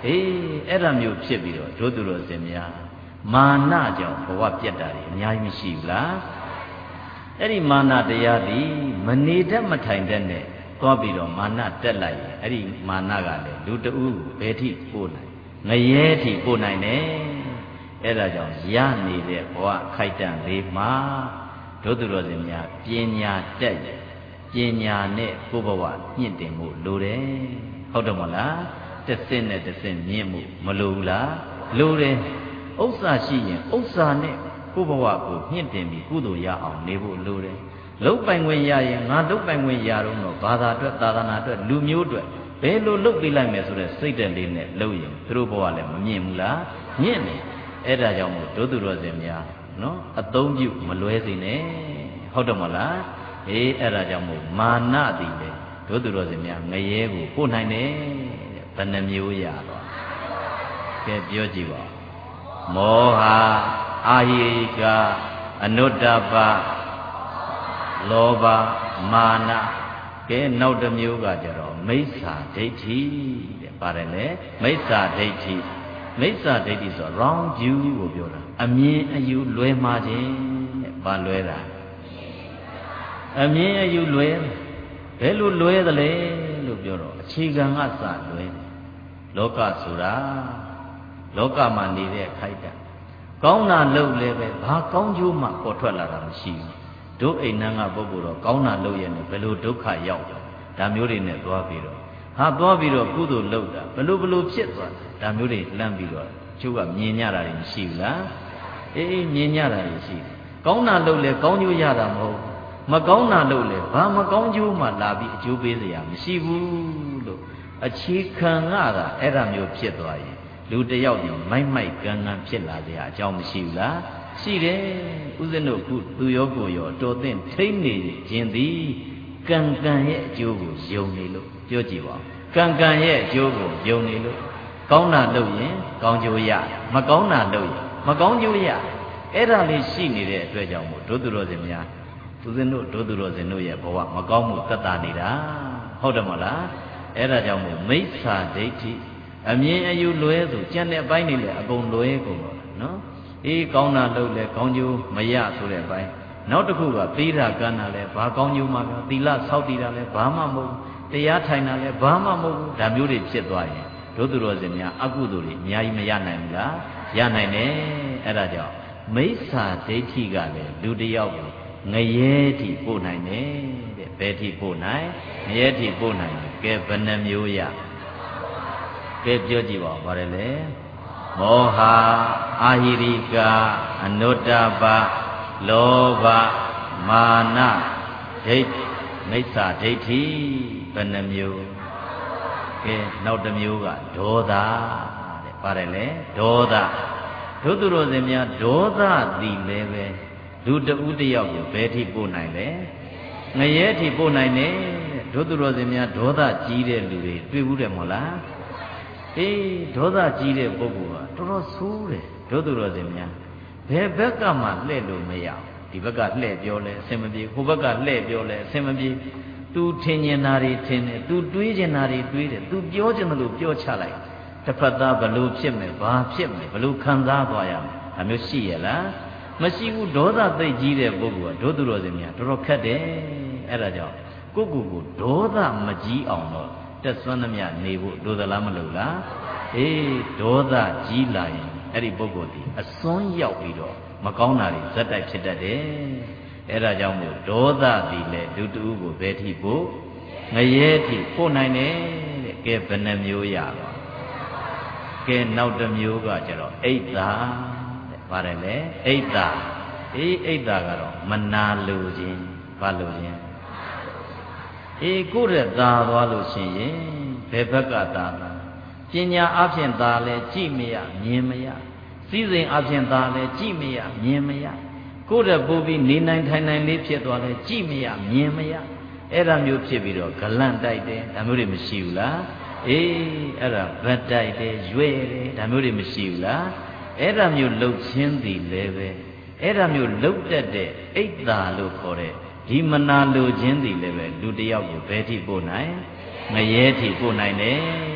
အေးအဲ့ဒါမျိုးဖြစ်ပြီးတော့ဒုသူတော်စင်များမာနကြောင့်ဘဝပြတ်တာတွေအများကြီးမရှိဘူးလားအဲ့ဒီမာနတရားသည်မနေတတ်မထိုင်တတ်နဲ့သွားပြီးတော့မာနတက်လိုက်ရင်အဲ့ဒီမာနကလည်းလူတဦးဘယ်ထိပို့နိုင်ငရဲထိပို့နိုင်တယ်အဲ့ဒါကြောင့်ရနေတဲ့ဘဝခိုက်တန့်လေးမှာဒုသူတော်စင်များပညာတက်ပညာနဲ့ကိုယ်ဘဝမြင့်တင်မှုလိုတယ်ဟုတ်တယ်မလားတစ်စင်းနဲ့တစ်စင်းမြင့်မှုမလိုဘူးလားလိုတယ်ဥစ္စာရှိရင်ဥစ္စာနဲ့ကိုယ်ဘဝကိုမြင့်တင်ပြီးကုသိုလ်ရအောင်နေဖို့လိုတယ်လုတ်ပိုင်ခွင့်ရရင်ငါလုတ်ပိုင်ခွင့်ရတော့ဘာသာအတွက်သာသနာအတွက်လူမျိုးအတွက်ဘယ်လိုလုတ်ပေးလိုက်မယ်ဆိုတဲ့စိတ်ဓာတ်လေးနဲ့လုပ်ရင်သူတို့ဘဝလည်းမမြင့်ဘူးလားမြင့်တယ်အဲ့ဒါကြောင့်မို့ဒုသူတော်စင်များနော်အသုံးပြုမလွဲစေနဲ့ဟုတ်တယ်မလားအေးအဲ့ဒါကြောင့်မို့မာနသည်လေဒုသူတော်စင်များငရဲကိုပို့နိုင်တယ်ဘယ်နှမျိုးရတော့ကဲပြောကြည့်ပါမောဟအာဟိကအနုတ္တပလောဘမာနကဲနောက်တစ်မျိုးကကြတော့မိစ္ဆာဒိဋ္ဌိတဲ့ပါတယ်လေမိစ္ဆာဒိဋ္ဌိမိစ္ဆာဒိဋ္ဌိဆို wrong view ကိုပြောတာအမြင်အယူလွဲမှားခြင်းတဲ့ဘာလွဲတာအမြင်အယူလွဲဘယ်လိုလွဲသလဲလို့ပြောတော့အခြေခံကစလွဲလောကဆိုတာလောကမှာနေတဲ့ခိုက်တာကောင်းတာလုပ်လဲပဲဘာကောင်းကျိုးမှပေါ်ထွက်လာတာမရှိဘူးတို့အိမ်နန်းကပုဂ္ဂိုလ်တော့ကောင်းတာလုပ်ရရင်ဘယ်လိုဒုက္ခရောက်တယ်ဒါမျိုးတွေနဲ့သွားပြီးတော့ဟာသွားပြီးတော့ကုသိုလ်လုပ်တာဘယ်လိုဘယ်လိုဖြစ်သွားဒါမျိုးတွေလှမ်းပြီးတော့ကျိုးကမြင်ကြတာတွေမရှိဘူးလားအေးမြင်ကြတာတွေရှိတယ်ကောင်းတာလုပ်လဲကောင်းကျိုးရတာမဟုတ်မကောင်းတာလုပ်လဲဘာမကောင်းကျိုးမှလာပြီးအကျိုးပေးစရာမရှိဘူးလို့အခြေခံကသာအဲ့ဒါမျိုးဖြစ်သွားရင်လူတယောက်ဒီမိုက်မိုက်ကန်းကန်းဖြစ်လာစရာအကြောင်းမရှိဘူးလားရှိတယ်ဥစဉ်တို့ခုသူရောကိုရောတော်သင့်ထိမ့်နေခြင်းသည်ကံကံရဲ့အကျိုးကိုယုံနေလို့ပြောကြည့်ပါကံကံရဲ့အကျိုးကိုယုံနေလို့ကောင်းတာလုပ်ရင်ကောင်းကျိုးရမကောင်းတာလုပ်ရင်မကောင်းကျိုးရအဲ့ဒါလေးရှိနေတဲ့အတွက်ကြောင့်မို့ဒုသူတော်စင်များဥစဉ်တို့ဒုသူတော်စင်တို့ရဲ့ဘဝမကောင်းမှုသက်သာနေတာဟုတ်တယ်မလားအဲ့ဒါကြောင့်မို့မိစ္ဆာဒိဋ္ဌိအမြင်အယူလွဲဆိုကြံတဲ့အပိုင်းတွေလည်းအကုန်လွဲကုန်တော့နော်အေးကောင်းတာလုပ်လဲကောင်းကျိုးမရဆိုတဲ့အပိုင်းနောက်တစ်ခုကသီလကမ်းတာလဲဘာကောင်းကျိုးမှမသီလဆောက်တည်တာလဲဘာမှမဟုတ်တရားထိုင်တာလဲဘာမှမဟုတ်ဒါမျိုးတွေဖြစ်သွားရင်ဒုသူတော်စင်များအကုသိုလ်တွေအများကြီးမရနိုင်ဘူးလားရနိုင်တယ်အဲ့ဒါကြောင့်မိစ္ဆာဒိဋ္ဌိကလည်းလူတစ်ယောက်ကိုငရဲထိပို့နိုင်တယ်တဲ့ဘယ်ထိပို့နိုင်ငရဲထိပို့နိုင်တယ်ကဲဘယ်နှမျိုးရကဲပြောကြည့်ပါဦးဗါတယ်လေမောဟအာဟိရိကအနုတ္တပလောဘမာနဒိဋ္ဌိမိစ္ဆာဒိဋ္ဌိဘယ်နှမျိုးကဲနောက်တစ်မျိုးကဒေါသတဲ့ပါတယ်လေဒေါသဒုသူတော်စင်များဒေါသသည်လည်းပဲလူတဦးတယောက်ကိုဘယ်ထိပို့နိုင်လဲငရဲထိပို့နိုင်တယ်ဒုသူတော်စင်များဒေါသကြီးတဲ့လူတွေတွေ့ဘူးတယ်မဟုတ်လားအေးဒေါသကြီးတဲ့ပုဂ္ဂိုလ်ကတော်တော်ဆိုးတယ်ဒုသူတော်စင်များဘယ်ဘက်ကမှလှည့်လို့မရဒီဘက်ကလှည့်ပြောလဲအဆင်မပြေဟိုဘက်ကလှည့်ပြောလဲအဆင်မပြေ तू ထင်ကျင်တာတွေထင်တယ် तू တွေးကျင်တာတွေတွေးတယ် तू ပြောကျင်တယ်လို့ပြောချလိုက်တစ်ဖက်သားဘလို့ဖြစ်မယ်ဘာဖြစ်မယ်ဘလို့ခံစားသွားရမယ်ဒါမျိုးရှိရလားမရှိဘူးဒေါသသိကြီးတဲ့ပုဂ္ဂိုလ်ကဒုသူတော်စင်များတော်တော်ခက်တယ်အဲ့ဒါကြောင့်ကိုယ့်ကိုယ်ကိုဒေါသမကြီးအောင်တော့တက်စွမ်းသမျှနေဖို့လိုသလားမလိုလားအေးဒေါသကြီးလာရင်အဲ့ဒီပုဂ္ဂိုလ်ဒီအစွန်းရောက်ပြီးတော့မကောင်းတာတွေဇက်တိုက်ဖြစ်တတ်တယ်အဲ့ဒါကြောင့်မို့ဒေါသသည်လေလူတူကိုဘယ်ထိပို့ငရဲထိပို့နိုင်တယ်တဲ့ကဲဘယ်နှမျိုးရပါကဲနောက်တစ်မျိုးကကျတော့အိတ်သာတဲ့ပါတယ်လေအိတ်သာအေးအိတ်သာကတော့မနာလိုခြင်းဘာလိုခြင်းအေးကိုယ့်ရဲ့သာသွားလို့ရှိရင်ဘယ်ဘက်ကသာသာပညာအဖြင့်သာလဲကြည့်မရမြင်မရစည်းစိမ်အဖြင့်သာလဲကြည့်မရမြင်မရကိုယ့်ရဲ့ပို့ပြီးနေနိုင်ထိုင်နိုင်လေးဖြစ်သွားလဲကြည့်မရမြင်မရအဲ့ဒါမျိုးဖြစ်ပြီးတော့ဂလန့်တိုက်တယ်ဒါမျိုးတွေမရှိဘူးလားအေးအဲ့ဒါဗတ်တိုက်တယ်ရွဲ့တယ်ဒါမျိုးတွေမရှိဘူးလားအဲ့ဒါမျိုးလှုပ်ခြင်းသည်လည်းပဲအဲ့ဒါမျိုးလှုပ်တတ်တဲ့အိတ်သာလို့ခေါ်တဲ့ဒီမနာလိုခြင်းသည်လည်းပဲလူတစ်ယောက်ကိုဘယ်ထိပို့နိုင်ငရဲထိပို့နိုင်တယ်တဲ့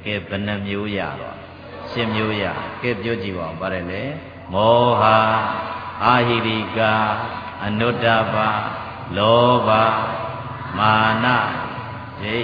ကဲဘယ်နှမျိုးရတော့ရှင်းမျိုးရကဲပြောကြည့်ပါဦးပါတယ်လေမောဟအာဟိရိကအနုတ္တပလောဘမာနဒိဋ္ဌ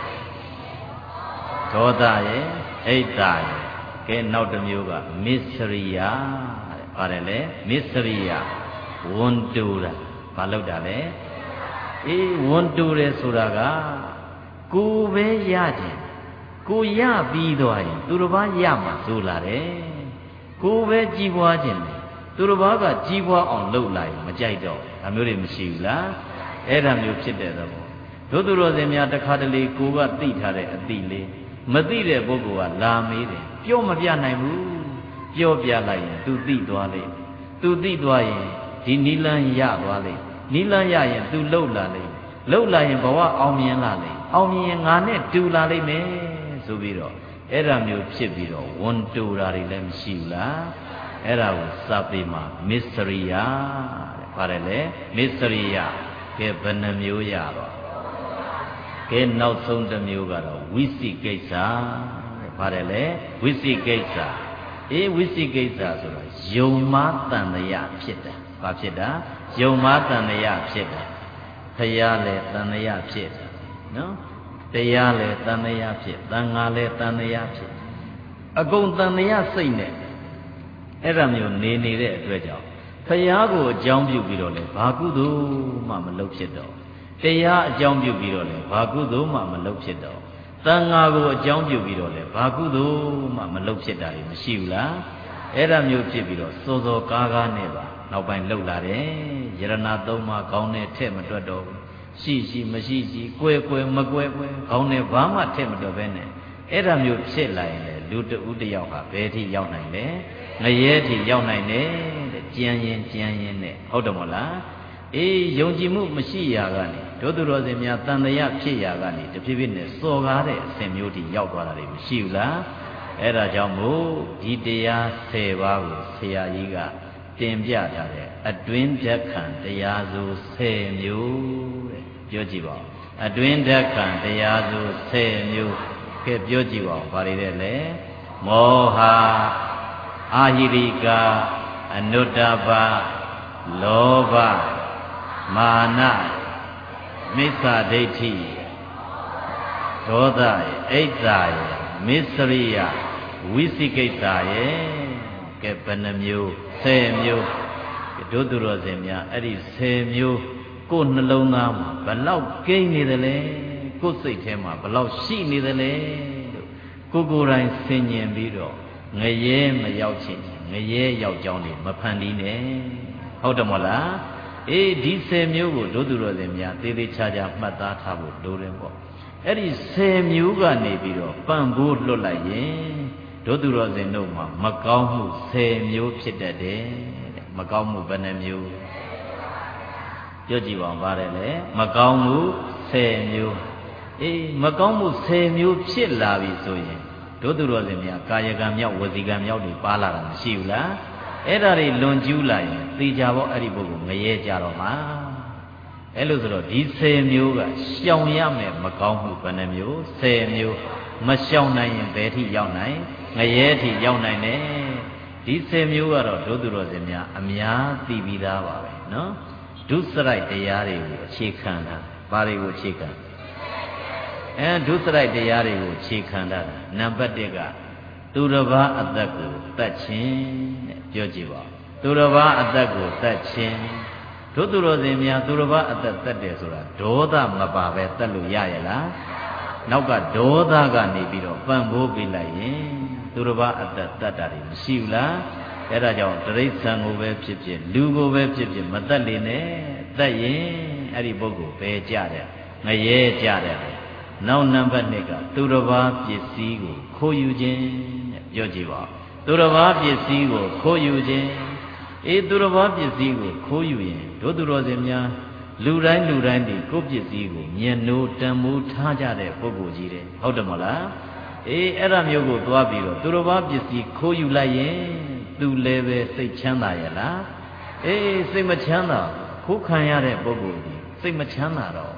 ဒေါသရဲ့အိတ်တာရဲ့ကဲနောက်တစ်မျိုးကမစ္စရိယတဲ့ပါတယ်လေမစ္စရိယဝန်တူတာဘာလို့တာလဲအေးဝန်တူတယ်ဆိုတာကကိုယ်ပဲရခြင်းကိုရပြီးသွားရင်သူတစ်ပါးရမှာဆိုလာတယ်ကိုယ်ပဲကြီးပွားခြင်းသူတစ်ပါးကကြီးပွားအောင်လုပ်လိုက်မကြိုက်တော့ဒါမျိုးတွေမရှိဘူးလားအဲ့ဒါမျိုးဖြစ်တဲ့သဘောတို့သူတော်စင်များတစ်ခါတလေကိုကသိထားတဲ့အသိလေးမသိတဲ့ပုဂ္ဂိုလ်ကလာမေးတယ်ပြောမပြနိုင်ဘူးပြောပြလိုက်ရင် तू သိသွားလိမ့် तू သိသွားရင်ဒီနိလန်းရသွားလိမ့်နိလန်းရရင် तू လှုပ်လာလိမ့်လှုပ်လာရင်ဘဝအောင်မြင်လာလိမ့်အောင်မြင်ရင်ငါနဲ့တူလာလိမ့်မယ်ဆိုပြီးတော့အဲ့ဒါမျိုးဖြစ်ပြီးတော့ဝန်တူတာတွေလည်းမရှိဘူးလားအဲ့ဒါကိုစာပေမှာမစ္စရိယတဲ့ပါတယ်လေမစ္စရိယကဲဘယ်နှမျိုးရတော့ကဲနောက်ဆုံးတစ်မျိုးကတော့ဝိသိကိစ္စတဲ့ပါတယ်လေဝိသိကိစ္စအေးဝိသိကိစ္စဆိုတာယုံမာတန်တရာဖြစ်တာဘာဖြစ်တာယုံမာတန်တရာဖြစ်တာဖရာလည်းတန်တရာဖြစ်တာနော်တရားလည်းတန်တရာဖြစ်သံဃာလည်းတန်တရာဖြစ်အကုန်တန်တရာစိတ်နဲ့အဲ့ဒါမျိုးနေနေတဲ့အတွက်ကြောင့်ဖရာကိုအကြောင်းပြုပြီးတော့လေဘာကုသိုလ်မှမလုပ်ဖြစ်တော့တရားအကြောင်းပြုပြီးတော့လေဘာကုသိုလ်မှမလုပ်ဖြစ်တော့သံဃာကိုအကြောင်းပြုပြီးတော့လေဘာကုသိုလ်မှမလုပ်ဖြစ်တာမရှိဘူးလားအဲ့ဒါမျိုးဖြစ်ပြီးတော့စောစောကားကားနဲ့ပါနောက်ပိုင်းလှုပ်လာတယ်ယရဏသုံးပါးကောင်းတဲ့ထက်မတွက်တော့ဘူးရှိရှိမရှိရှိကွယ်ကွယ်မကွယ်ကွယ်ကောင်းတဲ့ဘာမှထက်မတွက်ပဲနဲ့အဲ့ဒါမျိုးဖြစ်လာရင်လေလူတဦးတယောက်ဟာဘယ်ထိရောက်နိုင်လဲငရဲထိရောက်နိုင်တယ်တဲ့ကြံရင်ကြံရင်နဲ့ဟုတ်တယ်မဟုတ်လားအေးယုံကြည်မှုမရှိရာကနေတို့သူတော်စင်များတန်တရားဖြစ်ရာကနေတဖြည်းဖြည်းနဲ့စော်ကားတဲ့အစဉ်မျိုးထိရောက်သွားတာတွေမရှိဘူးလားအဲ့ဒါကြောင့်မို့ဒီတရားဆယ်ပါးကိုဆရာကြီးကတင်ပြထားတဲ့အတွင်းဓက္ခံတရားစုဆယ်မျိုးတဲ့ပြောကြည့်ပါဦးအတွင်းဓက္ခံတရားစုဆယ်မျိုးကဲပြောကြည့်ပါဦးဘာတွေလဲလဲမောဟအာဟိရိကအနုတ္တပလောဘမာနမိစ္ဆာဒိဋ္ဌိဒေါသရဲ့အိတ်တာရဲ့မစ္စရိယဝိသိကိစ္စရဲ့ကဲဘယ်နှမျိုးဆယ်မျိုးတို့သူတော်စင်များအဲ့ဒီဆယ်မျိုးကိုယ်နှလုံးသားမှာဘလောက်ကိန်းနေသလဲကိုယ်စိတ်ထဲမှာဘလောက်ရှိနေသလဲလို့ကိုယ်ကိုယ်တိုင်ဆင်ញင်ပြီးတော့ငရဲမရောက်ချင်ငရဲရောက်ကြောင်းနေမဖန်တီးနဲ့ဟုတ်တယ်မဟုတ်လားအေးဒီဆယ်မျိုးကိုတို့သူတော်စင်များသေသေးချာချာမှတ်သားထားဖို့လိုတယ်ပေါ့အဲ့ဒီဆယ်မျိုးကနေပြီးတော့ပံ့ပိုးလွတ်လိုက်ရင်တို့သူတော်စင်တို့မှာမကောင်းမှုဆယ်မျိုးဖြစ်တတ်တယ်တဲ့မကောင်းမှုဘယ်နှမျိုးပြောကြည့်ပါဦးပါတယ်လေမကောင်းမှုဆယ်မျိုးအေးမကောင်းမှုဆယ်မျိုးဖြစ်လာပြီဆိုရင်တို့သူတော်စင်များကာယကံမြောက်ဝစီကံမြောက်တွေပါလာတာမရှိဘူးလားအဲ့ဒါတွေလွန်ကျူးလာရင်သိကြပေါ့အဲ့ဒီပုဂ္ဂိုလ်ငရဲကြတော့မှာအဲ့လိုဆိုတော့ဒီဆယ်မျိုးကရှောင်ရမယ်မကောင်းမှုဘယ်နှမျိုးဆယ်မျိုးမရှောင်နိုင်ရင်ဘယ်ထိရောက်နိုင်ငရဲထိရောက်နိုင်တယ်ဒီဆယ်မျိုးကတော့ဒုသူတော်စင်များအများသိပြီးသားပါပဲနော်ဒုစရိုက်တရားတွေကိုအခြေခံတာဘာတွေကိုအခြေခံအဲဒုစရိုက်တရားတွေကိုအခြေခံတာနံပါတ်တစ်ကသူတစ်ပါးအသက်ကိုတတ်ခြင်းတဲ့ပြောကြည့်ပါသူတစ်ပါးအသက်ကိုတတ်ခြင်းတို့သူတော်စင်များသူတစ်ပါးအသက်တတ်တယ်ဆိုတာဒေါသမပါပဲတတ်လို့ရရဲ့လားနောက်ကဒေါသကနေပြီးတော့ပံ့ပိုးပေးလိုက်ရင်သူတစ်ပါးအသက်တတ်တာတွေမရှိဘူးလားအဲ့ဒါကြောင့်တိရစ္ဆာန်ကိုပဲဖြစ်ဖြစ်လူကိုပဲဖြစ်ဖြစ်မတတ်လေနဲ့တတ်ရင်အဲ့ဒီပုဂ္ဂိုလ်ပဲကြတယ်ငရဲကြတယ်နောက်နံပါတ်နှစ်ကသူတစ်ပါးပစ္စည်းကိုခိုးယူခြင်းတဲ့ပြောကြည့်ပါသူတစ်ပါးပစ္စည်းကိုခိုးယူခြင်းအေးသူတစ်ပါးပစ္စည်းကိုခိုးယူရင်တို့သူတော်စင်များလူတိုင်းလူတိုင်းဒီကိုယ့်ပစ္စည်းကိုမျက်နှိုးတန်မိုးထားကြတဲ့ပုဂ္ဂိုလ်ကြီးတယ်ဟုတ်တယ်မလားအေးအဲ့ဒါမျိုးကိုသွားပြီးတော့သူတစ်ပါးပစ္စည်းခိုးယူလိုက်ရင်သူလည်းပဲစိတ်ချမ်းသာရဲ့လားအေးစိတ်မချမ်းသာခိုးခံရတဲ့ပုဂ္ဂိုလ်ကြီးစိတ်မချမ်းသာတော့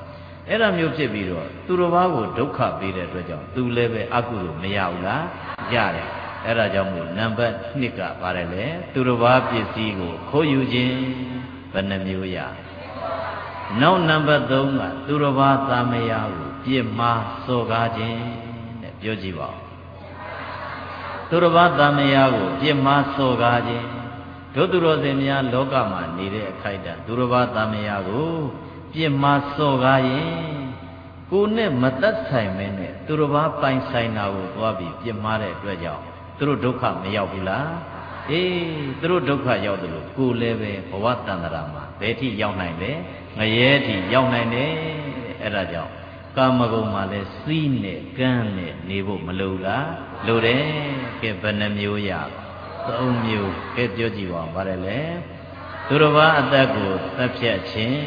အဲ့ဒါမျိုးဖြစ်ပြီးတော့သူတစ်ပါးကိုဒုက္ခပေးတဲ့အတွက်ကြောင့်သူလည်းပဲအကုသိုလ်မရဘူးလားရတယ်အဲ့ဒါကြောင့်မို့နံပါတ်နှစ်ကပါတယ်လေသူတစ်ပါးပစ္စည်းကိုခိုးယူခြင်းဘယ်နှမျိုးရနောက်နံပါတ်သုံးကသူတစ်ပါးသာမယာကိုပြစ်မှားစော်ကားခြင်းတဲ့ပြောကြည့်ပါဦးသူတစ်ပါးသာမယာကိုပြစ်မှားစော်ကားခြင်းတို့သူတော်စင်များလောကမှာနေတဲ့အခိုက်အတန့်သူတစ်ပါးသာမယာကိုပြစ်မှားစော်ကားရင်ကိုယ်နဲ့မသက်ဆိုင်မဲနဲ့သူတစ်ပါးပိုင်ဆိုင်တာကိုသွားပြီးပြစ်မှားတဲ့အတွက်ကြောင့်သူတို့ဒုက္ခမရောက်ဘူးလားအေးသူတို့ဒုက္ခရောက်တယ်လို့ကိုယ်လည်းပဲဘဝတန္တရာမှာဘယ်ထိရောက်နိုင်လဲငရဲထိရောက်နိုင်တယ်အဲ့ဒါကြောင့်ကာမဂုဏ်မှာလဲစီးနဲ့ကန်းနဲ့နေဖို့မလိုလားလိုတယ်ကဲဘယ်နှမျိုးရသုံးမျိုးကဲပြောကြည့်ပါဦးဗါတယ်လေသူတစ်ပါးအသက်ကိုသတ်ဖြတ်ခြင်း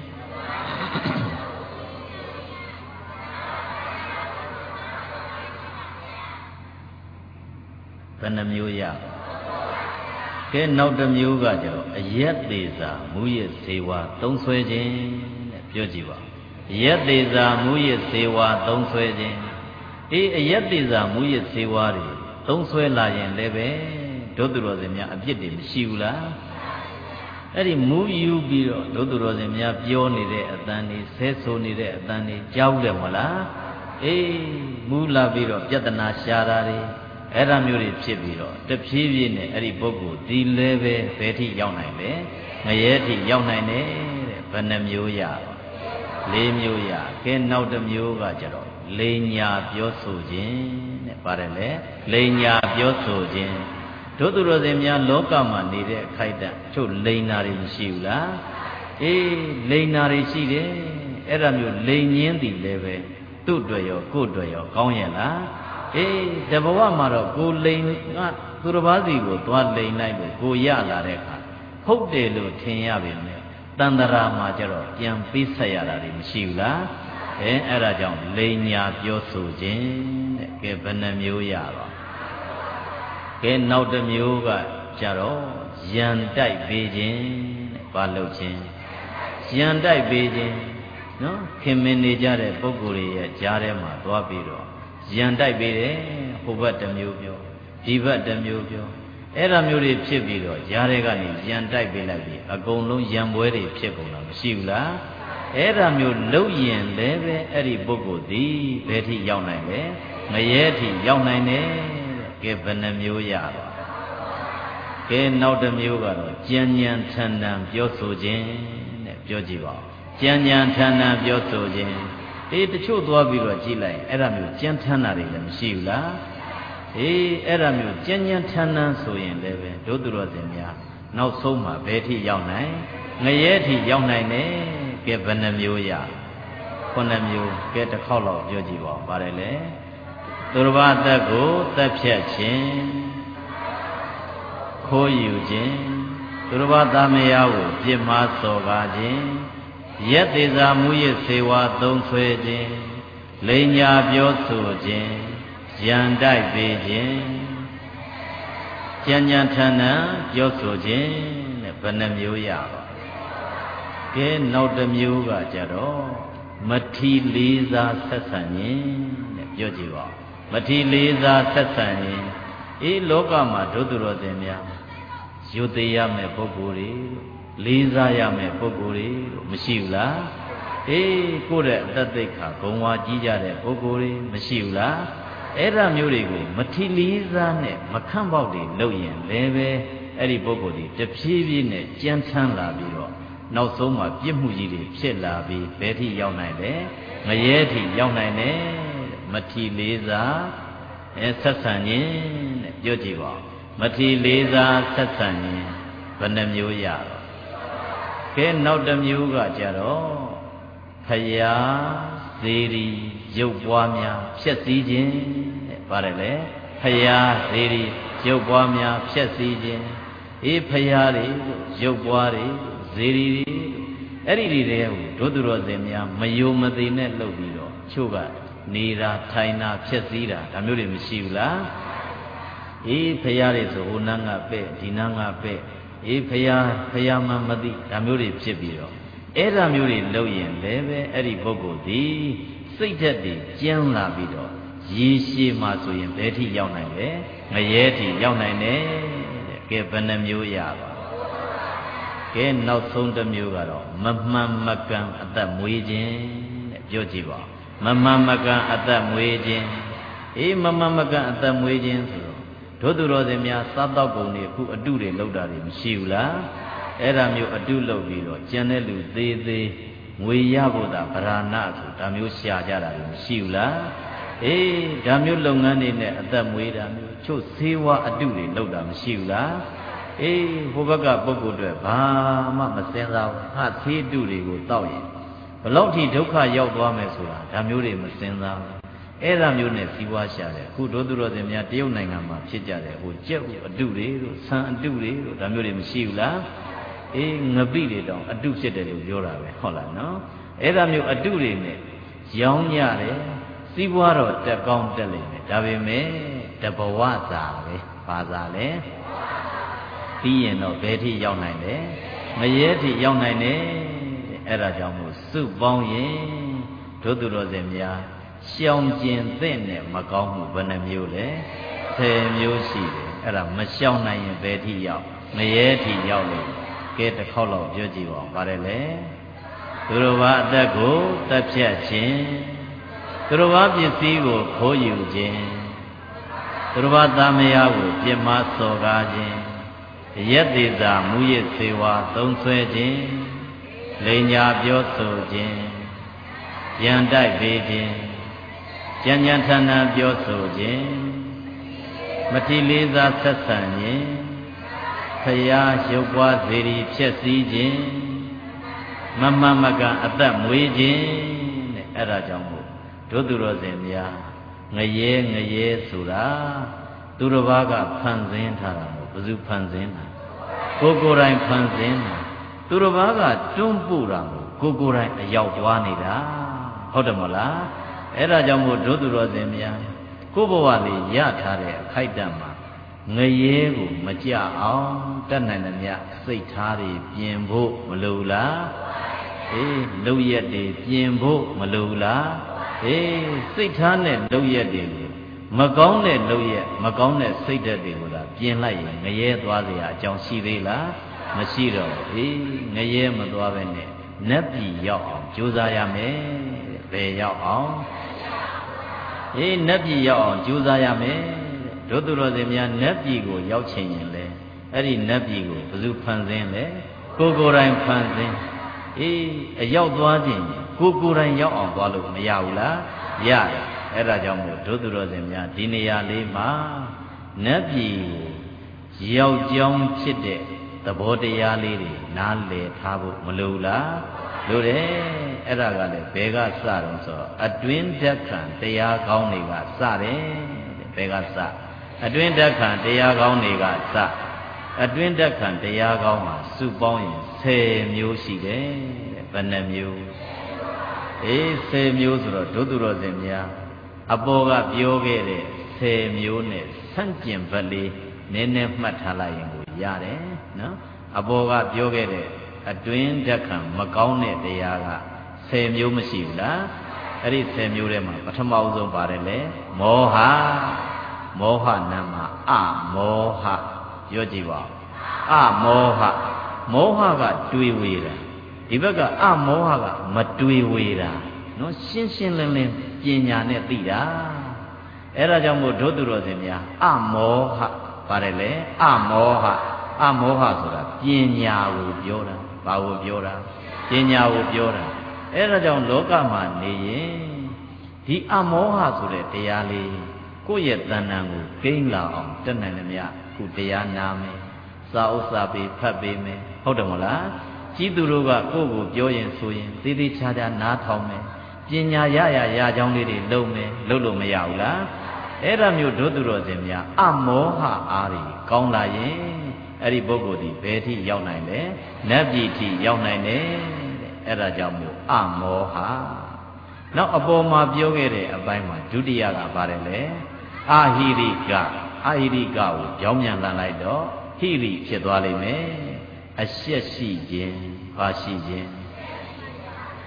ဘယ်နှမျိုးရကဲနောက်တစ်မျိုးကကျတော့အယက်သေးစာမူရစ်စေဝါသုံးဆွဲခြင်းတဲ့ပြောကြည့်ပါအယက်သေးစာမူရစ်စေဝါသုံးဆွဲခြင်းအေးအယက်သေးစာမူရစ်စေဝါတွေသုံးဆွဲလာရင်လည်းပဲဒုသူတော်စင်များအပြစ်တွေမရှိဘူးလားအဲ့ဒီမူယူပြီးတော့ဒုသူတော်စင်များပြောနေတဲ့အတန်တွေဆဲဆိုနေတဲ့အတန်တွေကြားဘူးတယ်မလားအေးမူလာပြီးတော့ပြဿနာရှာတာတွေအဲ့ဒါမျိုးတွေဖြစ်ပြီးတော့တဖြည်းဖြည်းနဲ့အဲ့ဒီပုဂ္ဂိုလ်ဒီလဲပဲဘယ်ထိရောက်နိုင်လဲငရဲထိရောက်နိုင်တယ်တဲ့ဘယ်နှမျိုးရလေးမျိုးရကဲနောက်တစ်မျိုးကကျတော့လိန်ညာပြောဆိုခြင်းတဲ့ပါတယ်လေလိန်ညာပြောဆိုခြင်းတို့သူတော်စင်များလောကမှာနေတဲ့အခိုက်အတန့်တို့လိန်နာတွေမရှိဘူးလားအေးလိန်နာတွေရှိတယ်အဲ့ဒါမျိုးလိန်ညင်းသည်လည်းပဲသူ့အတွက်ရောကိုယ့်အတွက်ရောကောင်းရဲ့လားအေးတဘဝမှာတော့ကိုလိန်ကသူတစ်ပါးစီကိုသွားလိန်လိုက်လို့ကိုရလာတဲ့အခါဟုတ်တယ်လို့ထင်ရပါမယ်တန်တရာမှာကျတော့ပြန်ပေးဆက်ရတာတွေမရှိဘူးလားအဲအဲ့ဒါကြောင့်လိန်ညာပြောဆိုခြင်းတဲ့ကဲဘယ်နှမျိုးရပါကဲနောက်တစ်မျိုးကကျတော့ယံတိုက်ပေးခြင်းတဲ့ဘာလုပ်ခြင်းယံတိုက်ပေးခြင်းနော်ခင်မင်နေကြတဲ့ပုဂ္ဂိုလ်တွေရဲ့ကြားထဲမှာသွားပြီးတော့ယံတိုက်ပေးတယ်ဟိုဘက်တစ်မျိုးပြောဒီဘက်တစ်မျိုးပြောအဲ့ဒါမျိုးတွေဖြစ်ပြီးတော့ရားထဲကနေယံတိုက်ပေးလိုက်ပြီးအကုန်လုံးယံပွဲတွေဖြစ်ကုန်တာမရှိဘူးလားအဲ့ဒါမျိုးလှုပ်ရင်လည်းပဲအဲ့ဒီပုဂ္ဂိုလ်ဒီဘယ်ထိရောက်နိုင်လဲငရဲထိရောက်နိုင်တယ်ကဲဘယ်နှမျိုးရပါကဲနောက်တစ်မျိုးကတော့ကြံကြံထန်ထန်ပြောဆိုခြင်းတဲ့ပြောကြည့်ပါဦးကြံကြံထန်ထန်ပြောဆိုခြင်းအေးတချို့သွားပြီးတော့ကြည့်လိုက်အဲ့ဒါမျိုးကြမ်းထမ်းတာတွေလည်းမရှိဘူးလားအေးအဲ့ဒါမျိုးကြမ်းကြမ်းထမ်းထမ်းဆိုရင်လည်းပဲဒုသူတော်စင်များနောက်ဆုံးမှာဘယ်ထိရောက်နိုင်ငရဲထိရောက်နိုင်တယ်ကဲဘယ်နှမျိုးရခုနှစ်မျိုးကဲတစ်ခေါက်လောက်ပြောကြည့်ပါဦးပါတယ်လေသူတစ်ပါးအသက်ကိုသက်ဖြတ်ခြင်းခိုးယူခြင်းသူတစ်ပါးသားမယားကိုပြစ်မှားစော်ကားခြင်းရက်သေးစာမူရစ်စေဝါသုံးဆွဲခြင်းလိန်ညာပြောဆိုခြင်းယံတိုက်ပေးခြင်းကြံ့ကြံ့ထန်ထန်ပြောဆိုခြင်းတဲ့ဘယ်နှမျိုးရပါကဲနောက်တစ်မျိုးကကြတော့မထီလေးစားဆက်ဆံခြင်းတဲ့ပြောကြည့်ပါမထီလေးစားဆက်ဆံခြင်းအေးလောကမှာဒုသူတော်စင်များယူသေးရမယ့်ပုဂ္ဂိုလ်တွေလေးစားရမယ့်ပုဂ္ဂိုလ်တွေမရှိဘူးလားအေးကိုယ့်ရဲ့အတ္တသိက္ခာဂုဏ်ဝါကြီးကြတဲ့ပုဂ္ဂိုလ်တွေမရှိဘူးလားအဲ့ဒါမျိုးတွေကိုမထီလေးစားနဲ့မခန့်ပေါက်တွေလုပ်ရင်လည်းပဲအဲ့ဒီပုဂ္ဂိုလ်တွေတဖြည်းဖြည်းနဲ့ကြမ်းထမ်းလာပြီးတော့နောက်ဆုံးမှာပြစ်မှုကြီးတွေဖြစ်လာပြီးဘယ်ထိရောက်နိုင်လဲငရဲထိရောက်နိုင်တယ်မထီလေးစားအဲဆက်ဆံခြင်းတဲ့ပြောကြည့်ပါမထီလေးစားဆက်ဆံခြင်းဘယ်နှမျိုးရတော့ကဲနောက်တစ်မျိုးကကြတော့ဖယားဇေရီရုပ်ပွားများဖြစ်စည်းခြင်းတဲ့ပါတယ်လေဖယားဇေရီရုပ်ပွားများဖြစ်စည်းခြင်းအေးဖယားတွေရုပ်ပွားတွေဇေရီတွေအဲ့ဒီတွေကိုဒုသူတော်စင်များမယုံမသိနဲ့လှုပ်ပြီးတော့ချို့ကနေတာထိုင်တာဖြစ်စည်းတာဒါမျိုးတွေမရှိဘူးလားအေးဖယားတွေဆိုဟိုနန်းကပဲ့ဒီနန်းကပဲ့အေးဖယားဖယားမှမသိဒါမျိုးတွေဖြစ်ပြီးတော့အဲ့ဒါမျိုးတွေလုပ်ရင်လည်းပဲအဲ့ဒီပုဂ္ဂိုလ်ဒီစိတ်ဓာတ်တွေကျန်းလာပြီးတော့ရေရှည်မှဆိုရင်ဘယ်ထိရောက်နိုင်လဲငရဲထိရောက်နိုင်တယ်တဲ့ကဲဘယ်နှမျိုးရပါကဲနောက်ဆုံးတစ်မျိုးကတော့မမှန်မကန်အသက်မွေးခြင်းတဲ့ပြောကြည့်ပါမမှန်မကန်အသက်မွေးခြင်းအေးမမှန်မကန်အသက်မွေးခြင်းဆိုတော့ဒုသူတော်စင်များစားတော့ကုန်တွေအခုအတုတွေလောက်တာတွေမရှိဘူးလားအဲ့ဒါမျိုးအတုလောက်ပြီးတော့ကျန်တဲ့လူသေးသေးငွေရဖို့သာဗราဏဆိုဒါမျိုးရှာကြတာတွေမရှိဘူးလားအေးဒါမျိုးလုပ်ငန်းတွေနဲ့အသက်မွေးတာမျိုးချို့ဈေးဝါအတုတွေလောက်တာမရှိဘူးလားအေးဟိုဘက်ကပုဂ္ဂိုလ်တွေဘာမှမစင်စားဘူးဟာသေးတုတွေကိုတောက်ရင်ဘလောက်ထိဒုက္ခရောက်သွားမယ်ဆိုတာဒါမျိုးတွေမစင်စားဘူးအဲ့ဒါမျိုးနဲ့စီးပွားရှာတယ်အခုဒုသူတော်စင်များတရုတ်နိုင်ငံမှာဖြစ်ကြတယ်ဟိုကြက်ဥအတုတွေတို့ဆန်အတုတွေတို့ဒါမျိုးတွေမရှိဘူးလားအေးငပိတွေတောင်အတုဖြစ်တယ်လို့ပြောတာပဲဟုတ်လားနော်အဲ့ဒါမျိုးအတုတွေနဲ့ရောင်းကြတယ်စီးပွားတော့တက်ကောင်းတက်လိမ့်မယ်ဒါပေမဲ့တဘဝစာပဲဘာသာလဲပြီးရင်တော့ဘယ်ထိရောက်နိုင်လဲမရဲထိရောက်နိုင်တယ်အဲ့ဒါကြောင့်မို့စုပေါင်းရင်ဒုသူတော်စင်များရှောင်ကျင်တဲ့နဲ့မကောင်းမှုဘယ်နှမျိုးလဲဆယ်မျိုးရှိတယ်အဲ့ဒါမရှောင်နိုင်ရင်ဘယ်ထိရောက်မရဲထိရောက်လိမ့်မယ်ကဲတစ်ခေါက်လောက်ပြောကြည့်ပါဦးပါတယ်လေသူတော်ဘာအသက်ကိုတပ်ဖြတ်ခြင်းသူတော်ဘာပစ္စည်းကိုခိုးယူခြင်းသူတော်ဘာသားမယားကိုပြစ်မှားစော်ကားခြင်းရက်သေးသာမူရစ်စေဝါသုံးဆွဲခြင်းလိန်ညာပြောဆိုခြင်းရန်တိုက်ပေးခြင်းကြံ့ကြံ့ထန်ထန်ပြောဆိုခြင်းမတိလေးစားဆက်ဆံခြင်းဖရာရုပ်ပွားစေရီဖြစ်စည်းခြင်းမမမကန်အသက်မွေးခြင်းတဲ့အဲ့ဒါကြောင့်မို့ဒုသူတော်စင်များငရဲငရဲဆိုတာသူတစ်ပါးကဖန်ဆင်းထားတာမို့ဘယ်သူဖန်ဆင်းတာကိုကိုယ်တိုင်ဖန်ဆင်းတာသူတစ်ပါးကတွန်းပို့တာမို့ကိုကိုယ်တိုင်အရောက်သွားနေတာဟုတ်တယ်မလားအဲ့ဒါကြောင့်မို့ဒုသူတော်စင်များကိုယ်ဘဝလေးရထားတဲ့အခိုက်အတန့်မှာငရဲကိုမကြအောင်တတ်နိုင်သမျှစိတ်ထားတွေပြင်ဖို့မလိုလားအေးလုံရက်တွေပြင်ဖို့မလိုလားအေးစိတ်ထားနဲ့လုံရက်တွေကိုမကောင်းတဲ့လုံရက်မကောင်းတဲ့စိတ်ဓာတ်တွေကိုသာပြင်လိုက်ရင်ငရဲသွားเสียအကြောင်းရှိသေးလားမရှိတော့ဘူးအေးငရဲမသွားပဲနဲ့နတ်ပြည်ရောက်အောင်ကြိုးစားရမယ်ဘယ်ရောက်အောင်အေးနတ်ပြည်ရောက်အောင်ကြိုးစားရမယ်ဒုသူတော်စင်များနတ်ပြည်ကိုရောက်ချင်ရင်လေအဲ့ဒီနတ်ပြည်ကိုဘယ်သူဖန်ဆင်းလဲကိုကိုယ်တိုင်ဖန်ဆင်းအေးအရောက်သွားခြင်းကိုကိုယ်တိုင်ရောက်အောင်သွားလို့မရဘူးလားရတယ်အဲ့ဒါကြောင့်မို့ဒုသူတော်စင်များဒီနေရာလေးမှာနတ်ပြည်ကိုရောက်ကြောင်းဖြစ်တဲ့သဘောတရားလေးတွေနားလည်ထားဖို့မလိုလားလိုတယ်အဲ့ဒါကလည်းဘယ်ကစတော့ဆိုတော့အတွင်းဓာတ်ခံတရားကောင်းတွေကစတယ်ဘယ်ကစအတွင်းဓာတ်ခံတရားကောင်းတွေကစအတွင်းဓာတ်ခံတရားကောင်းမှာစုပေါင်းရင်ဆယ်မျိုးရှိတယ်တဲ့ဘယ်နှမျိုးအေးဆယ်မျိုးဆိုတော့ဒုသူတော်စင်များအပေါ်ကပြောခဲ့တဲ့ဆယ်မျိုးနဲ့ဆန့်ကျင်ဘက်လေးနည်းနည်းမှတ်ထားလိုက်ရင်ကိုရတယ်နော်အပေါ်ကပြောခဲ့တဲ့အတွင်းဓာတ်ခံမကောင်းတဲ့တရားကဆယ်မျိုးမရှိဘူးလားအဲ့ဒီဆယ်မျိုးထဲမှာပထမအဆုံးပါတယ်လေမောဟမောဟနာမှာအမောဟပြောကြည့်ပါအမောဟမောဟကတွေးဝေတာဒီဘက်ကအမောဟကမတွေးဝေတာနော်ရှင်းရှင်းလင်းလင်းပညာနဲ့သိတာအဲ့ဒါကြောင့်မို့ဒုသူတော်စင်များအမောဟပါတယ်လေအမောဟအမောဟဆိုတာပညာကိုပြောတာဘာကိုပြောတာပညာကိုပြောတာအဲ့ဒါကြောင့်လောကမှာနေရင်ဒီအမောဟဆိုတဲ့တရားလေးကိုယ့်ရဲ့တဏ္ဍာကိုကိန်းလာအောင်တက်နိုင်တယ်မြတ်ခုတရားနာမယ်စာဥစ္စာပေးဖတ်ပေးမယ်ဟုတ်တယ်မလားကြီးသူတို့ကကိုယ့်ကိုပြောရင်ဆိုရင်သေသေးချာချာနားထောင်မယ်ပညာရရရအကြောင်းလေးတွေလုပ်မယ်လုပ်လို့မရဘူးလားအဲ့ဒါမျိုးဒုသူတော်စင်များအမောဟအားတွေကောင်းလာရင်အဲ့ဒီပုဂ္ဂိုလ်ဒီဘယ်ထိရောက်နိုင်လဲနတ်ပြည်ထိရောက်နိုင်တယ်အဲ့ဒါကြောင့်မို့အမောဟနောက်အပေါ်မှာပြောခဲ့တဲ့အပိုင်းမှာဒုတိယကပါတယ်လေအာဟိရိကအာဟိရိကကိုကြောင်းမြန်လန်လိုက်တော့ဟိရိဖြစ်သွားလိမ့်မယ်အရှက်ရှိခြင်းဘာရှိခြင်း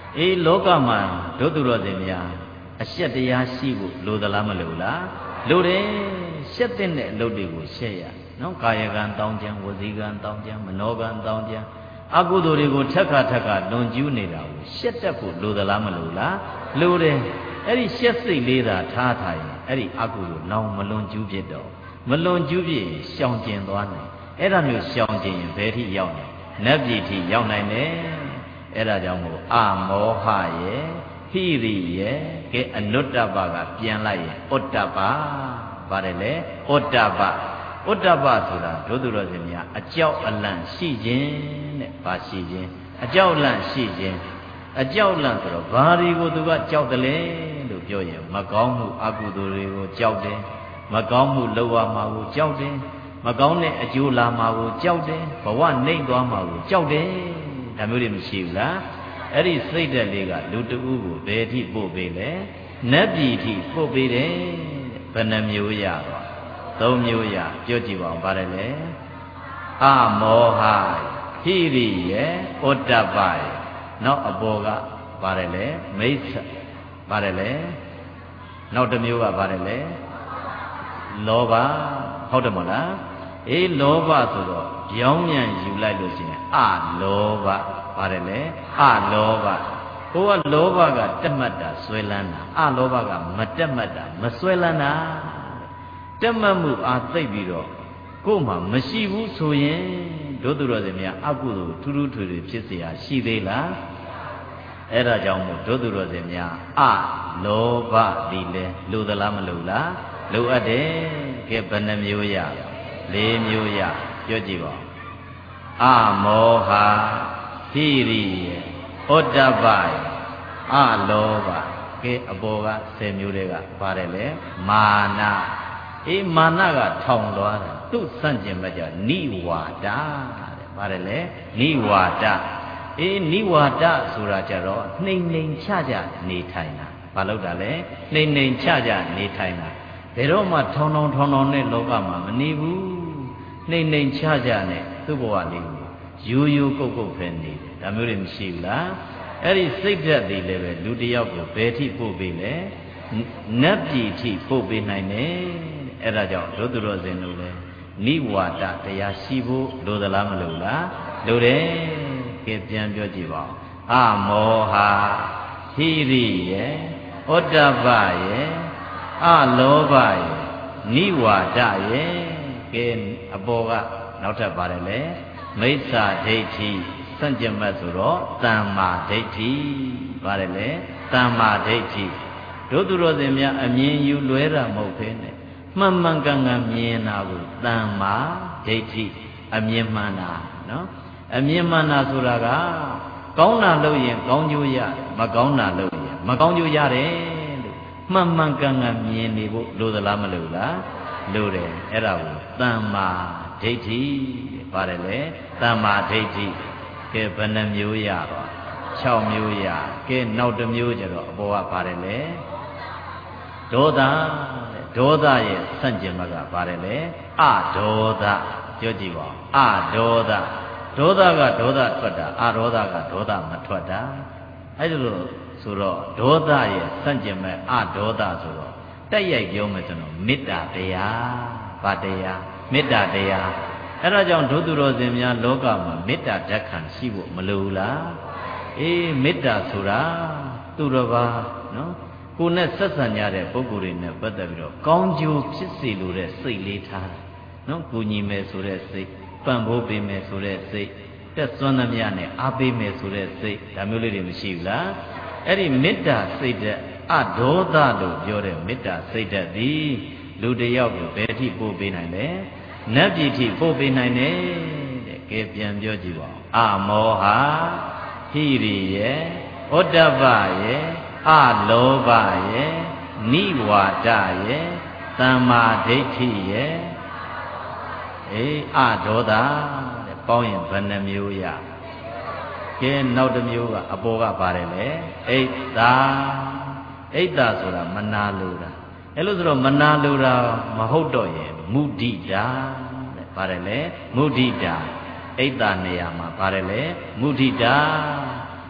အေးလောကမှာဒုသူတော်စင်များအရှက်တရားရှိဖို့လိုသလားမလိုလားလိုတယ်ရှက်တဲ့အလုပ်တွေကိုရှက်ရနော်ကာယကံတောင်းကြံဝစီကံတောင်းကြံမနောကံတောင်းကြံအကုသိုလ်တွေကိုထက်ခါထက်ခါလွန်ကျူးနေတာကိုရှက်တတ်ဖို့လိုသလားမလိုလားလိုတယ်အဲ့ဒီရှက်စိတ်လေးသာထားထားရင်အဲ့ဒီအကုသိုလ်လောင်မလွန်ကျူးဖြစ်တော့မလွန်ကျူးဖြစ်ရှောင်ကျင်သွားနိုင်အဲ့ဒါမျိုးရှောင်ကျင်ရင်ဘယ်ထိရောက်နိုင်နတ်ပြည်ထိရောက်နိုင်တယ်အဲ့ဒါကြောင့်မို့အမောဟရဲ့ဟိရိရဲ့ကဲအနုတ္တပကပြန်လိုက်ရင်ဥတ္တပပါတယ်လေဥတ္တပဥတ္တပဆိုတာဒုသူတော်စင်များအကြောက်အလန့်ရှိခြင်းတဲ့ဘာရှိခြင်းအကြောက်အလန့်ရှိခြင်းအကြောက်အလန့်ဆိုတော့ဘာတွေကိုသူကကြောက်တယ်လဲလို့ပြောရင်မကောင်းမှုအကုသိုလ်တွေကိုကြောက်တယ်မကောင်းမှုလုပ်ရမှာကိုကြောက်တယ်မကောင်းတဲ့အကျိုးလာမှာကိုကြောက်တယ်ဘဝနှိမ့်သွားမှာကိုကြောက်တယ်ဒါမျိုးတွေမရှိဘူးလားအဲ့ဒီစိတ်ဓာတ်လေးကလူတဦးကိုဘယ်ထိပို့ပေးလဲနတ်ပြည်ထိပို့ပေးတယ်ဘယ်နှမျိုးရတော့သုံးမျိုးရပြောကြည့်ပါဦးပါတယ်လေအမောဟဟိရိရဲ့ဩတ္တပရဲ့နောက်အပေါ်ကပါတယ်လေမိစ္ဆပါတယ်လေနောက်တစ်မျိုးကပါတယ်လေလောဘဟုတ်တယ်မလားအေးလောဘဆိုတော့ရောင်းမြန်ယူလိုက်လို့ရှိရင်အလောဘပါတယ်လေအလောဘဟိုကလောဘကတက်မှတ်တာဆွဲလန်းတာအလောဘကမတက်မှတ်တာမဆွဲလန်းတာတက်မှတ်မှုအားသိပြီးတော့ကို့မှာမရှိဘူးဆိုရင်ဒုသူတော်စင်များအကုသိုလ်ထူးထူးထွေထွေဖြစ်เสียရှိသေးလားအဲ့ဒါကြောင့်မို့ဒုသူတော်စင်များအလောဘဒီလေလိုသလားမလိုလားလိုအပ်တယ်ကဲဘယ်နှမျိုးရလေးမျိုးရပြောကြည့်ပါအမောဟဟိရိယေဩတ္တပယအလောဘကဲအပေါ်ကဆယ်မျိုးတွေကပါတယ်လေမာနအေးမာနကထောင်သွားတာသူ့ဆန့်ကျင်ဘက်ကျနိဝါဒတဲ့ပါတယ်လေနိဝါဒအေးနိဝါဒဆိုတာကြတော့နှိမ်နှိမ်ချကြနေထိုင်တာဘာလို့တာလဲနှိမ်နှိမ်ချကြနေထိုင်တာဘယ်တော့မှထောင်ထောင်ထောင်ထောင်နဲ့လောကမှာမနေဘူးနှိမ်နှိမ်ချကြနဲ့သူ့ဘဝလေးကိုရိုးရိုးကုတ်ကုတ်ပဲနေတယ်ဒါမျိုးတွေမရှိဘူးလားအဲ့ဒီစိတ်ဓာတ်တွေလည်းပဲလူတယောက်ကိုဘယ်ထိပို့ပေးလဲနတ်ပြည်ထိပို့ပေးနိုင်တယ်အဲ့ဒါကြောင့်ဒုသူတော်စင်တို့လည်းနိဝါဒတရားရှိဖို့လိုသလားမလိုလားလိုတယ်ကဲပြန်ပြောကြည့်ပါဦးအမောဟဟိရိယေဩတ္တပယေအလောဘယေနိဝါဒယေကဲအပေါ်ကနောက်ထပ်ပါတယ်လေမိစ္ဆာဒိဋ္ဌိစန့်ကျင်မဲ့ဆိုတော့တမ္မာဒိဋ္ဌိပါတယ်လေတမ္မာဒိဋ္ဌိဒုသူတော်စင်များအမြင်ယူလွဲတာမဟုတ်ဘဲနဲ့မှန်မှန်ကန်ကန်မြင်တာကိုတမ္မာဒိဋ္ဌိအမြင်မှန်တာနော်အမြင်မှန်တာဆိုတာကကောင်းတာလုပ်ရင်ကောင်းကျိုးရမကောင်းတာလုပ်ရင်မကောင်းကျိုးရတယ်လို့မှန်မှန်ကန်ကန်မြင်နေဖို့လိုသလားမလိုလားလိုတယ်အဲ့ဒါကိုတမ္မာဒိဋ္ဌိပါတယ်လေတမ္မာဒိဋ္ဌိကဲဘယ်နှမျိုးရတော့၆မျိုးရကဲနောက်တစ်မျိုးကျတော့အပေါ်ကပါတယ်လေဒေါသဒေါသရဲ့ဆန့်ကျင်ဘက်ကပါတယ်လေအဒေါသပြောကြည့်ပါအဒေါသဒေါသကဒေါသထွက်တာအဒေါသကဒေါသမထွက်တာအဲ့ဒါလို့ဆိုတော့ဒေါသရဲ့ဆန့်ကျင်ဘက်အဒေါသဆိုတော့တက်ရိုက်ပြောမယ်ဆိုတော့မေတ္တာတရားဗာတရားမေတ္တာတရားအဲ့ဒါကြောင့်ဒုသူတော်စင်များလောကမှာမေတ္တာဓာတ်ခံရှိဖို့မလိုဘူးလားအေးမေတ္တာဆိုတာသူတော်ဘာနော်ကိုယ်နဲ့ဆက်ဆံကြတဲ့ပုဂ္ဂိုလ်တွေနဲ့ပတ်သက်ပြီးတော့ကောင်းကျိုးဖြစ်စေလိုတဲ့စိတ်လေးထားတယ်နော်ကိုညီမယ်ဆိုတဲ့စိတ်ပံ့ပိုးပေးမယ်ဆိုတဲ့စိတ်တက်စွမ်းသမျှနဲ့အားပေးမယ်ဆိုတဲ့စိတ်ဒါမျိုးလေးတွေမရှိဘူးလားအဲ့ဒီမေတ္တာစိတ်ဓာတ်အဒေါသလို့ပြောတဲ့မေတ္တာစိတ်ဓာတ်သည်လူတစ်ယောက်ကိုဘယ်ထိပို့ပေးနိုင်လဲနတ်ပြည်ထိပို့ပေးနိုင်တယ်တဲ့ကဲပြန်ပြောကြည့်ပါဦးအမောဟဟိရိယေဩတ္တပယေအလောဘယေနိဝါဒယေသမ္မာဒိဋ္ဌိယေအေးအဒေါသတဲ့ပေါင်းရင်ဘယ်နှမျိုးရကဲနောက်တစ်မျိုးကအပေါ်ကပါတယ်လေအိတ်သာအိတ်သာဆိုတာမနာလိုတာအဲ့လိုဆိုတော့မနာလိုတာမဟုတ်တော့ရင်မုဒိတာတဲ့ပါတယ်လေမုဒိတာအိတ်သာနေရာမှာပါတယ်လေမုဒိတာ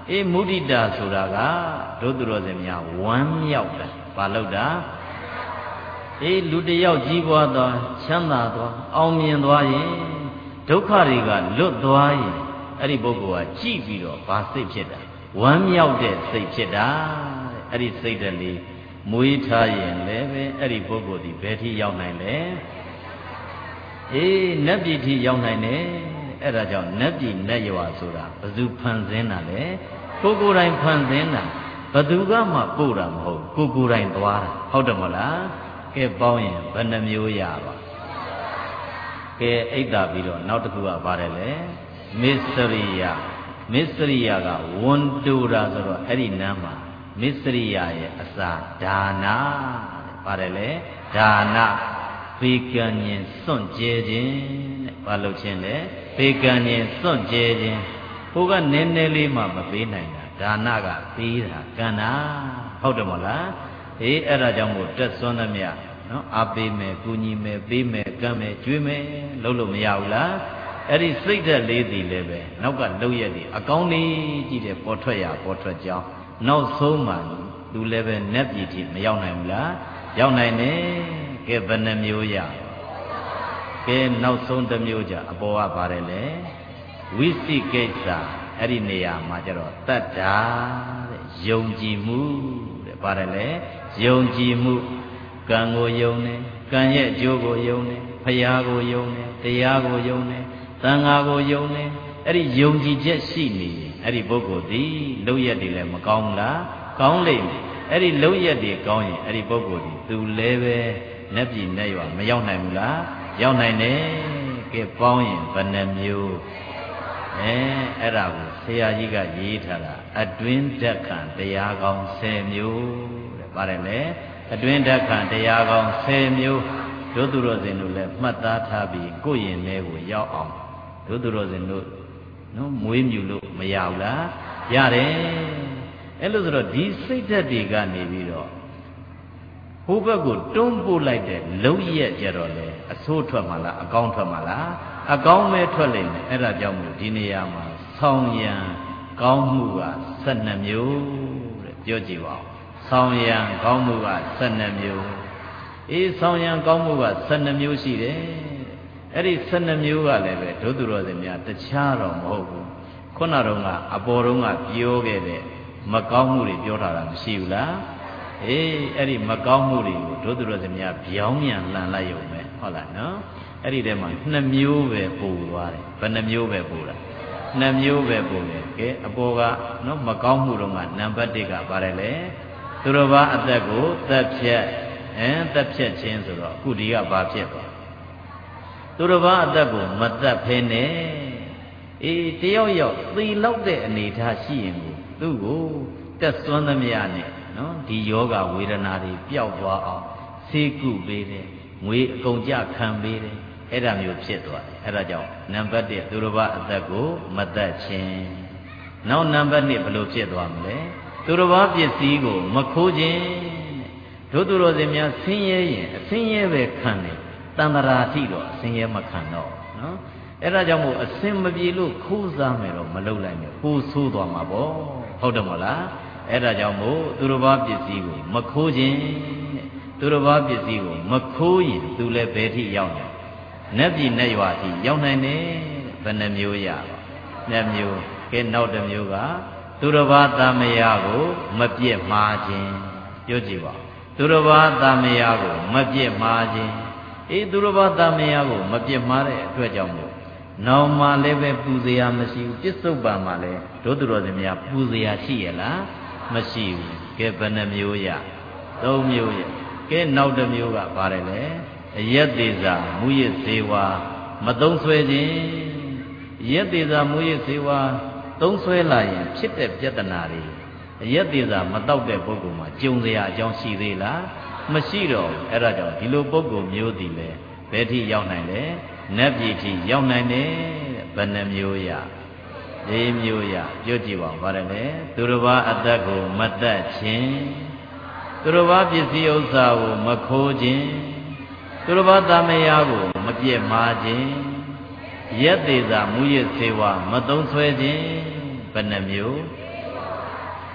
အေးမုဒိတာဆိုတာကဒုသူတော်စင်များဝမ်းမြောက်တာဘာလို့တာအေးလူတယောက်ကြီးပွားသွားချမ်းသာသွားအောင်မြင်သွားရင်ဒုက္ခတွေကလွတ်သွားရင်အဲ့ဒီပုဂ္ဂိုလ်ကကြည်ပြီးတော့ဘာစိတ်ဖြစ်တာဝမ်းမြောက်တဲ့စိတ်ဖြစ်တာအဲ့ဒီစိတ်တည်းလေးမွေးထားရင်လည်းပဲအဲ့ဒီပုဂ္ဂိုလ်ဒီဘယ်ထိရောက်နိုင်လဲအေးနတ်ပြည်ထိရောက်နိုင်တယ်အဲ့ဒါကြောင့်နတ်ပြည်နတ်ရွာဆိုတာဘယ်သူဖန်ဆင်းတာလဲကိုကိုယ်တိုင်ဖန်ဆင်းတာဘယ်သူကမှပို့တာမဟုတ်ကိုကိုယ်တိုင်သွားတာဟုတ်တယ်မဟုတ်လားကဲပေါင်းရင်ဘယ်နှမျိုးရပါကဲအိတ်တာပြီးတော့နောက်တစ်ခုကပါတယ်လေမစ္စရိယမစ္စရိယကဝန်တူတာဆိုတော့အဲ့ဒီနားမှာမစ္စရိယရဲ့အစာဒါနာပါတယ်လေဒါနာဘေကံရင်စွန့်ကြဲခြင်းတဲ့ဘာလို့ချင်းလဲဘေကံရင်စွန့်ကြဲခြင်းဟိုကနည်းနည်းလေးမှမပေးနိုင်တာဒါနကပေးတာကံနာဟုတ်တယ်မဟုတ်လားအေးအဲ့ဒါကြောင့်မို့တက်စွန်းသမျှနော်အပေးမယ်ကူညီမယ်ပေးမယ်ကမ်းမယ်ကျွေးမယ်လုပ်လို့မရဘူးလားအဲ့ဒီစိတ်သက်လေးတည်လည်းပဲနောက်ကလှုပ်ရက်ဒီအကောင်းလေးကြည့်တယ်ပေါ်ထွက်ရပေါ်ထွက်ကြောင်းနောက်ဆုံးမှသူလည်းပဲနတ်ပြည်ထိမရောက်နိုင်ဘူးလားရောက်နိုင်တယ်ကဲဘယ်နှမျိုးရကဲနောက်ဆုံးတစ်မျိုးကြအပေါ်ကပါတယ်လေဝိသိကိစ္စအဲ့ဒီနေရာမှာကျတော့တတ္တာတဲ့ယုံကြည်မှုတဲ့ပါတယ်လေယုံကြည်မှုကံကိုယုံတယ်ကံရဲ့အကျိုးကိုယုံတယ်ဖရာကိုယုံတယ်တရားကိုယုံတယ်သံဃာကိုယုံတယ်အဲ့ဒီယုံကြည်ချက်ရှိနေရင်အဲ့ဒီပုဂ္ဂိုလ်ဒီလုံရက်တွေလည်းမကောင်းဘူးလားကောင်းလိမ့်မယ်အဲ့ဒီလုံရက်တွေကောင်းရင်အဲ့ဒီပုဂ္ဂိုလ်ဒီသူလည်းပဲနတ်ပြည်နတ်ရွာမရောက်နိုင်ဘူးလားရောက်နိုင်တယ်ကဲပေါင်းရင်ဘယ်နှမျိုးအဲအဲ့ဒါကိုဆရာကြီးကရေးထားတာအတွင်းဓက္ခံတရားကောင်းဆယ်မျိုးတဲ့ပါတယ်လေအတွင်းဓက္ခံတရားကောင်းဆယ်မျိုးတို့သူတော်စင်တို့လည်းမှတ်သားထားပြီးကိုယ့်ရင်ထဲကိုရောက်အောင်တို့သူတော်စင်တို့နော်မွေးမြူလို့မရဘူးလားရတယ်အဲ့လိုဆိုတော့ဒီစိတ်ဓာတ်တွေကနေပြီးတော့ဟိုဘက်ကိုတွန်းပို့လိုက်တဲ့လုံးရက်ကြတော့လေအဆိုးထွက်မှာလားအကောင်းထွက်မှာလားအကောင်းပဲထွက်လိမ့်မယ်အဲ့ဒါကြောင့်မို့ဒီနေရာမှာဆောင်းရံကောင်းမှုကဆယ်နှစ်မျိုးတဲ့ပြောကြည့်ပါဦးဆောင်းရံကောင်းမှုကဆယ်နှစ်မျိုးအေးဆောင်းရံကောင်းမှုကဆယ်နှစ်မျိုးရှိတယ်အဲ့ဒီဆယ်နှစ်မျိုးကလည်းပဲဒုသူတော်စင်များတခြားတော့မဟုတ်ဘူးခုနတော့ကအပေါ်တော့ကပြောခဲ့တဲ့မကောင်းမှုတွေပြောထားတာမရှိဘူးလားအေးအဲ့ဒီမကောင်းမှုတွေကိုဒုသူတော်စင်များပြောင်းပြန်လှန်လိုက်ရုံပဲဟုတ်လားနော်အဲ့ဒီထဲမှာနှစ်မျိုးပဲပို့သွားတယ်ဘယ်နှမျိုးပဲပို့တာနှစ်မျိုးပဲပို့တယ်ကဲအပေါ်ကနော်မကောင်းမှုတော့ကနံပါတ်တစ်ကပါတယ်လေသူတော်ဘာအသက်ကိုသက်ဖြတ်အဲသက်ဖြတ်ခြင်းဆိုတော့အခုဒီကဘာဖြစ်သွားသူတော်ဘာအသက်ကိုမသက်ဖဲနဲ့အေးတယောက်ယောက်သေလောက်တဲ့အနေထားရှိရင်ကိုသူ့ကိုတက်စွမ်းသမျှနဲ့နော်ဒီယောဂဝေဒနာတွေပျောက်သွားအောင်ဆေးကုပေးတယ်ငွေအကုန်ကြခံပေးတယ်အဲ့ဒါမျိုးဖြစ်သွားတယ်အဲ့ဒါကြောင့်နံပါတ်တစ်သူတော်ဘာအသက်ကိုမသက်ခြင်းနောက်နံပါတ်နှစ်ဘယ်လိုဖြစ်သွားမလဲသူတော်ဘာပစ္စည်းကိုမခိုးခြင်းတို့သူတော်စင်များဆင်းရဲရင်အဆင်းရဲပဲခံတယ်တန်တရာတိတော့အဆင်းရဲမခံတော့နော်အဲ့ဒါကြောင့်မို့အစင်မပြေလို့ခိုးစားမယ်တော့မလုပ်လိုက်နဲ့ကိုဆိုးသွားမှာပေါ့ဟုတ်တယ်မဟုတ်လားအဲ့ဒါကြောင့်မို့သူတော်ဘာပစ္စည်းကိုမခိုးခြင်းသူတော်ဘာပစ္စည်းကိုမခိုးရင်သူလည်းဘယ်ထိရောက်နိုင်နတ်ပြည်နတ်ရွာထိရောက်နိုင်တယ်ဘယ်နှမျိုးရပါနှစ်မျိုးကဲနောက်တစ်မျိုးကသူတော်ဘာတာမယာကိုမပြည့်မှားခြင်းပြောကြည့်ပါသူတော်ဘာတာမယာကိုမပြည့်မှားခြင်းအေးသူတော်ဘာတာမယာကိုမပြည့်မှားတဲ့အတွက်ကြောင့်မို့နောင်မှလည်းပဲပူဇော်မရှိဘူးပြစ္ဆုတ်ပံမှာလည်းတို့သူတော်စင်များပူဇော်ရှိရလားမရှိဘူးကဲဘယ်နှမျိုးရသုံးမျိုးရကဲနောက်တစ်မျိုးကပါတယ်လေအယက်သေးစာမူရစ်စေဝါမသုံးဆွဲခြင်းအယက်သေးစာမူရစ်စေဝါသုံးဆွဲလာရင်ဖြစ်တဲ့ပြဿနာတွေအယက်သေးစာမတောက်တဲ့ပုဂ္ဂိုလ်မှာကြုံစရာအကြောင်းရှိသေးလားမရှိတော့ဘူးအဲ့ဒါကြောင့်ဒီလိုပုဂ္ဂိုလ်မျိုးတည်လေဘယ်ထိရောက်နိုင်လဲနတ်ပြည်ထိရောက်နိုင်တယ်ဘယ်နှမျိုးရလေးမျိုးရပြောကြည့်ပါဦးဗါတယ်လေသူတော်ဘာအသက်ကိုမသက်ခြင်းသူတော်ဘာပစ္စည်းဥစ္စာကိုမခိုးခြင်းသူတော်ဘာတာမယာကိုမပြည့်မာခြင်းရက်သေးစာမူရစ်စေဝါမသုံးဆွဲခြင်းဘယ်နှမျိုး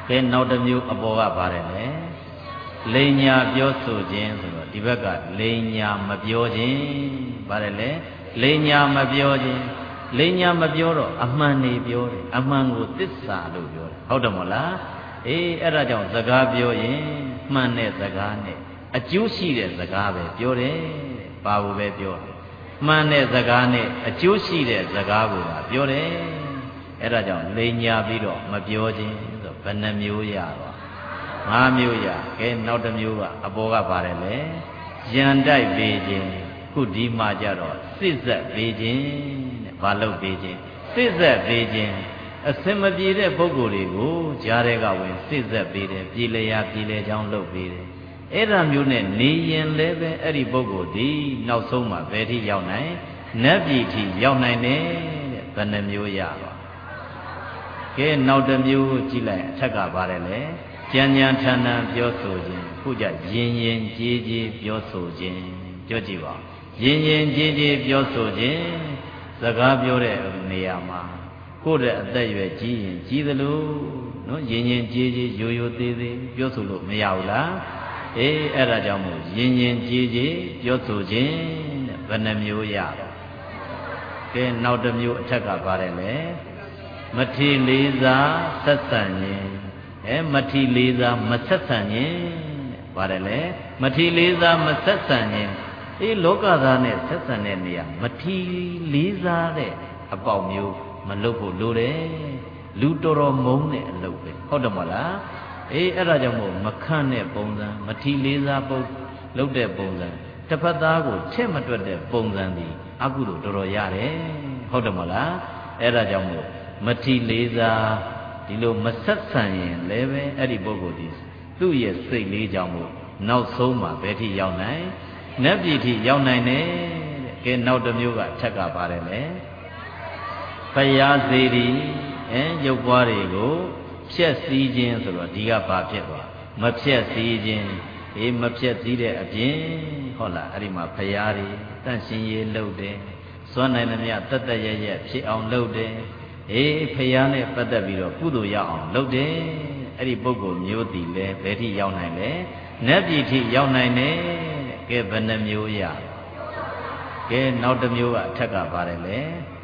ကဲနောက်တစ်မျိုးအပေါ်ကပါတယ်လေလိန်ညာပြောဆိုခြင်းဆိုတော့ဒီဘက်ကလိန်ညာမပြောခြင်းပါတယ်လေလိန်ညာမပြောခြင်းလိန်ညာမပြောတော့အမှန်နေပြောတယ်အမှန်ကိုသစ္စာလို့ပြောတယ်ဟုတ်တယ်မဟုတ်လားအေးအဲ့ဒါကြောင့်စကားပြောရင်မှန်တဲ့စကားနဲ့အကျိုးရှိတဲ့စကားပဲပြောတယ်ဘာလို့ပဲပြောတယ်မှန်တဲ့စကားနဲ့အကျိုးရှိတဲ့စကားကိုသာပြောတယ်အဲ့ဒါကြောင့်လိန်ညာပြီးတော့မပြောခြင်းဆိုဘယ်နှမျိုးရတော့ငါးမျိုးရကဲနောက်တစ်မျိုးကအပေါ်ကပါတယ်လေရန်တိုက်ပေးခြင်းခုဒီမှာကြတော့စစ်ဆက်ပေးခြင်းတဲ့ဘာလုပ်ပေးခြင်းစစ်ဆက်ပေးခြင်းအစင်မပြေတဲ့ပုဂ္ဂိုလ်တွေကိုကြားတဲ့ကဝင်စစ်ဆက်ပေးတယ်ပြည်လျာပြည်လေချောင်းလုပ်ပေးတယ်အဲ့ဒါမျိုးနဲ့နေရင်လည်းပဲအဲ့ဒီပုဂ္ဂိုလ်ဒီနောက်ဆုံးမှာဘယ်ထိရောက်နိုင်နတ်ပြည်ထိရောက်နိုင်တယ်တဲ့ဘယ်နှမျိုးရပါကဲနောက်တစ်မျိုးကြည့်လိုက်အထက်ကပါတယ်လေကြံကြံထန်ထန်ပြောဆိုခြင်းခုကြရင်ရင်ကြေးကြေးပြောဆိုခြင်းပြောကြည့်ပါရင်ရင်ကြေးကြေးပြောဆိုခြင်းစကားပြောတဲ့နေရာမှာကိုယ့်တဲ့အသက်ရွယ်ကြီးရင်ကြီးသလိုနော်ရင်ရင်ကြေးကြေးရိုးရိုးသေးသေးပြောဆိုလို့မရဘူးလားအေးအဲ့ဒါကြောင့်မို့ရင်ရင်ကြေးကြေးပြောဆိုခြင်းတဲ့ဘယ်နှမျိုးရတော့ကဲနောက်တစ်မျိုးအထက်ကပါတယ်လေမထီလေးစားဆက်ဆံခြင်းအဲမထီလေးစားမဆက်ဆံခြင်းပါတယ်လေမထီလေးစားမဆက်ဆံခြင်းအေးလောကသားနဲ့ဆက်ဆံတဲ့နေရာမထီလေးစားတဲ့အပေါက်မျိုးမလုပ်ဖို့လိုတယ်လူတော်တော်မုန်းတဲ့အလုပ်ပဲဟုတ်တယ်မဟုတ်လားအေးအဲ့ဒါကြောင့်မို့မခန့်တဲ့ပုံစံမထီလေးစားပုတ်လုပ်တဲ့ပုံစံတစ်ဖက်သားကိုထက်မတွက်တဲ့ပုံစံဒီအကုသို့တော်တော်ရတယ်ဟုတ်တယ်မဟုတ်လားအဲ့ဒါကြောင့်မို့မထီလေးစားဒီလိုမဆက်ဆံရင်လည်းပဲအဲ့ဒီပုဂ္ဂိုလ်ဒီသူ့ရဲ့စိတ်လေးကြောင့်မို့နောက်ဆုံးမှာဘယ်ထိရောက်နိုင်နတ်ပြည်ထိရောက်နိုင်တယ်တဲ့ကဲနောက်တစ်မျိုးကထက်ကပါတယ်လေဖယားစေတီအဲရုပ်ပွားတွေကိုဖြက်စီးခြင်းဆိုတော့ဒီကဘာဖြစ်သွားမဖြက်စီးခြင်းအေးမဖြက်စီးတဲ့အပြင်ဟုတ်လားအဲ့ဒီမှာဖယားတွေတန့်ရှင်ရေးလုပ်တယ်စွမ်းနိုင်သမျှတတ်တတ်ရရဖြစ်အောင်လုပ်တယ်အေးဖယားနဲ့ပတ်သက်ပြီးတော့ကုသိုလ်ရအောင်လုပ်တယ်အဲ့ဒီပုဂ္ဂိုလ်မျိုးတည်လဲဘယ်ထိရောက်နိုင်လဲနတ်ပြည်ထိရောက်နိုင်တယ်ကဲဘယ်နှမျိုးရကဲနောက်တစ်မျိုးကအထက်ကပါတယ်လေ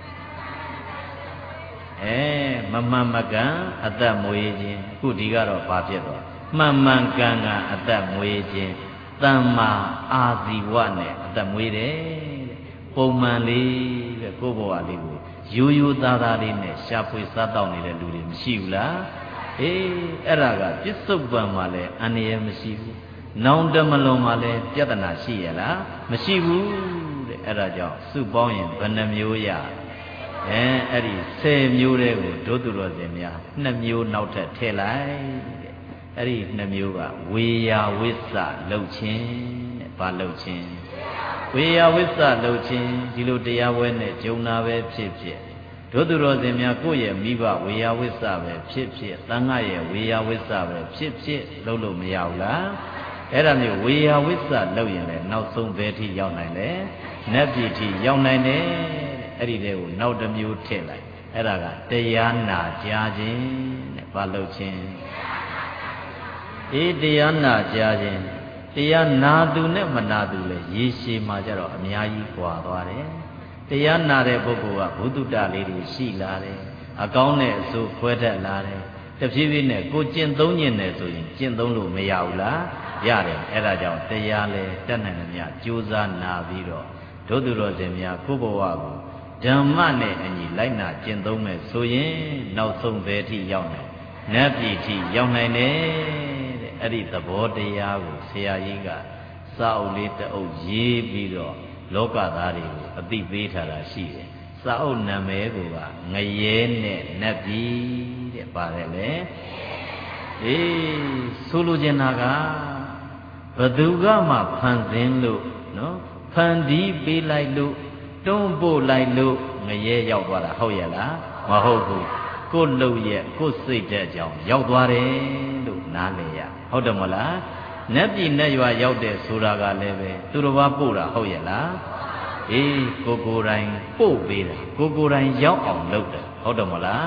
အဲမမှန်မကန်အသက်မွေးခြင်းခုဒီကတော့ဘာဖြစ်သွားမှန်မှန်ကန်ကန်အသက်မွေးခြင်းတမ္မာအာဇီဝနဲ့အသက်မွေးတယ်ပုံမှန်လေးပဲကိုယ့်ဘဝလေးကိုရိုးရိုးသားသားလေးနဲ့ရှာဖွေစားတောက်နေတဲ့လူတွေမရှိဘူးလားအေးအဲ့ဒါကပစ္စုပန်မှာလည်းအန္တရာယ်မရှိဘူးနောင်တမလွန်မှာလည်းပြဿနာရှိရလားမရှိဘူးတဲ့အဲ့ဒါကြောင့်စုပေါင်းရင်ဘယ်နှမျိုးရအဲအဲ့ဒီဆယ်မျိုးတည်းကိုဒုသူတော်စင်များနှစ်မျိုးနောက်ထပ်ထည့်လိုက်တဲ့အဲ့ဒီနှစ်မျိုးကဝေယဝိစ္စလှုပ်ခြင်းတဲ့ဘာလှုပ်ခြင်းဝေယဝိစ္စလှုပ်ခြင်းဒီလိုတရားဝဲနဲ့ဂျုံနာပဲဖြစ်ဖြစ်ဒုသူတော်စင်များကိုယ့်ရဲ့မိဘဝေယဝိစ္စပဲဖြစ်ဖြစ်သံဃာရဲ့ဝေယဝိစ္စပဲဖြစ်ဖြစ်လှုပ်လို့မရဘူးလားအဲ့ဒါမျိုးဝေယဝိစ္စလှုပ်ရင်လည်းနောက်ဆုံးဘယ်ထိရောက်နိုင်လဲနတ်ပြည်ထိရောက်နိုင်တယ်အဲ့ဒီတဲ့ကိုနောက်တစ်မျိုးထည့်လိုက်အဲ့ဒါကတရားနာကြားခြင်းတဲ့ဘာလို့ခြင်းအေးတရားနာကြားခြင်းတရားနာသူနဲ့မနာသူလဲရေရှည်မှာကြတော့အများကြီးကွာသွားတယ်တရားနာတဲ့ပုဂ္ဂိုလ်ကဘုဒ္ဓတလေးတွေရှိလာတယ်အကောင်းနဲ့အဆိုးခွဲတတ်လာတယ်တဖြည်းဖြည်းနဲ့ကိုကျင့်သုံးညင်တယ်ဆိုရင်ကျင့်သုံးလို့မရဘူးလားရတယ်အဲ့ဒါကြောင့်တရားလဲတတ်နိုင်သမျှကြိုးစားနာပြီးတော့ဒုသူတော်စင်များကိုယ့်ဘဝကိုဓမ္မနဲ့အညီလိုက်နာကျင့်သုံးမယ်ဆိုရင်နောက်ဆုံးဘယ်ထိရောက်နိုင်နတ်ပြည်ထိရောက်နိုင်တယ်တဲ့အဲ့ဒီသဘောတရားကိုဆရာကြီးကစာအုပ်လေးတအုပ်ရေးပြီးတော့လောကသားတွေကိုအသိပေးထားတာရှိတယ်စာအုပ်နာမည်ကငရဲနဲ့နတ်ပြည်တဲ့ပါတယ်လေအေးဆိုလိုချင်တာကဘသူကမှဖန်ဆင်းလို့နော်ဖန်တီးပေးလိုက်လို့တွန်းပို့လိုက်လို့ငရဲရောက်သွားတာဟုတ်ရဲ့လားမဟုတ်ဘူးကိုယ်လုံရဲ့ကိုယ်စိတ်တဲ့ကြောင့်ရောက်သွားတယ်လို့နားလည်ရဟုတ်တယ်မဟုတ်လားနတ်ပြည်နတ်ရွာရောက်တဲ့ဆိုတာကလည်းပဲသူတော်ဘာပို့တာဟုတ်ရဲ့လားအေးကိုကိုယ်တိုင်ပို့ပေးတာကိုကိုယ်တိုင်ရောက်အောင်လုပ်တယ်ဟုတ်တယ်မဟုတ်လား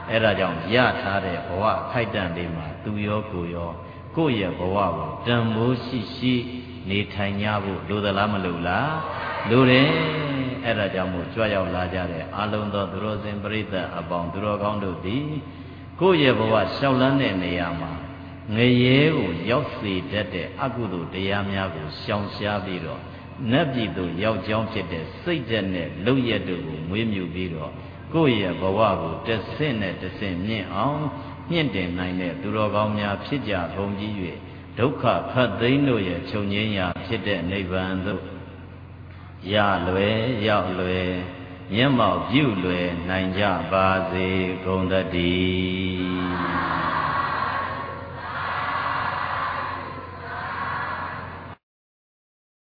အဲ့ဒါကြောင့်ရထားတဲ့ဘဝခိုက်တန့်လေးမှာသူရောကိုရောကိုယ့်ရဲ့ဘဝကိုတန်ဖိုးရှိရှိနေထိုင်ကြဖို့လိုသလားမလိုလားလိုတယ်အဲ့ဒါကြောင့်မို့ကြွရောက်လာကြတဲ့အာလုံသောသူတော်စင်ပရိသတ်အပေါင်းသူတော်ကောင်းတို့သည်ကိုယ့်ရဲ့ဘဝရှောက်လန်းတဲ့နေရာမှာငရဲကိုရောက်စေတတ်တဲ့အကုသိုလ်တရားများကိုရှောင်ရှားပြီးတော့နတ်ပြည်သို့ရောက်ကြောင်းဖြစ်တဲ့စိတ်ဓာတ်နဲ့လုံရတို့ကိုမွေးမြူပြီးတော့ကိုယ့်ရဲ့ဘဝကိုတဆင့်နဲ့တဆင့်မြင့်အောင်မြင့်တင်နိုင်တဲ့သူတော်ကောင်းများဖြစ်ကြကုန်ကြီး၍ဒုက္ခခတ်သိမ်းတို့ရဲ့ချုပ်ငြိမ်းရာဖြစ်တဲ့နိဗ္ဗာန်သို့ရလွယ်ရောက်လွယ်မျက်မှောက်ပြုလွယ်နိုင်ကြပါစေကုန်သတည်း